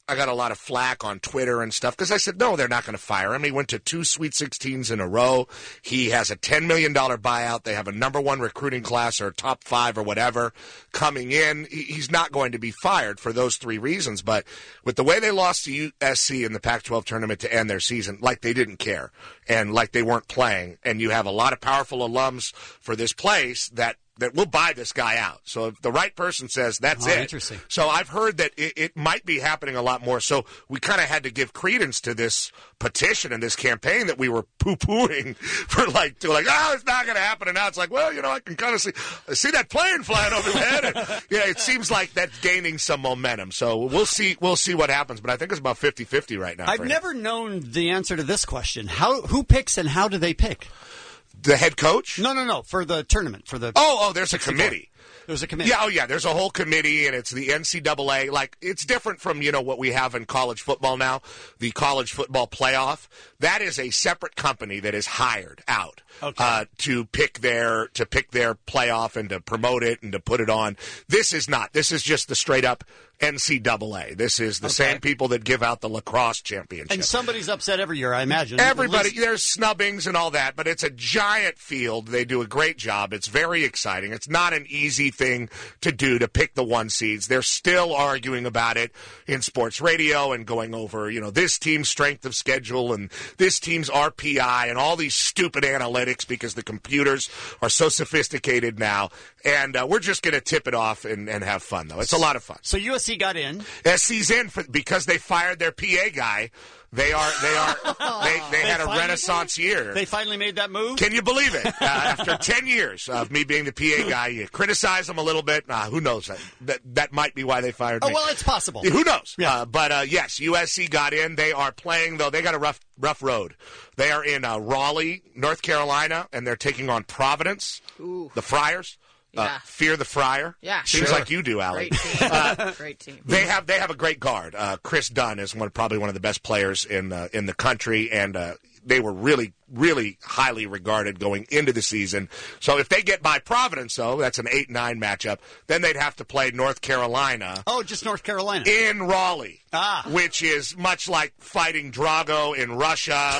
S1: I got a lot of flack on Twitter and stuff because I said, no, they're not going to fire him. He went to two Sweet sixteens in a row. He has a ten million dollars buyout. They have a number one recruiting class or top five or whatever coming in. He's not going to be fired for those three reasons. But with the way they lost to U S C in the Pac twelve tournament to end their season, like they didn't care and like they weren't playing, and you have a lot of powerful alums for this place that that will buy this guy out. So if the right person says that's
S13: Oh,
S1: it.
S13: interesting.
S1: So I've heard that it, it might be happening a lot more. So we kind of had to give credence to this petition and this campaign that we were poo-pooing for like, to like, oh, it's not going to happen. And now it's like, well, you know, I can kind of see, see that plane flying over my head. And, yeah, it seems like that's gaining some momentum. So we'll see, we'll see what happens. But I think it's about fifty-fifty right now.
S13: I've
S1: for him.
S13: never known the answer to this question. How who picks and how do they pick?
S1: The head coach?
S13: No, no, no. For the tournament. For the
S1: Oh, oh, there's a
S13: sixty-four.
S1: committee.
S13: There's a committee.
S1: Yeah, oh yeah, there's a whole committee, and it's the N C double A. Like, it's different from, you know, what we have in college football now, the college football playoff. That is a separate company that is hired out
S13: Okay.
S1: uh, to pick their to pick their playoff and to promote it and to put it on. This is not. This is just the straight up N C double A. This is the
S13: Okay.
S1: same people that give out the lacrosse championship.
S13: And somebody's upset every year, I imagine.
S1: Everybody,
S13: At least-
S1: there's snubbings and all that, but it's a giant field. They do a great job. It's very exciting. It's not an easy thing to do to pick the one seeds. They're still arguing about it in sports radio and going over, you know, this team's strength of schedule and this team's R P I and all these stupid analytics because the computers are so sophisticated now. And uh, we're just going to tip it off and, and have fun, though. It's a lot of fun.
S13: So U S C got in.
S1: S C's in for, because they fired their P A guy. They are. They are. They, they had a
S13: finally-
S1: renaissance year.
S13: They finally made that move?
S1: Can you believe it? Uh, after ten years of me being the P A guy, you criticize them a little bit. Uh, who knows? That, that that might be why they fired
S13: Oh,
S1: me.
S13: well, it's possible.
S1: Who knows?
S13: Yeah.
S1: Uh, but uh, yes, U S C got in. They are playing, though. They got a rough rough road. They are in uh, Raleigh, North Carolina, and they're taking on Providence,
S12: Ooh.
S1: the Friars. Uh,
S12: Yeah.
S1: Fear the Friar.
S12: Yeah,
S1: Seems
S12: sure.
S1: like you do, Allie.
S12: Great team.
S1: Uh,
S12: Great team.
S1: They have they have a great guard. Uh, Chris Dunn is one probably one of the best players in uh, in the country, and uh, they were really really highly regarded going into the season. So if they get by Providence, though, that's an eight nine matchup. Then they'd have to play North Carolina.
S13: Oh, just North Carolina
S1: in Raleigh,
S13: ah.
S1: which is much like fighting Drago in Russia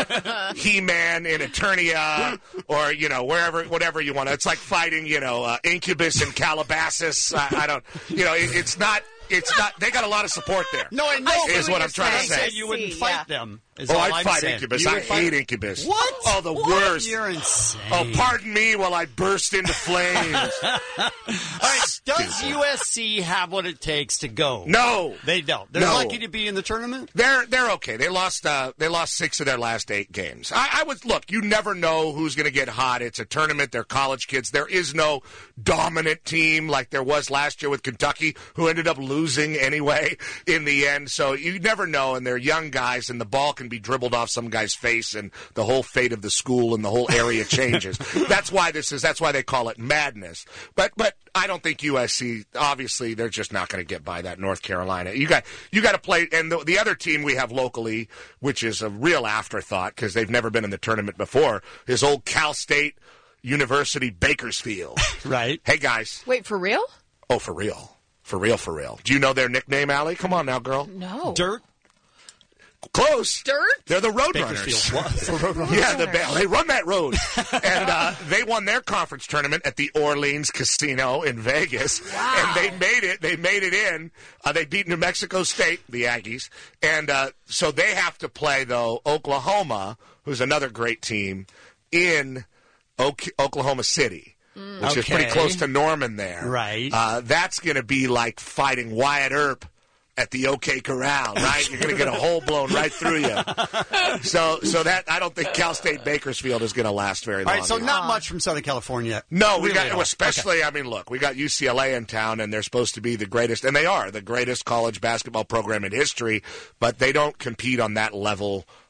S1: or He-Man in Eternia, or you know wherever whatever you want. It's like fighting you know uh, Incubus in Calabasas. I, I don't you know it, it's not. It's not. They got a lot of there.
S13: No, I know.
S1: Is what I'm trying to say.
S13: You wouldn't fight them. Is
S1: Oh,
S13: all
S1: I'd
S13: I'm
S1: fight
S13: saying.
S1: Incubus.
S13: You
S1: I
S13: would fight-
S1: hate Incubus.
S13: What?
S1: Oh, the
S13: What?
S1: worst.
S13: You're insane.
S1: Oh, pardon me while I burst into flames.
S13: All right, does U S C have what it takes to go?
S1: No,
S13: they don't. They're
S1: No.
S13: lucky to be in the tournament.
S1: They're they're okay. They lost uh, they lost six of their last eight games. I, I would look. You never know who's going to get hot. It's a tournament. They're college kids. There is no dominant team like there was last year with Kentucky, who ended up losing anyway in the end. So you never know. And they're young guys, and the ball can be dribbled off some guy's face, and the whole fate of the school and the whole area changes. That's why this is. That's why they call it madness. But but I don't think U S C. Obviously, they're just not going to get by that North Carolina. You got you got to play. And the, the other team we have locally, which is a real afterthought because they've never been in the tournament before, is old Cal State University Bakersfield.
S13: Right.
S1: Hey guys.
S12: Wait, for real?
S1: Oh, for real. For real, for real. Do you know their nickname, Allie? Come on now, girl.
S12: No.
S13: Dirt.
S1: Close.
S12: Dirt?
S1: They're the Road
S13: Bakersfield.
S1: Runners.
S13: What? The Road Runners.
S1: Yeah, the, they run that road. And uh, they won their conference tournament at the Orleans Casino in Vegas.
S12: Wow.
S1: And they made it. They made it in. Uh, they beat New Mexico State, the Aggies. And uh, so they have to play, though, Oklahoma, who's another great team, in Oak- Oklahoma City.
S12: Mm.
S1: Which is
S13: Okay.
S1: pretty close to Norman there.
S13: Right.
S1: Uh, that's going to be like fighting Wyatt Earp at the OK Corral, right? You're going to get a hole blown right through you. So, so that I don't think Cal State Bakersfield is going to last very
S13: All
S1: long.
S13: right, so
S1: either.
S13: not much from Southern California.
S1: No, we
S13: Really at
S1: got
S13: all.
S1: especially. I mean, look, we got U C L A in town, and they're supposed to be the greatest, and they are the greatest college basketball program in history. But they don't compete on that level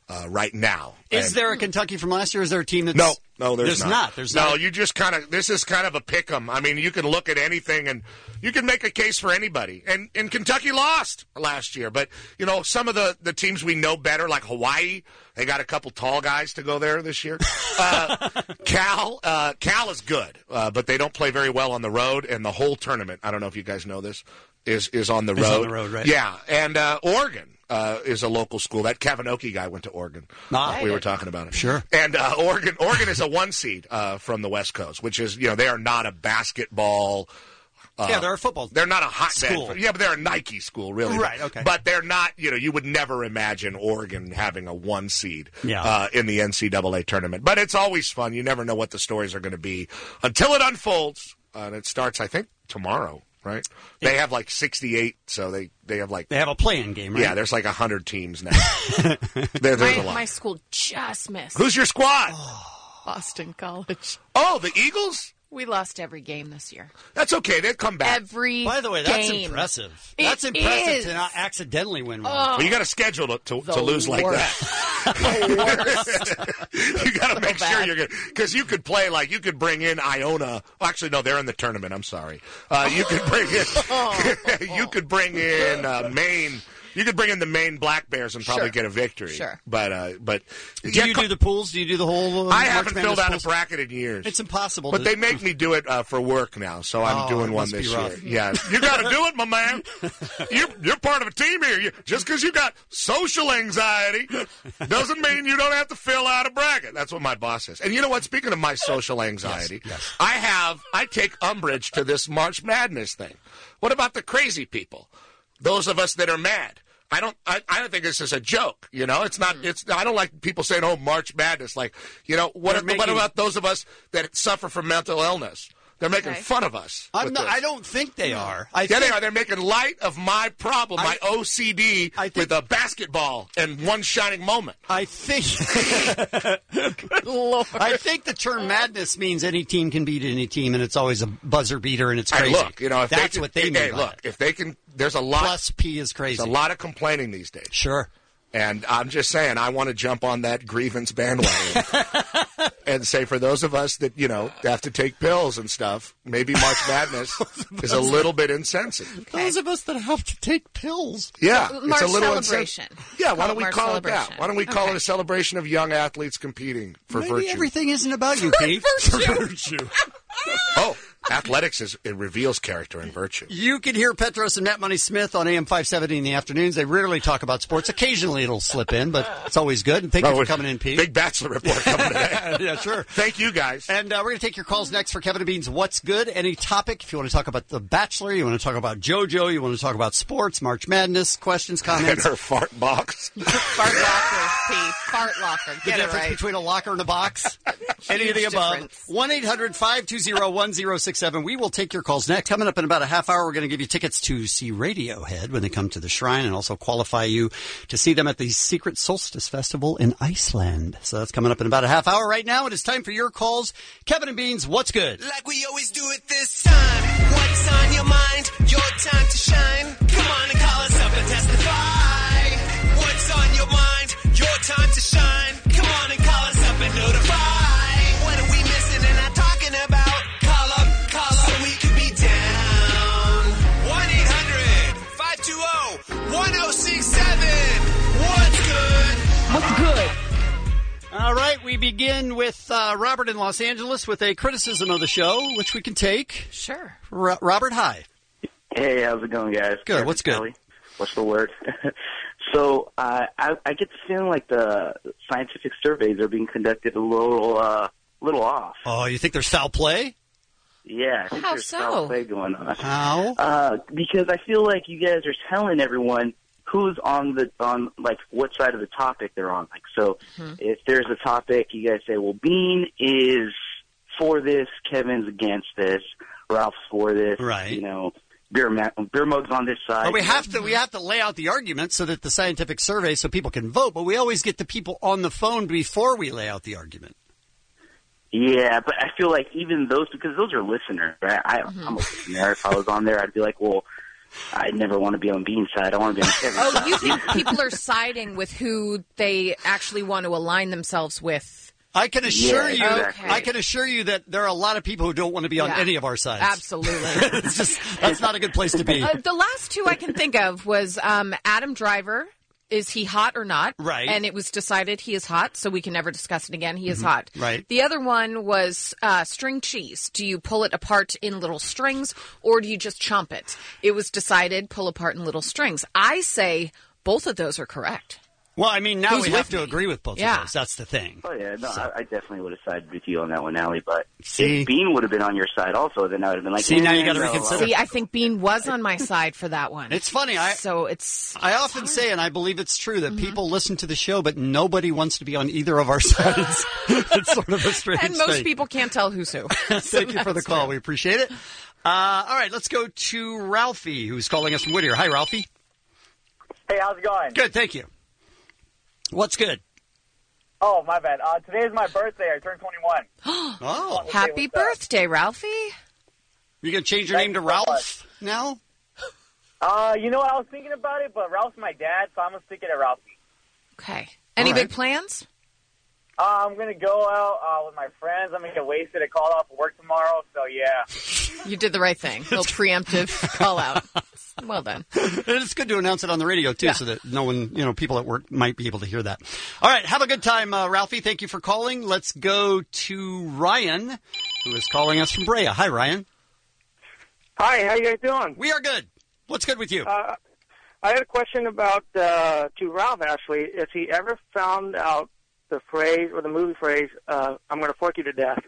S1: uh, right now.
S13: Is
S1: And-
S13: there a Kentucky from last year? Is there a team that's
S1: No, no, there's,
S13: there's not. There's
S1: no.
S13: not.
S1: You just kind of. This is kind of a pick 'em. I mean, you can look at anything and you can make a case for anybody. And and Kentucky lost last year, but you know some of the the teams we know better, like Hawaii, they got a couple tall guys to go there this year. Uh, Cal, uh, Cal is good, uh, but they don't play very well on the road. And the whole tournament, I don't know if you guys know this, is is on the
S13: Is
S1: road.
S13: on the road, right?
S1: Yeah, and uh, Oregon. Uh, is a local school. That Kavanoki guy went to Oregon.
S13: Ah.
S1: We were talking about it.
S13: Sure.
S1: And uh, Oregon, Oregon is a one seed uh, from the West Coast, which is, you know, they are not a basketball. Uh,
S13: Yeah, they're a football
S1: They're not a hotbed.
S13: school.
S1: for- Yeah, but they're a Nike school, really.
S13: Right, okay.
S1: But they're not. You know, you would never imagine Oregon having a one seed
S13: Yeah.
S1: uh, in the N C double A tournament. But it's always fun. You never know what the stories are going to be until it unfolds, uh, and it starts, I think, tomorrow. Right? They have like sixty-eight, so they, they have like
S13: They have a play-in game, right?
S1: yeah. There's like a hundred teams now. there, there's
S12: My,
S1: a lot.
S12: my school just missed.
S1: Who's your squad?
S12: Boston College.
S1: Oh, the Eagles?
S12: We lost every game this year.
S1: That's okay. They'll come back.
S12: Every
S13: By the way, that's
S12: game.
S13: impressive.
S12: It
S13: That's impressive
S12: is.
S13: to not accidentally win one.
S12: Oh.
S1: Well, you got to schedule to, to,
S12: The
S1: to lose like
S12: worst.
S1: that. you got to make
S12: So
S1: sure
S12: bad.
S1: you're good. Because you could play, like, you could bring in Iona. Well, actually, no, they're in the tournament. I'm sorry. Uh, you could bring in, you could bring in uh, Maine. You could bring in the Maine Black Bears and probably
S12: Sure.
S1: get a victory.
S12: Sure.
S1: But, uh, but
S13: Do
S1: yeah,
S13: you
S1: co-
S13: do the pools? Do you do the whole? Uh,
S1: I
S13: March
S1: haven't
S13: Madness
S1: filled out
S13: pools?
S1: a bracket in years.
S13: It's impossible.
S1: But
S13: to,
S1: they make me do it uh, for work now, so I'm
S13: Oh,
S1: doing
S13: it
S1: one
S13: must be
S1: this year.
S13: rough.
S1: Yeah, you got to do it, my man. You're, you're part of a team here. You, just because you got social anxiety doesn't mean you don't have to fill out a bracket. That's what my boss says. And you know what? Speaking of my social anxiety,
S13: Yes, yes.
S1: I have I take umbrage to this March Madness thing. What about the crazy people? Those of us that are mad. I don't. I, I don't think this is a joke. You know, it's not. It's. I don't like people saying, "Oh, March Madness." Like, you know, what?
S13: They're
S1: What
S13: making-
S1: about those of us that suffer from mental illness? They're making
S12: Okay.
S1: fun of us.
S13: I'm
S1: with
S13: not,
S1: this.
S13: I don't think they are. I
S1: Yeah,
S13: think,
S1: they are. They're making light of my problem, my O C D
S13: I think-
S1: with a basketball and one shining moment.
S13: I think.
S12: Lord.
S13: I think the term madness means any team can beat any team, and it's always a buzzer beater, and it's
S1: Hey,
S13: crazy.
S1: look, you know, if
S13: that's
S1: they can,
S13: what they
S1: hey,
S13: mean.
S1: hey,
S13: by
S1: look,
S13: it.
S1: if they can, there's a lot.
S13: Plus P is crazy.
S1: There's a lot of complaining these days.
S13: Sure.
S1: And I'm just saying, I want to jump on that grievance bandwagon and say, for those of us that, you know, have to take pills and stuff, maybe March Madness is a little bit insensitive.
S13: Those of us that have to take pills.
S1: Yeah,
S12: March
S1: it's a little
S12: celebration.
S1: insensitive. Yeah, why
S12: Call
S1: don't
S12: it
S1: we
S12: March
S1: call it that?
S12: celebration.
S1: Why don't we call
S12: Okay.
S1: it a celebration of young athletes competing for
S13: Maybe
S1: virtue?
S13: everything isn't about you, Pete.
S12: virtue.
S13: For virtue.
S1: Oh, athletics is it reveals character and virtue.
S13: You can hear Petros and Matt Money Smith on A M five seventy in the afternoons. They rarely talk about sports. Occasionally it'll slip in, but it's always good. And thank you
S1: Oh,
S13: for coming in, Pete.
S1: Big Bachelor report coming today.
S13: Yeah, sure.
S1: Thank you, guys.
S13: And uh, we're going to take your calls next for Kevin and Bean's What's Good? Any topic. If you want to talk about The Bachelor, you want to talk about JoJo, you want to talk about sports, March Madness, questions,
S1: And
S13: comments.
S1: her fart box.
S12: Fart locker, P. Fart locker.
S13: The
S12: Get it
S13: difference
S12: right.
S13: between a locker and a box. Any of the
S12: Huge
S13: above.
S12: difference.
S13: one eight hundred five two zero one zero six seven. We will take your calls next. Coming up in about a half hour, we're going to give you tickets to see Radiohead when they come to the Shrine and also qualify you to see them at the Secret Solstice Festival in Iceland. So that's coming up in about a half hour. Right now, it is time for your calls. Kevin and Beans, what's good?
S19: Like we always do it this time. What's on your mind? Your time to shine. Come on and call us up and testify. What's on your mind? Your time to shine. Come on and call us up and notify. What are we missing and not talking about? Call up, call up, so we could be down. one eight hundred five two zero one zero six seven. What's good?
S12: What's good?
S13: All right, we begin with uh, Robert in Los Angeles with a criticism of the show, which we can take.
S12: Sure.
S13: Ro- Robert, hi.
S2: Hey, how's it going, guys?
S13: Good, what's good?
S2: Kelly. What's the word? so uh, I, I get the feeling like the scientific surveys are being conducted a little, uh, little off.
S13: Oh, you think there's foul play?
S2: Yeah, I think
S12: How
S2: there's
S12: so?
S2: foul play going on.
S13: How?
S2: Uh, because I feel like you guys are telling everyone who's on the on like what side of the topic they're on. Like, so
S12: Mhm.
S2: if there's a topic, you guys say, well, Bean is for this, Kevin's against this, Ralph's for this,
S13: Right.
S2: You know, beer ma- beer mug's on this side.
S13: But we have to we have to lay out the argument so that the scientific survey so people can vote. But we always get the people on the phone before we lay out the argument.
S2: Yeah, but I feel like even those, because those are listeners, right? I,
S12: Mm-hmm.
S2: I'm a listener. If I was on there, I'd be like, well, I never want to be on Bean's side. I want to be on Kevin's
S12: Oh,
S2: side.
S12: you think people are siding with who they actually want to align themselves with?
S13: I can assure
S2: Yeah,
S13: you,
S2: exactly.
S13: I can assure you that there are a lot of people who don't want to be on
S12: Yeah.
S13: any of our sides.
S12: Absolutely.
S13: It's just, that's not a good place to be.
S12: Uh, the last two I can think of was um, Adam Driver. Is he hot or not?
S13: Right.
S12: And it was decided he is hot, so we can never discuss it again. He is
S13: Mhm.
S12: hot.
S13: Right.
S12: The other one was uh, string cheese. Do you pull it apart in little strings, or do you just chomp it? It was decided pull apart in little strings. I say both of those are correct.
S13: Well, I mean, now
S12: Who's
S13: we
S12: with
S13: have to
S12: me?
S13: agree with both
S12: Yeah.
S13: of those. That's the thing.
S2: Oh, yeah, no,
S13: So-
S2: I, I definitely would have sided with you on that one, Allie. But
S13: See?
S2: if Bean would have been on your side also, then I would have been like,
S13: See, now you
S2: eh,
S13: gotta
S2: no,
S13: reconsider.
S12: See, I think Bean was on my side for that one.
S13: It's funny. I
S12: so it's.
S13: I often say, and I believe it's true, that people listen to the show, but nobody wants to be on either of our sides. It's sort of a strange
S12: And most
S13: thing.
S12: people can't tell who's who.
S13: Thank you for the call. We appreciate it. Uh, all right, let's go to Ralphie, who's calling us from Whittier. Hi, Ralphie.
S17: Hey, how's it going?
S13: Good, thank you. What's good?
S17: Oh, my bad. Uh, today is my birthday. I turned twenty-one.
S13: Oh,
S12: Happy birthday, Ralphie.
S13: You going to change your
S17: Thank
S13: name to
S17: you so
S13: Ralph
S17: much.
S13: now?
S17: Uh, you know what? I was thinking about it, but Ralph's my dad, so I'm going to stick it at Ralphie.
S12: Okay. Any
S13: All right.
S12: big plans?
S17: Uh, I'm going to go out uh, with my friends. I'm going to get wasted. I called off for work tomorrow, so yeah.
S12: You did the right thing. Little preemptive call out. Well done.
S13: And it's good to announce it on the radio, too,
S12: Yeah.
S13: so that no one, you know, people at work might be able to hear that. All right, have a good time, uh, Ralphie. Thank you for calling. Let's go to Ryan, who is calling us from Brea. Hi, Ryan.
S20: Hi, how you guys doing?
S13: We are good. What's good with you?
S20: Uh, I had a question about uh, to Ralph. Actually, has he ever found out the phrase or the movie phrase uh, "I'm going to fork you to death"?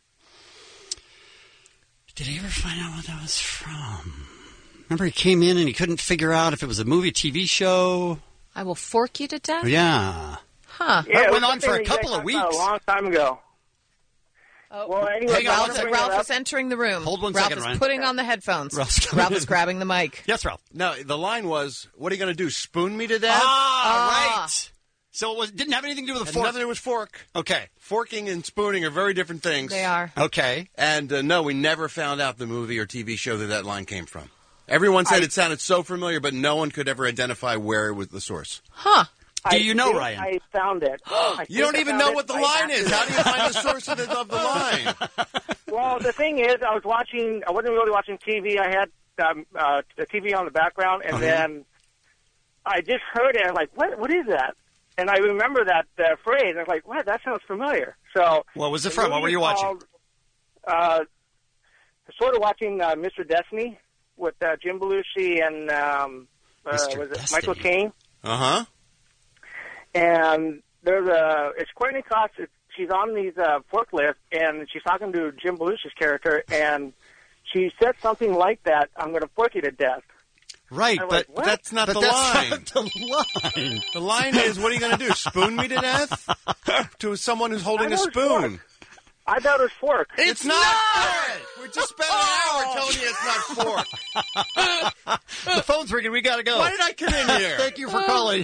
S13: Did he ever find out what that was from? Remember, he came in and he couldn't figure out if it was a movie, T V show.
S12: I will fork you to death?
S13: Yeah.
S12: Huh.
S20: Yeah,
S13: That
S20: it
S13: went
S20: was
S13: on for
S20: something
S13: a
S20: that you guys
S13: couple of
S20: talked about
S13: weeks.
S20: A long time ago.
S12: Oh,
S20: well, anyway,
S13: hang on,
S20: I
S13: one
S20: wanna
S13: second.
S20: bring it
S12: Ralph
S20: up.
S12: is entering the room.
S13: Hold one
S12: Ralph
S13: second,
S12: is
S13: Ryan.
S12: putting on the headphones.
S13: Ralph's coming
S12: Ralph
S13: in.
S12: is grabbing the mic.
S13: Yes, Ralph.
S6: No, the line was, what are you going to do, spoon me to death?
S13: Ah,
S12: Ah.
S13: right. So it was, didn't have anything to do with the
S6: Had
S13: fork.
S6: nothing to do with fork.
S13: Okay.
S6: Forking and spooning are very different things.
S12: They are.
S13: Okay.
S6: And uh, no, we never found out the movie or T V show that that line came from. Everyone said
S20: I-
S6: it sounded so familiar, but no one could ever identify where it was the source.
S12: Huh.
S13: Do
S20: I
S13: you know,
S20: think
S13: Ryan?
S20: I found it. I
S6: You don't
S20: think I
S6: even
S20: found
S6: know
S20: it
S6: what the
S20: right
S6: line
S20: after
S6: is. How do you
S20: that.
S6: find the source of the, of the line?
S20: Well, the thing is, I was watching. I wasn't really watching T V. I had um, uh, the T V on the background, and
S13: Uh-huh.
S20: then I just heard it. I was like, "What? What is that?" And I remember that uh, phrase. I was like, "What? That sounds familiar." So,
S13: What was it
S20: the
S13: from? What
S20: movie
S13: were you
S20: is
S13: watching?
S20: called, Uh, sort of watching uh, Mister Destiny with uh, Jim Belushi and um, uh,
S13: Mister
S20: was it
S13: Destiny.
S20: Michael Caine.
S6: Uh huh.
S20: And there's a it's Courtney Cox. It's, she's on these uh, forklift, and she's talking to Jim Belushi's character, and she said something like that. I'm going to fork you to death.
S13: Right,
S20: I'm
S13: but
S20: like,
S6: But
S20: what?
S6: that's not
S13: but
S6: the
S13: that's
S6: line.
S13: not the line.
S6: The line is, what are you going to do, spoon me to death? To someone who's holding
S20: I
S6: a
S20: know it's
S6: spoon.
S20: fork. I thought it was fork.
S6: It's, not fork. We just spent an hour telling you it's not fork.
S13: The phone's ringing. We got to go.
S6: Why did I come in here?
S13: Thank you for calling.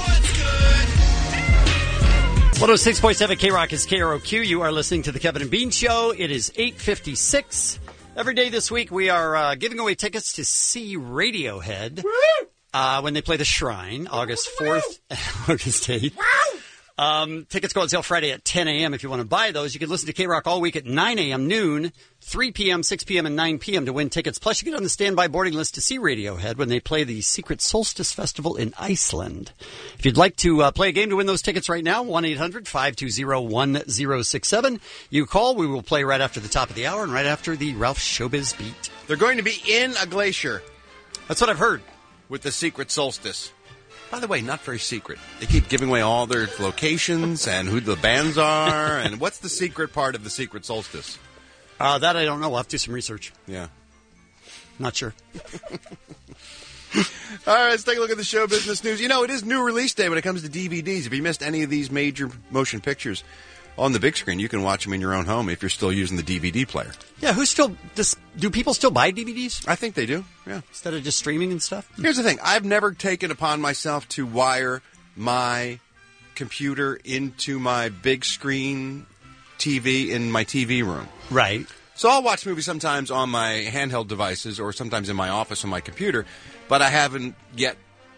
S13: one oh six point seven K Rock is K R O Q. You are listening to the Kevin and Bean Show. It is eight fifty-six. Every day this week, we are uh, giving away tickets to see Radiohead uh, when they play the Shrine, August fourth and August eighth. Um, tickets go on sale Friday at ten a.m. If you want to buy those, you can listen to K-Rock all week at nine a.m., noon, three p.m., six p.m., and nine p.m. to win tickets. Plus, you get on the standby boarding list to see Radiohead when they play the Secret Solstice Festival in Iceland. If you'd like to uh, play a game to win those tickets right now, one eight hundred five two zero one zero six seven. You call. We will play right after the top of the hour and right after the Ralph Showbiz Beat.
S6: They're going to be in a glacier
S13: That's what I've heard.
S6: with the Secret Solstice. By the way, not very secret. They keep giving away all their locations and who the bands are. And what's the secret part of the Secret Solstice?
S13: Uh, that I don't know. We'll have to do some research.
S6: Yeah.
S13: Not sure.
S6: All right, let's take a look at the show business news. You know, it is new release day when it comes to D V Ds. If you missed any of these major motion pictures on the big screen, you can watch them in your own home if you're still using the D V D player.
S13: Yeah, who still does? Do people still buy D V Ds
S6: I think they do, yeah.
S13: instead of just streaming and stuff?
S6: Here's the thing. I've never taken upon myself to wire my computer into my big screen T V in my T V room.
S13: Right.
S6: So I'll watch movies sometimes on my handheld devices or sometimes in my office on my computer, but I haven't yet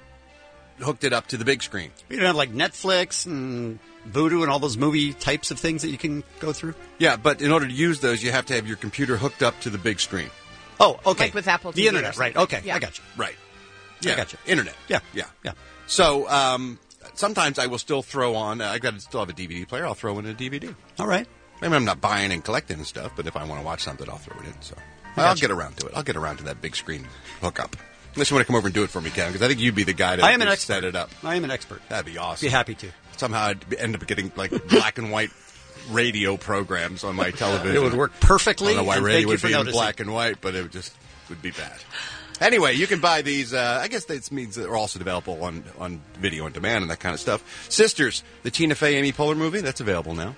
S6: hooked it up to the big screen.
S13: You don't have like Netflix and Vudu and all those movie types of things that you can go through?
S6: Yeah, but in order to use those, you have to have your computer hooked up to the big screen.
S13: Oh, okay.
S12: Like with Apple
S13: The
S12: T V
S13: internet,
S12: or
S13: right.
S12: something.
S13: Okay,
S12: Yeah.
S13: I got you.
S6: Right.
S13: I
S6: Yeah,
S13: got you.
S6: Internet.
S13: Yeah.
S6: Yeah.
S13: Yeah.
S6: So um, sometimes I will still throw on, I got to still have a D V D player, I'll throw in a D V D.
S13: All right.
S6: Maybe I'm not buying and collecting and stuff, but if I want to watch something, I'll throw it in. So
S13: I
S6: I'll
S13: gotcha.
S6: get around to it. I'll get around to that big screen hookup. Unless you want to come over and do it for me, Kevin, because I think you'd be the guy to
S13: I am an
S6: to
S13: expert.
S6: set it up.
S13: I am an expert.
S6: That'd be awesome.
S13: Be happy to.
S6: Somehow I'd be- end up getting like black and white radio programs on my television.
S13: It would work perfectly,
S6: I don't know why
S13: and
S6: radio
S13: thank you
S6: would
S13: for
S6: be in
S13: noticing.
S6: black and white, but it would just would be bad. Anyway, you can buy these. Uh, I guess that means they're also available on, on video on demand and that kind of stuff. Sisters, the Tina Fey, Amy Poehler movie, that's available now.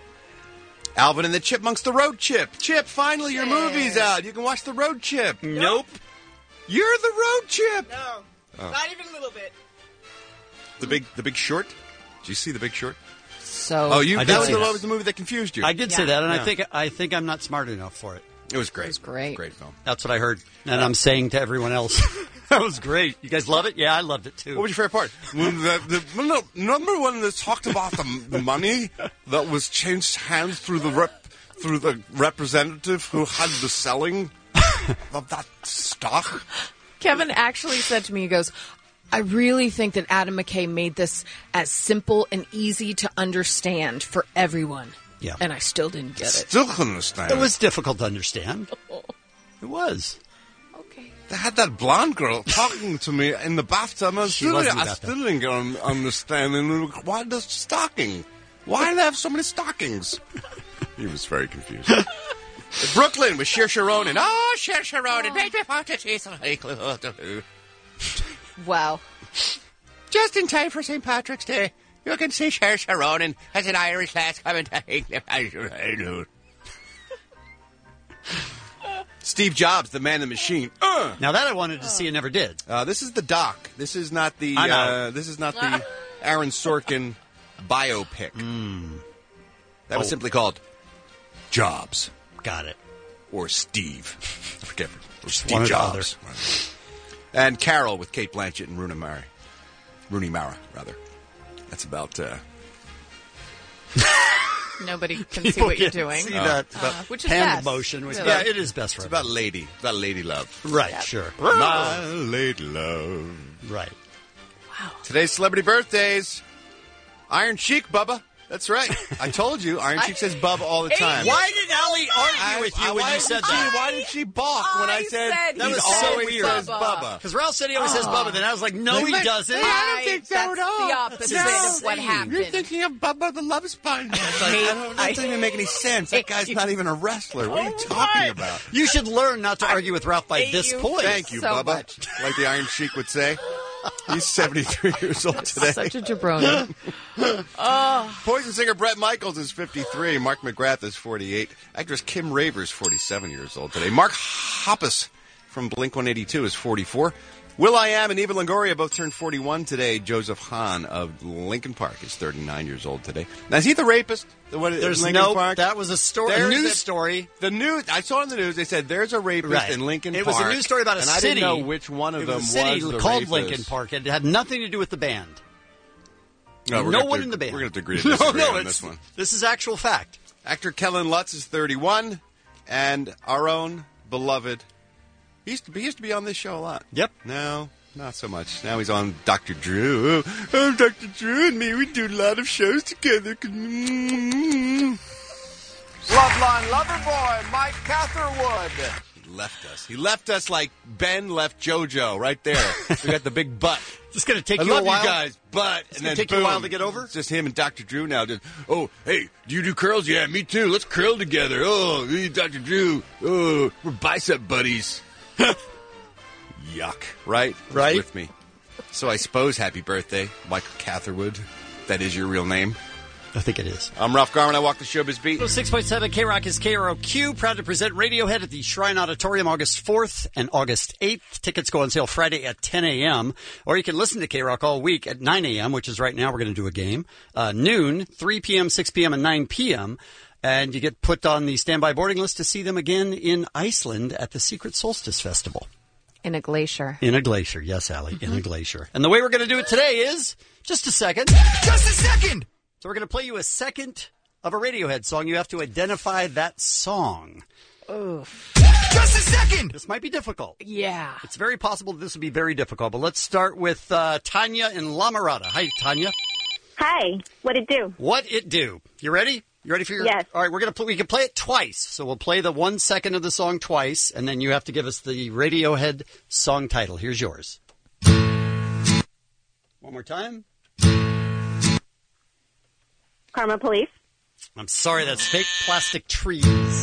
S6: Alvin and the Chipmunks, The Road Chip. Chip, finally your movie's out. You can watch The Road Chip.
S13: Nope.
S6: You're the Road Chip.
S3: No,
S6: Oh.
S3: not even a little bit.
S6: The big, the Big Short. Did you see The Big Short?
S12: So
S6: Oh, you.
S13: I
S6: That
S13: did
S6: was
S13: see
S6: the,
S13: that.
S6: that was the movie that confused you.
S13: I did say that, and
S6: Yeah.
S13: I think I think I'm not smart enough for it.
S6: It was great. It
S12: was great.
S6: Great film.
S13: That's what I heard, and I'm saying to everyone else, that was great. You guys love it? Yeah, I loved it too.
S6: What was your favorite part? When the, the, when the, remember when they talked about the, the money that was changed hands through the rep, through the representative who had the selling of that stock?
S12: Kevin actually said to me, he goes, I really think that Adam McKay made this as simple and easy to understand for everyone.
S13: Yeah.
S12: And I still didn't get it.
S6: Still couldn't understand.
S13: It was difficult to understand. It was.
S6: They had that blonde girl talking to me in the bathtub. I,
S13: She
S6: still,
S13: was in the
S6: I
S13: bathtub.
S6: still didn't get un- understand. And why the stocking? Why do they have so many stockings? He was very confused. Brooklyn with Saoirse Ronan. Oh, Saoirse Ronan, make me want to taste like-
S12: Wow.
S1: Just in time for Saint Patrick's Day, you can see Saoirse Ronan as an Irish lass coming to take the
S6: Steve Jobs, the man, the machine. Uh!
S13: Now that I wanted to see and never did.
S6: Uh, this is the doc. This is not the.
S13: I'm out.
S6: Uh, this is not the Aaron Sorkin biopic. That was
S13: Oh.
S6: simply called Jobs.
S13: Got it.
S6: Or Steve. I forget. Or
S13: One
S6: Steve
S13: or the
S6: Jobs. And Carol with Kate Blanchett and Rooney Mara. Rooney Mara, rather. That's about. Uh,
S12: Nobody can see
S13: People
S12: what you're
S13: can't
S12: doing.
S13: see that.
S12: Uh, which is
S13: Hand
S12: best.
S13: motion. Which
S12: Really.
S13: yeah, it is best for
S6: it's about lady. It's about lady love.
S13: Right,
S12: Yeah.
S13: sure.
S6: My lady love.
S13: Right.
S6: Today's celebrity birthdays. Iron Sheik, Bubba. That's right. I told you. Iron Sheik says Bubba all the time.
S13: Why did Allie argue
S6: I-
S13: with
S6: I-
S13: you when
S6: why
S13: you said
S6: did she-
S13: that?
S6: Why did she balk when I said,
S12: said
S13: That
S6: he
S13: was so
S6: always
S13: weird.
S6: says Bubba?
S13: Because Ralph said he always says
S12: Oh.
S13: Bubba, then I was like, no, he
S6: But-
S13: doesn't.
S12: I don't think so at all. The opposite
S13: That's
S12: of what
S13: insane.
S12: happened.
S6: You're thinking of Bubba the Love Sponge. It's like, I don't, that doesn't even make any sense. That guy's not even a wrestler. What are you talking about?
S13: You should learn not to argue with Ralph by
S12: hate
S13: this
S12: you
S13: point.
S6: Thank you,
S12: so
S6: Bubba.
S12: much.
S6: Like the Iron Sheik would say. He's seventy-three years old today.
S12: Such a jabroni.
S6: Poison singer Bret Michaels is fifty-three. Mark McGrath is forty-eight. Actress Kim Raver is forty-seven years old today. Mark Hoppus from Blink one eighty-two is forty-four. Will.i.am and Eva Longoria both turned forty-one today. Joseph Hahn of Lincoln Park is thirty-nine years old today. Now, is he the rapist? The one at
S13: There's
S6: Lincoln
S13: no,
S6: Park?
S13: that was a story, a
S6: There's
S13: news
S6: a-
S13: story.
S6: The news, I saw in the news, they said there's a rapist
S13: Right.
S6: in Lincoln
S13: It
S6: Park.
S13: was a news story about a
S6: and
S13: city.
S6: I didn't know which one of
S13: it
S6: them
S13: was a city
S6: was the
S13: called
S6: rapist.
S13: Lincoln Park. It had nothing to do with the band.
S6: No, we're
S13: no
S6: gonna
S13: one
S6: have to-
S13: in the band.
S6: We're going to have to agree to
S13: no,
S6: disagree
S13: no,
S6: on
S13: it's,
S6: this one.
S13: This is actual fact.
S6: Actor Kellen Lutz is thirty-one, and our own beloved. He used to be, he used to be on this show a lot.
S13: Yep.
S6: No, not so much. Now he's on Doctor Drew. Oh, oh Doctor Drew and me, we do a lot of shows together.
S15: Loveline Loverboy, Mike Catherwood.
S6: He left us. He left us like Ben left JoJo right there. We got the big butt.
S13: It's going to take
S6: I
S13: you
S6: love
S13: a while.
S6: you guys, but
S13: It's
S6: and
S13: gonna
S6: then
S13: take you a while
S6: boom.
S13: to get over?
S6: It's just him and Doctor Drew now. Just, oh, hey, do you do curls? Yeah, me too. Let's curl together. Oh, me and Doctor Drew. Oh, we're bicep buddies. Yuck. Right?
S13: Right.
S6: With me. So I suppose happy birthday, Michael Catherwood. That is your real name.
S13: I think it is.
S6: I'm Ralph Garman. I walk the showbiz beat.
S13: six point seven K-Rock is K R O Q. Proud to present Radiohead at the Shrine Auditorium August fourth and August eighth. Tickets go on sale Friday at ten a.m. Or you can listen to K-Rock all week at nine a.m., which is right now. We're going to do a game. Uh, noon, three p.m., six p.m., and nine p.m. And you get put on the standby boarding list to see them again in Iceland at the Secret Solstice Festival.
S12: In a glacier.
S13: In a glacier. Yes, Allie, mm-hmm. in a glacier. And the way we're going to do it today is just a second.
S19: Just a second!
S13: So we're going to play you a second of a Radiohead song. You have to identify that song.
S12: Oof.
S19: Just a second!
S13: This might be difficult.
S12: Yeah.
S13: It's very possible that this would be very difficult, but let's start with uh, Tanya in La Mirada. Hi, Tanya.
S3: Hi. What it do?
S13: What it do? You ready? You ready for your?
S3: Yes.
S13: All right, we're gonna play, we can play it twice. So we'll play the one second of the song twice, and then you have to give us the Radiohead song title. Here's yours. One more time.
S3: Karma Police.
S13: I'm sorry, that's Fake Plastic Trees.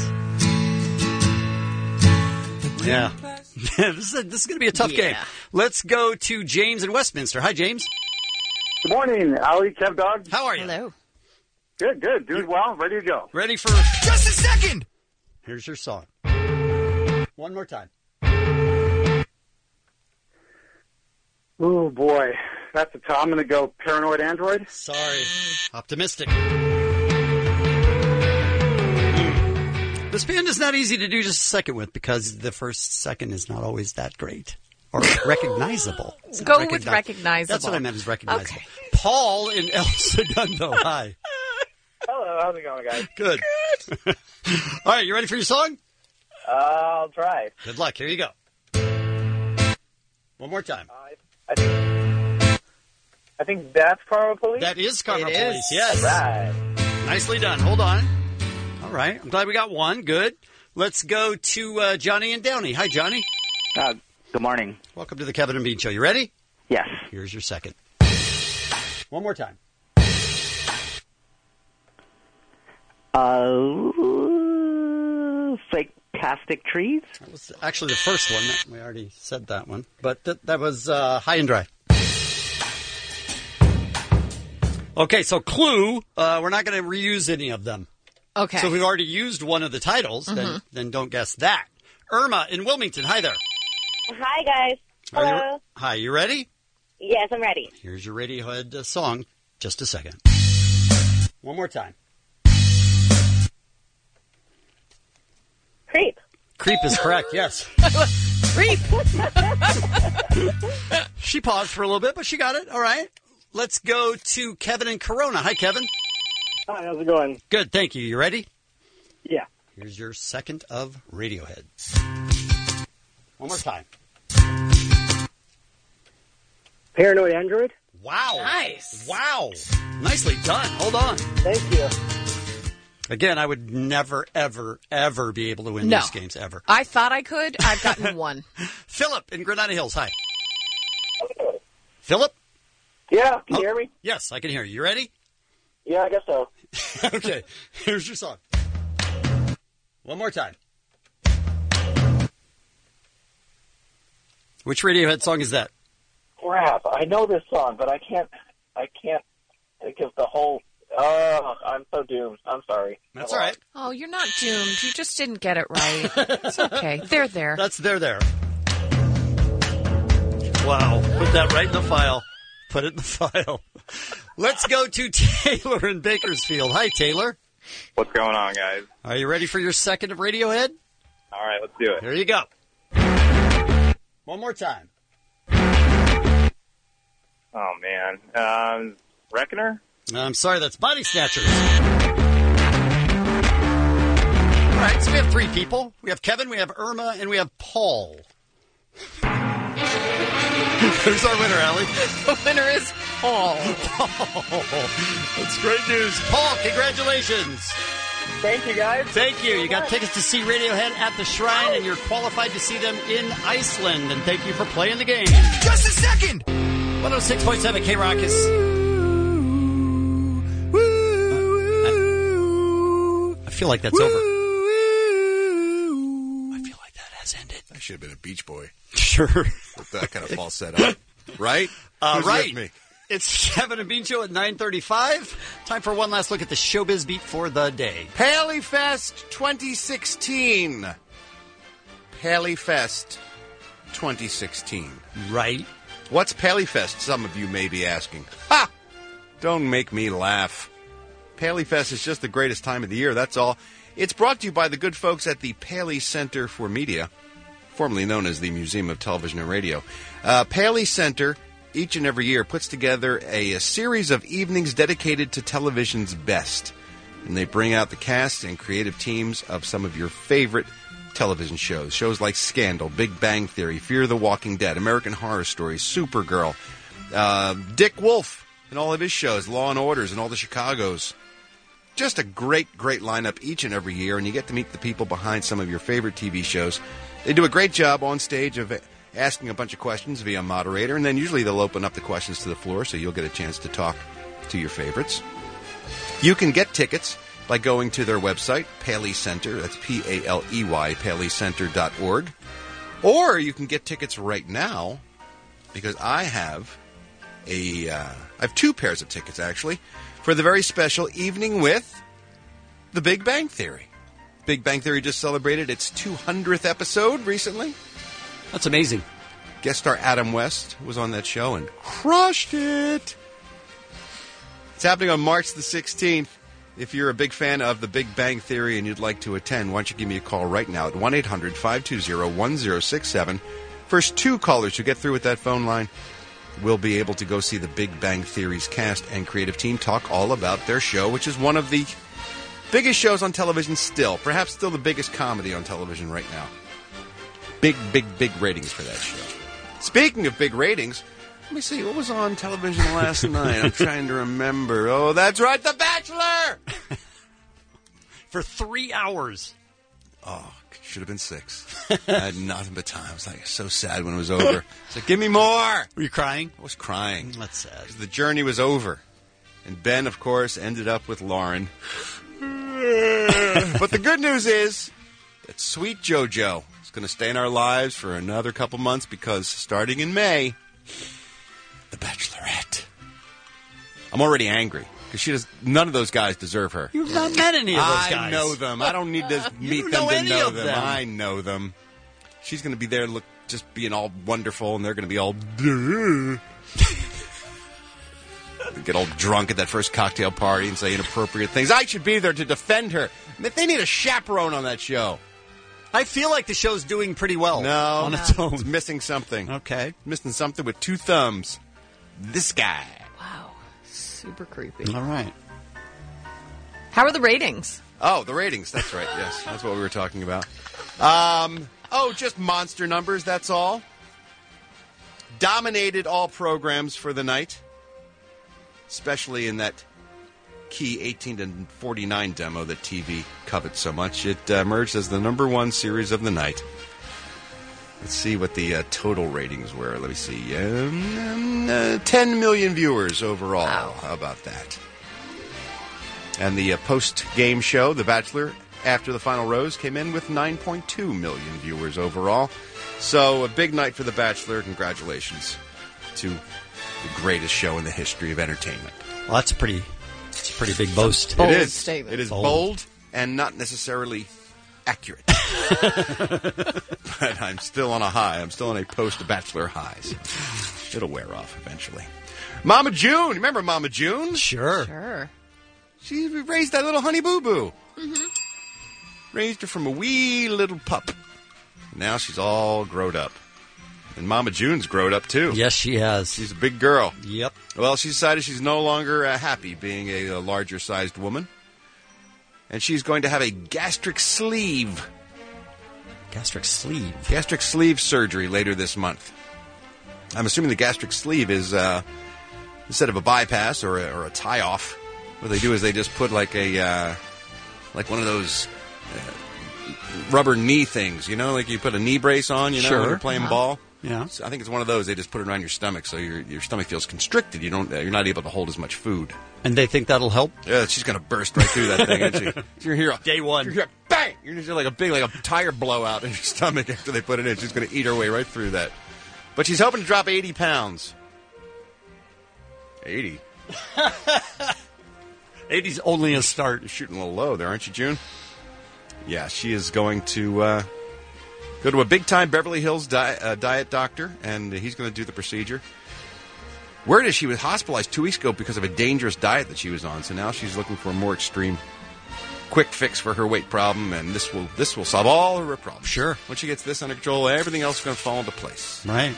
S13: Yeah. this is, this is going to be a tough
S12: Yeah.
S13: game. Let's go to James in Westminster. Hi, James.
S21: Good morning, Allie, Kev Dog.
S13: How are you?
S12: Hello.
S21: Good, good. Doing well. Ready to go.
S13: Ready for...
S19: Just a second!
S13: Here's your song. One more time.
S21: Oh, boy. That's a tough. I'm going to go Paranoid Android.
S13: Sorry. Optimistic. This band is not easy to do just a second with because the first second is not always that great. Or recognizable. It's not
S12: Go with
S13: recogni-
S12: recognizable.
S13: That's what I meant is recognizable.
S12: Okay.
S13: Paul in El Segundo. Hi.
S17: Hello, how's it going, guys?
S13: Good. Good. All right, you ready for your song?
S17: Uh, I'll try.
S13: Good luck. Here you go. One more time.
S17: I think, I think that's Karma Police.
S13: That is Karma
S17: It
S13: Police,
S17: is.
S13: yes.
S17: Right.
S13: Nicely done. Hold on. All right. I'm glad we got one. Good. Let's go to uh, Johnny and Downey. Hi, Johnny.
S22: Uh, good morning.
S13: Welcome to the Kevin and Bean Show. You ready?
S22: Yes.
S13: Here's your second. One more time.
S22: Uh, fake plastic trees?
S13: That was actually the first one. We already said that one. But th- that was uh, High and Dry. Okay, so Clue, uh, we're not going to reuse any of them.
S12: Okay.
S13: So we've already used one of the titles, then,
S12: Mhm.
S13: then don't guess that. Irma in Wilmington. Hi there.
S3: Hi, guys.
S13: Are
S3: Hello.
S13: you, hi, you ready?
S3: Yes, I'm ready.
S13: Here's your Radiohead uh, song. Just a second. One more time.
S3: Creep.
S13: Creep is correct, yes.
S12: Creep.
S13: She paused for a little bit, but she got it. All right. Let's go to Kevin in Corona. Hi, Kevin.
S21: Hi, how's it going?
S13: Good, thank you. You ready?
S21: Yeah.
S13: Here's your second of Radiohead. One more time.
S21: Paranoid Android?
S13: Wow.
S12: Nice.
S13: Wow. Nicely done. Hold on.
S21: Thank you.
S13: Again, I would never, ever, ever be able to win
S12: No.
S13: these games, ever.
S12: I thought I could. I've gotten one.
S13: Philip in Granada Hills. Hi. Philip?
S21: Yeah, can
S13: Oh,
S21: you hear me?
S13: Yes, I can hear you. You ready?
S21: Yeah, I guess so.
S13: Okay. Here's your song. One more time. Which Radiohead song is that?
S21: Crap, I know this song, but I can't, I can't think of the whole, oh, I'm so doomed. I'm sorry.
S13: That's all right.
S12: Oh, you're not doomed. You just didn't get it right. It's okay. They're there.
S13: That's there, there. Wow. Put that right in the file. Put it in the file. Let's go to Taylor in Bakersfield. Hi, Taylor.
S24: What's going on, guys?
S13: Are you ready for your second of Radiohead?
S24: All right, let's do it.
S13: Here you go. One more time.
S24: Oh, man. Um, Reckoner?
S13: I'm sorry, that's Body Snatchers. All right, so we have three people. We have Kevin, we have Irma, and we have Paul. Who's our winner, Allie?
S12: The winner is Paul.
S13: Paul. That's great news. Paul, congratulations.
S17: Thank you, guys.
S13: Thank you. You got tickets to see Radiohead at the Shrine, and you're qualified to see them in Iceland. And thank you for playing the game.
S19: Just a second!
S13: one oh six point seven K-Rock is... I feel like that's over. I feel like that has ended.
S1: I should have been a Beach Boy.
S13: Sure.
S1: With that kind of falsetto. Right?
S13: Uh,
S1: Who's
S13: right.
S1: with me?
S13: It's Kevin and Bean Show at nine thirty-five. Time for one last look at the showbiz beat for the day.
S6: Paley Fest twenty sixteen. Paley Fest twenty sixteen.
S13: Right.
S6: What's Paley Fest? Some of you may be asking. Ha! Don't make me laugh. Paley Fest is just the greatest time of the year, that's all. It's brought to you by the good folks at the Paley Center for Media, formerly known as the Museum of Television and Radio. Uh, Paley Center, each and every year, puts together a, a series of evenings dedicated to television's best. And they bring out the cast and creative teams of some of your favorite television shows. Shows like Scandal, Big Bang Theory, Fear the Walking Dead, American Horror Story, Supergirl, uh, Dick Wolf and all of his shows, Law and Orders and all the Chicagos. Just a great, great lineup each and every year, and you get to meet the people behind some of your favorite T V shows. They do a great job on stage of asking a bunch of questions via moderator, and then usually they'll open up the questions to the floor, so you'll get a chance to talk to your favorites. You can get tickets by going to their website, Paley Center, that's P A L E Y, paley center dot org. Or you can get tickets right now, because I have a, uh, I have two pairs of tickets, actually, for the very special Evening with The Big Bang Theory. Big Bang Theory just celebrated its two hundredth episode recently.
S13: That's amazing.
S6: Guest star Adam West was on that show and crushed it. It's happening on March the sixteenth. If you're a big fan of The Big Bang Theory and you'd like to attend, why don't you give me a call right now at one eight hundred five two zero one zero six seven. First two callers who get through with that phone line will be able to go see The Big Bang Theory's cast and creative team talk all about their show, which is one of the biggest shows on television still. Perhaps still the biggest comedy on television right now. Big, big, big ratings for that show. Speaking of big ratings, let me see, what was on television last night? I'm trying to remember. Oh, that's right, The Bachelor!
S13: For three hours.
S6: Oh, should have been six. I had nothing but time. I was like so sad when it was over. It's like, give me more!
S13: Were you crying?
S6: I was crying.
S13: That's sad.
S6: The journey was over. And Ben, of course, ended up with Lauren. But the good news is that sweet JoJo is going to stay in our lives for another couple months because starting in May, The Bachelorette. I'm already angry because she does. None of those guys deserve her.
S13: You've not met any of those
S6: I
S13: guys.
S6: I know them. I don't need to meet
S13: don't
S6: them
S13: know
S6: to
S13: any
S6: know
S13: of
S6: them.
S13: them.
S6: I know them. She's going to be there, look, just being all wonderful, and they're going to be all. Duh. Get all drunk at that first cocktail party and say inappropriate things. I should be there to defend her. They need a chaperone on that show.
S13: I feel like the show's doing pretty well.
S6: No,
S13: on its own.
S6: It's missing something.
S13: Okay.
S6: Missing something with two thumbs. This guy.
S12: Wow. Super creepy.
S13: All right.
S12: How are the ratings?
S6: Oh, the ratings. That's right. Yes, that's what we were talking about. Um, oh, just monster numbers, that's all. Dominated all programs for the night, especially in that key eighteen to forty-nine demo that T V covets so much. It uh, emerged as the number one series of the night. Let's see what the uh, total ratings were. Let me see. Um, uh, ten million viewers overall. Wow. How about that? And the uh, post-game show, The Bachelor, after the final rose, came in with nine point two million viewers overall. So a big night for The Bachelor. Congratulations to the greatest show in the history of entertainment.
S13: Well, that's a pretty, that's a pretty big boast.
S12: Bold
S6: it is.
S12: statement.
S6: It is
S13: Bold.
S6: bold and not necessarily accurate. But I'm still on a high. I'm still on a post-Bachelor highs. It'll wear off eventually. Mama June. Remember Mama June?
S13: Sure.
S12: Sure.
S6: She raised that little honey boo-boo.
S12: Mm-hmm.
S6: Raised her from a wee little pup. Now she's all grown up. And Mama June's grown up, too.
S13: Yes, she has.
S6: She's a big girl.
S13: Yep.
S6: Well, she decided she's no longer uh, happy being a, a larger-sized woman. And she's going to have a gastric sleeve.
S13: Gastric sleeve?
S6: Gastric sleeve surgery later this month. I'm assuming the gastric sleeve is, uh, instead of a bypass or a, or a tie-off, what they do is they just put like a, uh, like one of those uh, rubber knee things, you know, like you put a knee brace on, you know,
S13: Sure.
S6: when you're playing
S13: Uh-huh.
S6: ball.
S13: Yeah.
S6: So I think it's one of those. They just put it around your stomach, so your your stomach feels constricted. You don't, uh, you're not able to hold as much food.
S13: And they think that'll help?
S6: Yeah, she's gonna burst right through that thing, isn't she? You're here,
S13: Day one.
S6: You're here, bang! You're just like a big, like a tire blowout in your stomach after they put it in. She's gonna eat her way right through that. But she's hoping to drop eighty pounds. Eighty.
S13: eighty's only a start.
S6: You're shooting a little low there, aren't you, June? Yeah, she is going to uh, go to a big-time Beverly Hills di- uh, diet doctor, and he's going to do the procedure. Word is she was hospitalized two weeks ago because of a dangerous diet that she was on. So now she's looking for a more extreme, quick fix for her weight problem, and this will this will solve all her problems.
S13: Sure.
S6: Once she gets this under control, everything else is going to fall into place.
S13: Right.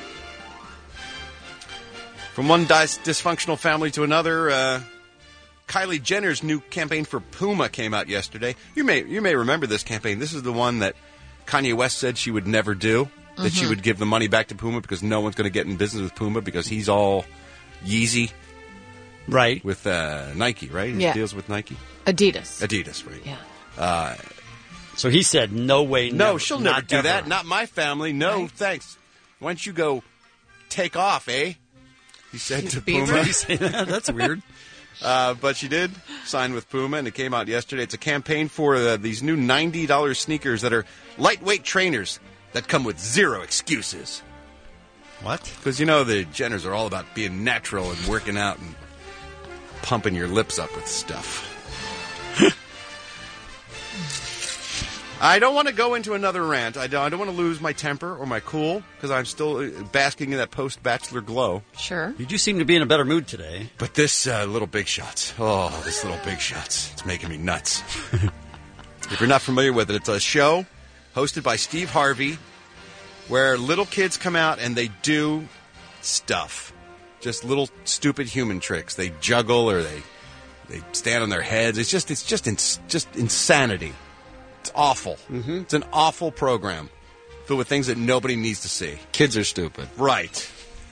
S6: From one dis- dysfunctional family to another, uh, Kylie Jenner's new campaign for Puma came out yesterday. You may you may remember this campaign. This is the one that Kanye West said she would never do, that she
S12: Mhm.
S6: would give the money back to Puma because no one's going to get in business with Puma because he's all Yeezy.
S13: Right.
S6: With uh, Nike, right? He
S12: Yeah.
S6: deals with Nike.
S12: Adidas.
S6: Adidas, right.
S12: Yeah.
S6: Uh,
S13: so he said, no way,
S6: No,
S13: never,
S6: she'll never
S13: not
S6: do
S13: ever.
S6: that. Not my family. No, thanks. Why don't you go take off, eh? He said to
S13: Beaver?
S6: Puma.
S13: Did he say that? That's weird.
S6: Uh, but she did sign with Puma, and it came out yesterday. It's a campaign for uh, these new ninety dollars sneakers that are lightweight trainers that come with zero excuses.
S13: What?
S6: Because, you know, the Jenners are all about being natural and working out and pumping your lips up with stuff. I don't want to go into another rant. I don't, I don't want to lose my temper or my cool because I'm still uh, basking in that post-bachelor glow.
S12: Sure.
S13: You do seem to be in a better mood today.
S6: But this uh, little Big Shots, oh, this little Big Shots, it's making me nuts. If you're not familiar with it, it's a show hosted by Steve Harvey where little kids come out and they do stuff. Just little stupid human tricks. They juggle or they they stand on their heads. It's just it's just ins- just insanity. It's awful. Mm-hmm. It's an awful program filled with things that nobody needs to see.
S13: Kids are stupid.
S6: Right.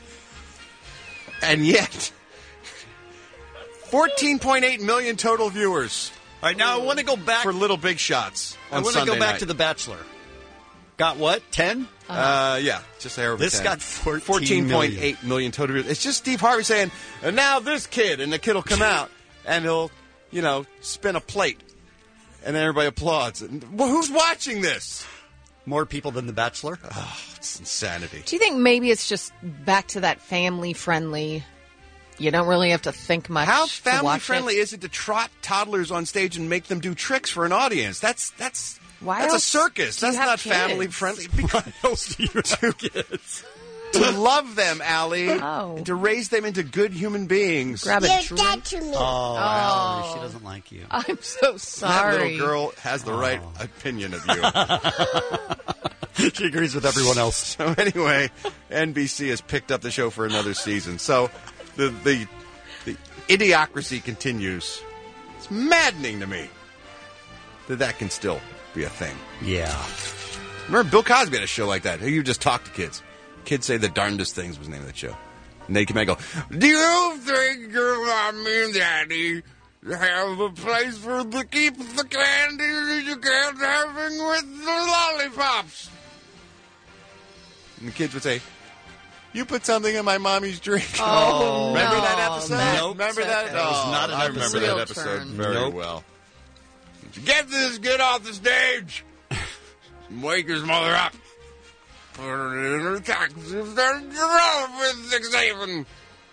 S6: And yet, fourteen point eight million total viewers.
S13: All right, now I want to go back
S6: for Little Big Shots
S13: I
S6: on
S13: want to
S6: Sunday
S13: go back
S6: night.
S13: to The Bachelor. Got what? ten?
S6: Uh, yeah, just there.
S13: This got fourteen
S6: fourteen point eight million total viewers. It's just Steve Harvey saying, and now this kid, and the kid will come out, and he'll, you know, spin a plate, and then everybody applauds. And, well, who's watching this?
S13: More people than The Bachelor?
S6: Oh, it's insanity.
S12: Do you think maybe it's just back to that family-friendly, you don't really have to think much
S6: How
S12: to
S6: family
S12: watch
S6: friendly
S12: it?
S6: is it to trot toddlers on stage and make them do tricks for an audience? That's that's
S12: Why
S6: that's a
S12: else
S6: circus.
S12: do you
S6: That's
S12: have
S6: not
S12: kids?
S6: family friendly. Because
S13: else do you have kids?
S6: to love them, Allie,
S12: Oh.
S6: and to raise them into good human beings.
S12: Grab a
S18: You're
S12: drink.
S18: dead to me.
S13: Oh, Allie, she doesn't like you.
S12: I'm so
S6: That
S12: sorry.
S6: little girl has the right opinion of you.
S13: She agrees with everyone else.
S6: So anyway, N B C has picked up the show for another season. So the the the idiocracy continues. It's maddening to me that that can still be a thing.
S13: Yeah.
S6: Remember, Bill Cosby had a show like that. You just talk to kids. Kids say the darndest things was the name of that show. And they come and go, do you think your mommy and daddy have a place for the keep the candy that you can't having with the lollipops? And the kids would say, you put something in my mommy's drink.
S12: Oh,
S6: remember
S12: no,
S6: that episode?
S12: that
S6: remember
S12: took
S6: that?
S12: it.
S13: That was not an
S6: I remember
S13: episode.
S6: that
S12: Real
S6: episode
S12: turn.
S6: very
S13: Nope.
S6: well. Get this kid off the stage. Wake his mother up. Put her in her taxi. Start drove with six Haven.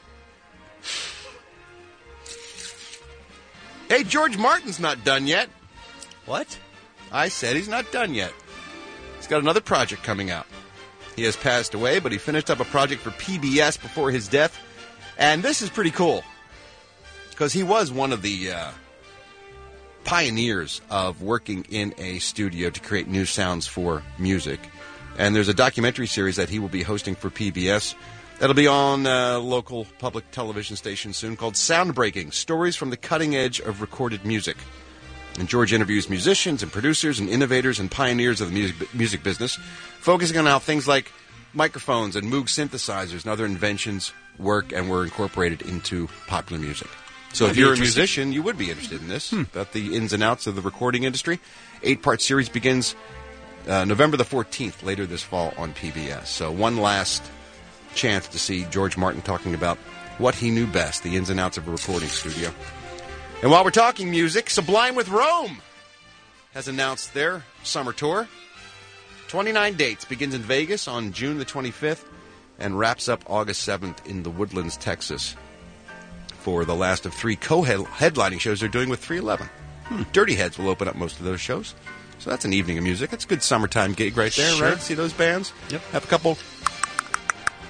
S6: Hey, George Martin's not done yet.
S13: What?
S6: I said he's not done yet. He's got another project coming out. He has passed away, but he finished up a project for P B S before his death. And this is pretty cool. Because he was one of the uh, pioneers of working in a studio to create new sounds for music. And there's a documentary series that he will be hosting for P B S. That'll be on a local public television station soon called Soundbreaking, Stories from the Cutting Edge of Recorded Music. And George interviews musicians and producers and innovators and pioneers of the music, music business, focusing on how things like microphones and Moog synthesizers and other inventions work and were incorporated into popular music. So
S13: That'd
S6: if
S13: be
S6: you're a
S13: interesting.
S6: musician, you would be interested in this, about the ins and outs of the recording industry. Eight-part series begins uh, November the fourteenth, later this fall on P B S. So one last chance to see George Martin talking about what he knew best, the ins and outs of a recording studio. And while we're talking music, Sublime with Rome has announced their summer tour. twenty-nine dates, begins in Vegas on June the twenty-fifth and wraps up August seventh in the Woodlands, Texas, for the last of three co-headlining shows they're doing with three eleven. Hmm. Dirty Heads will open up most of those shows. So that's an evening of music. That's a good summertime gig right there,
S13: Sure.
S6: right? See those bands?
S13: Yep.
S6: Have a couple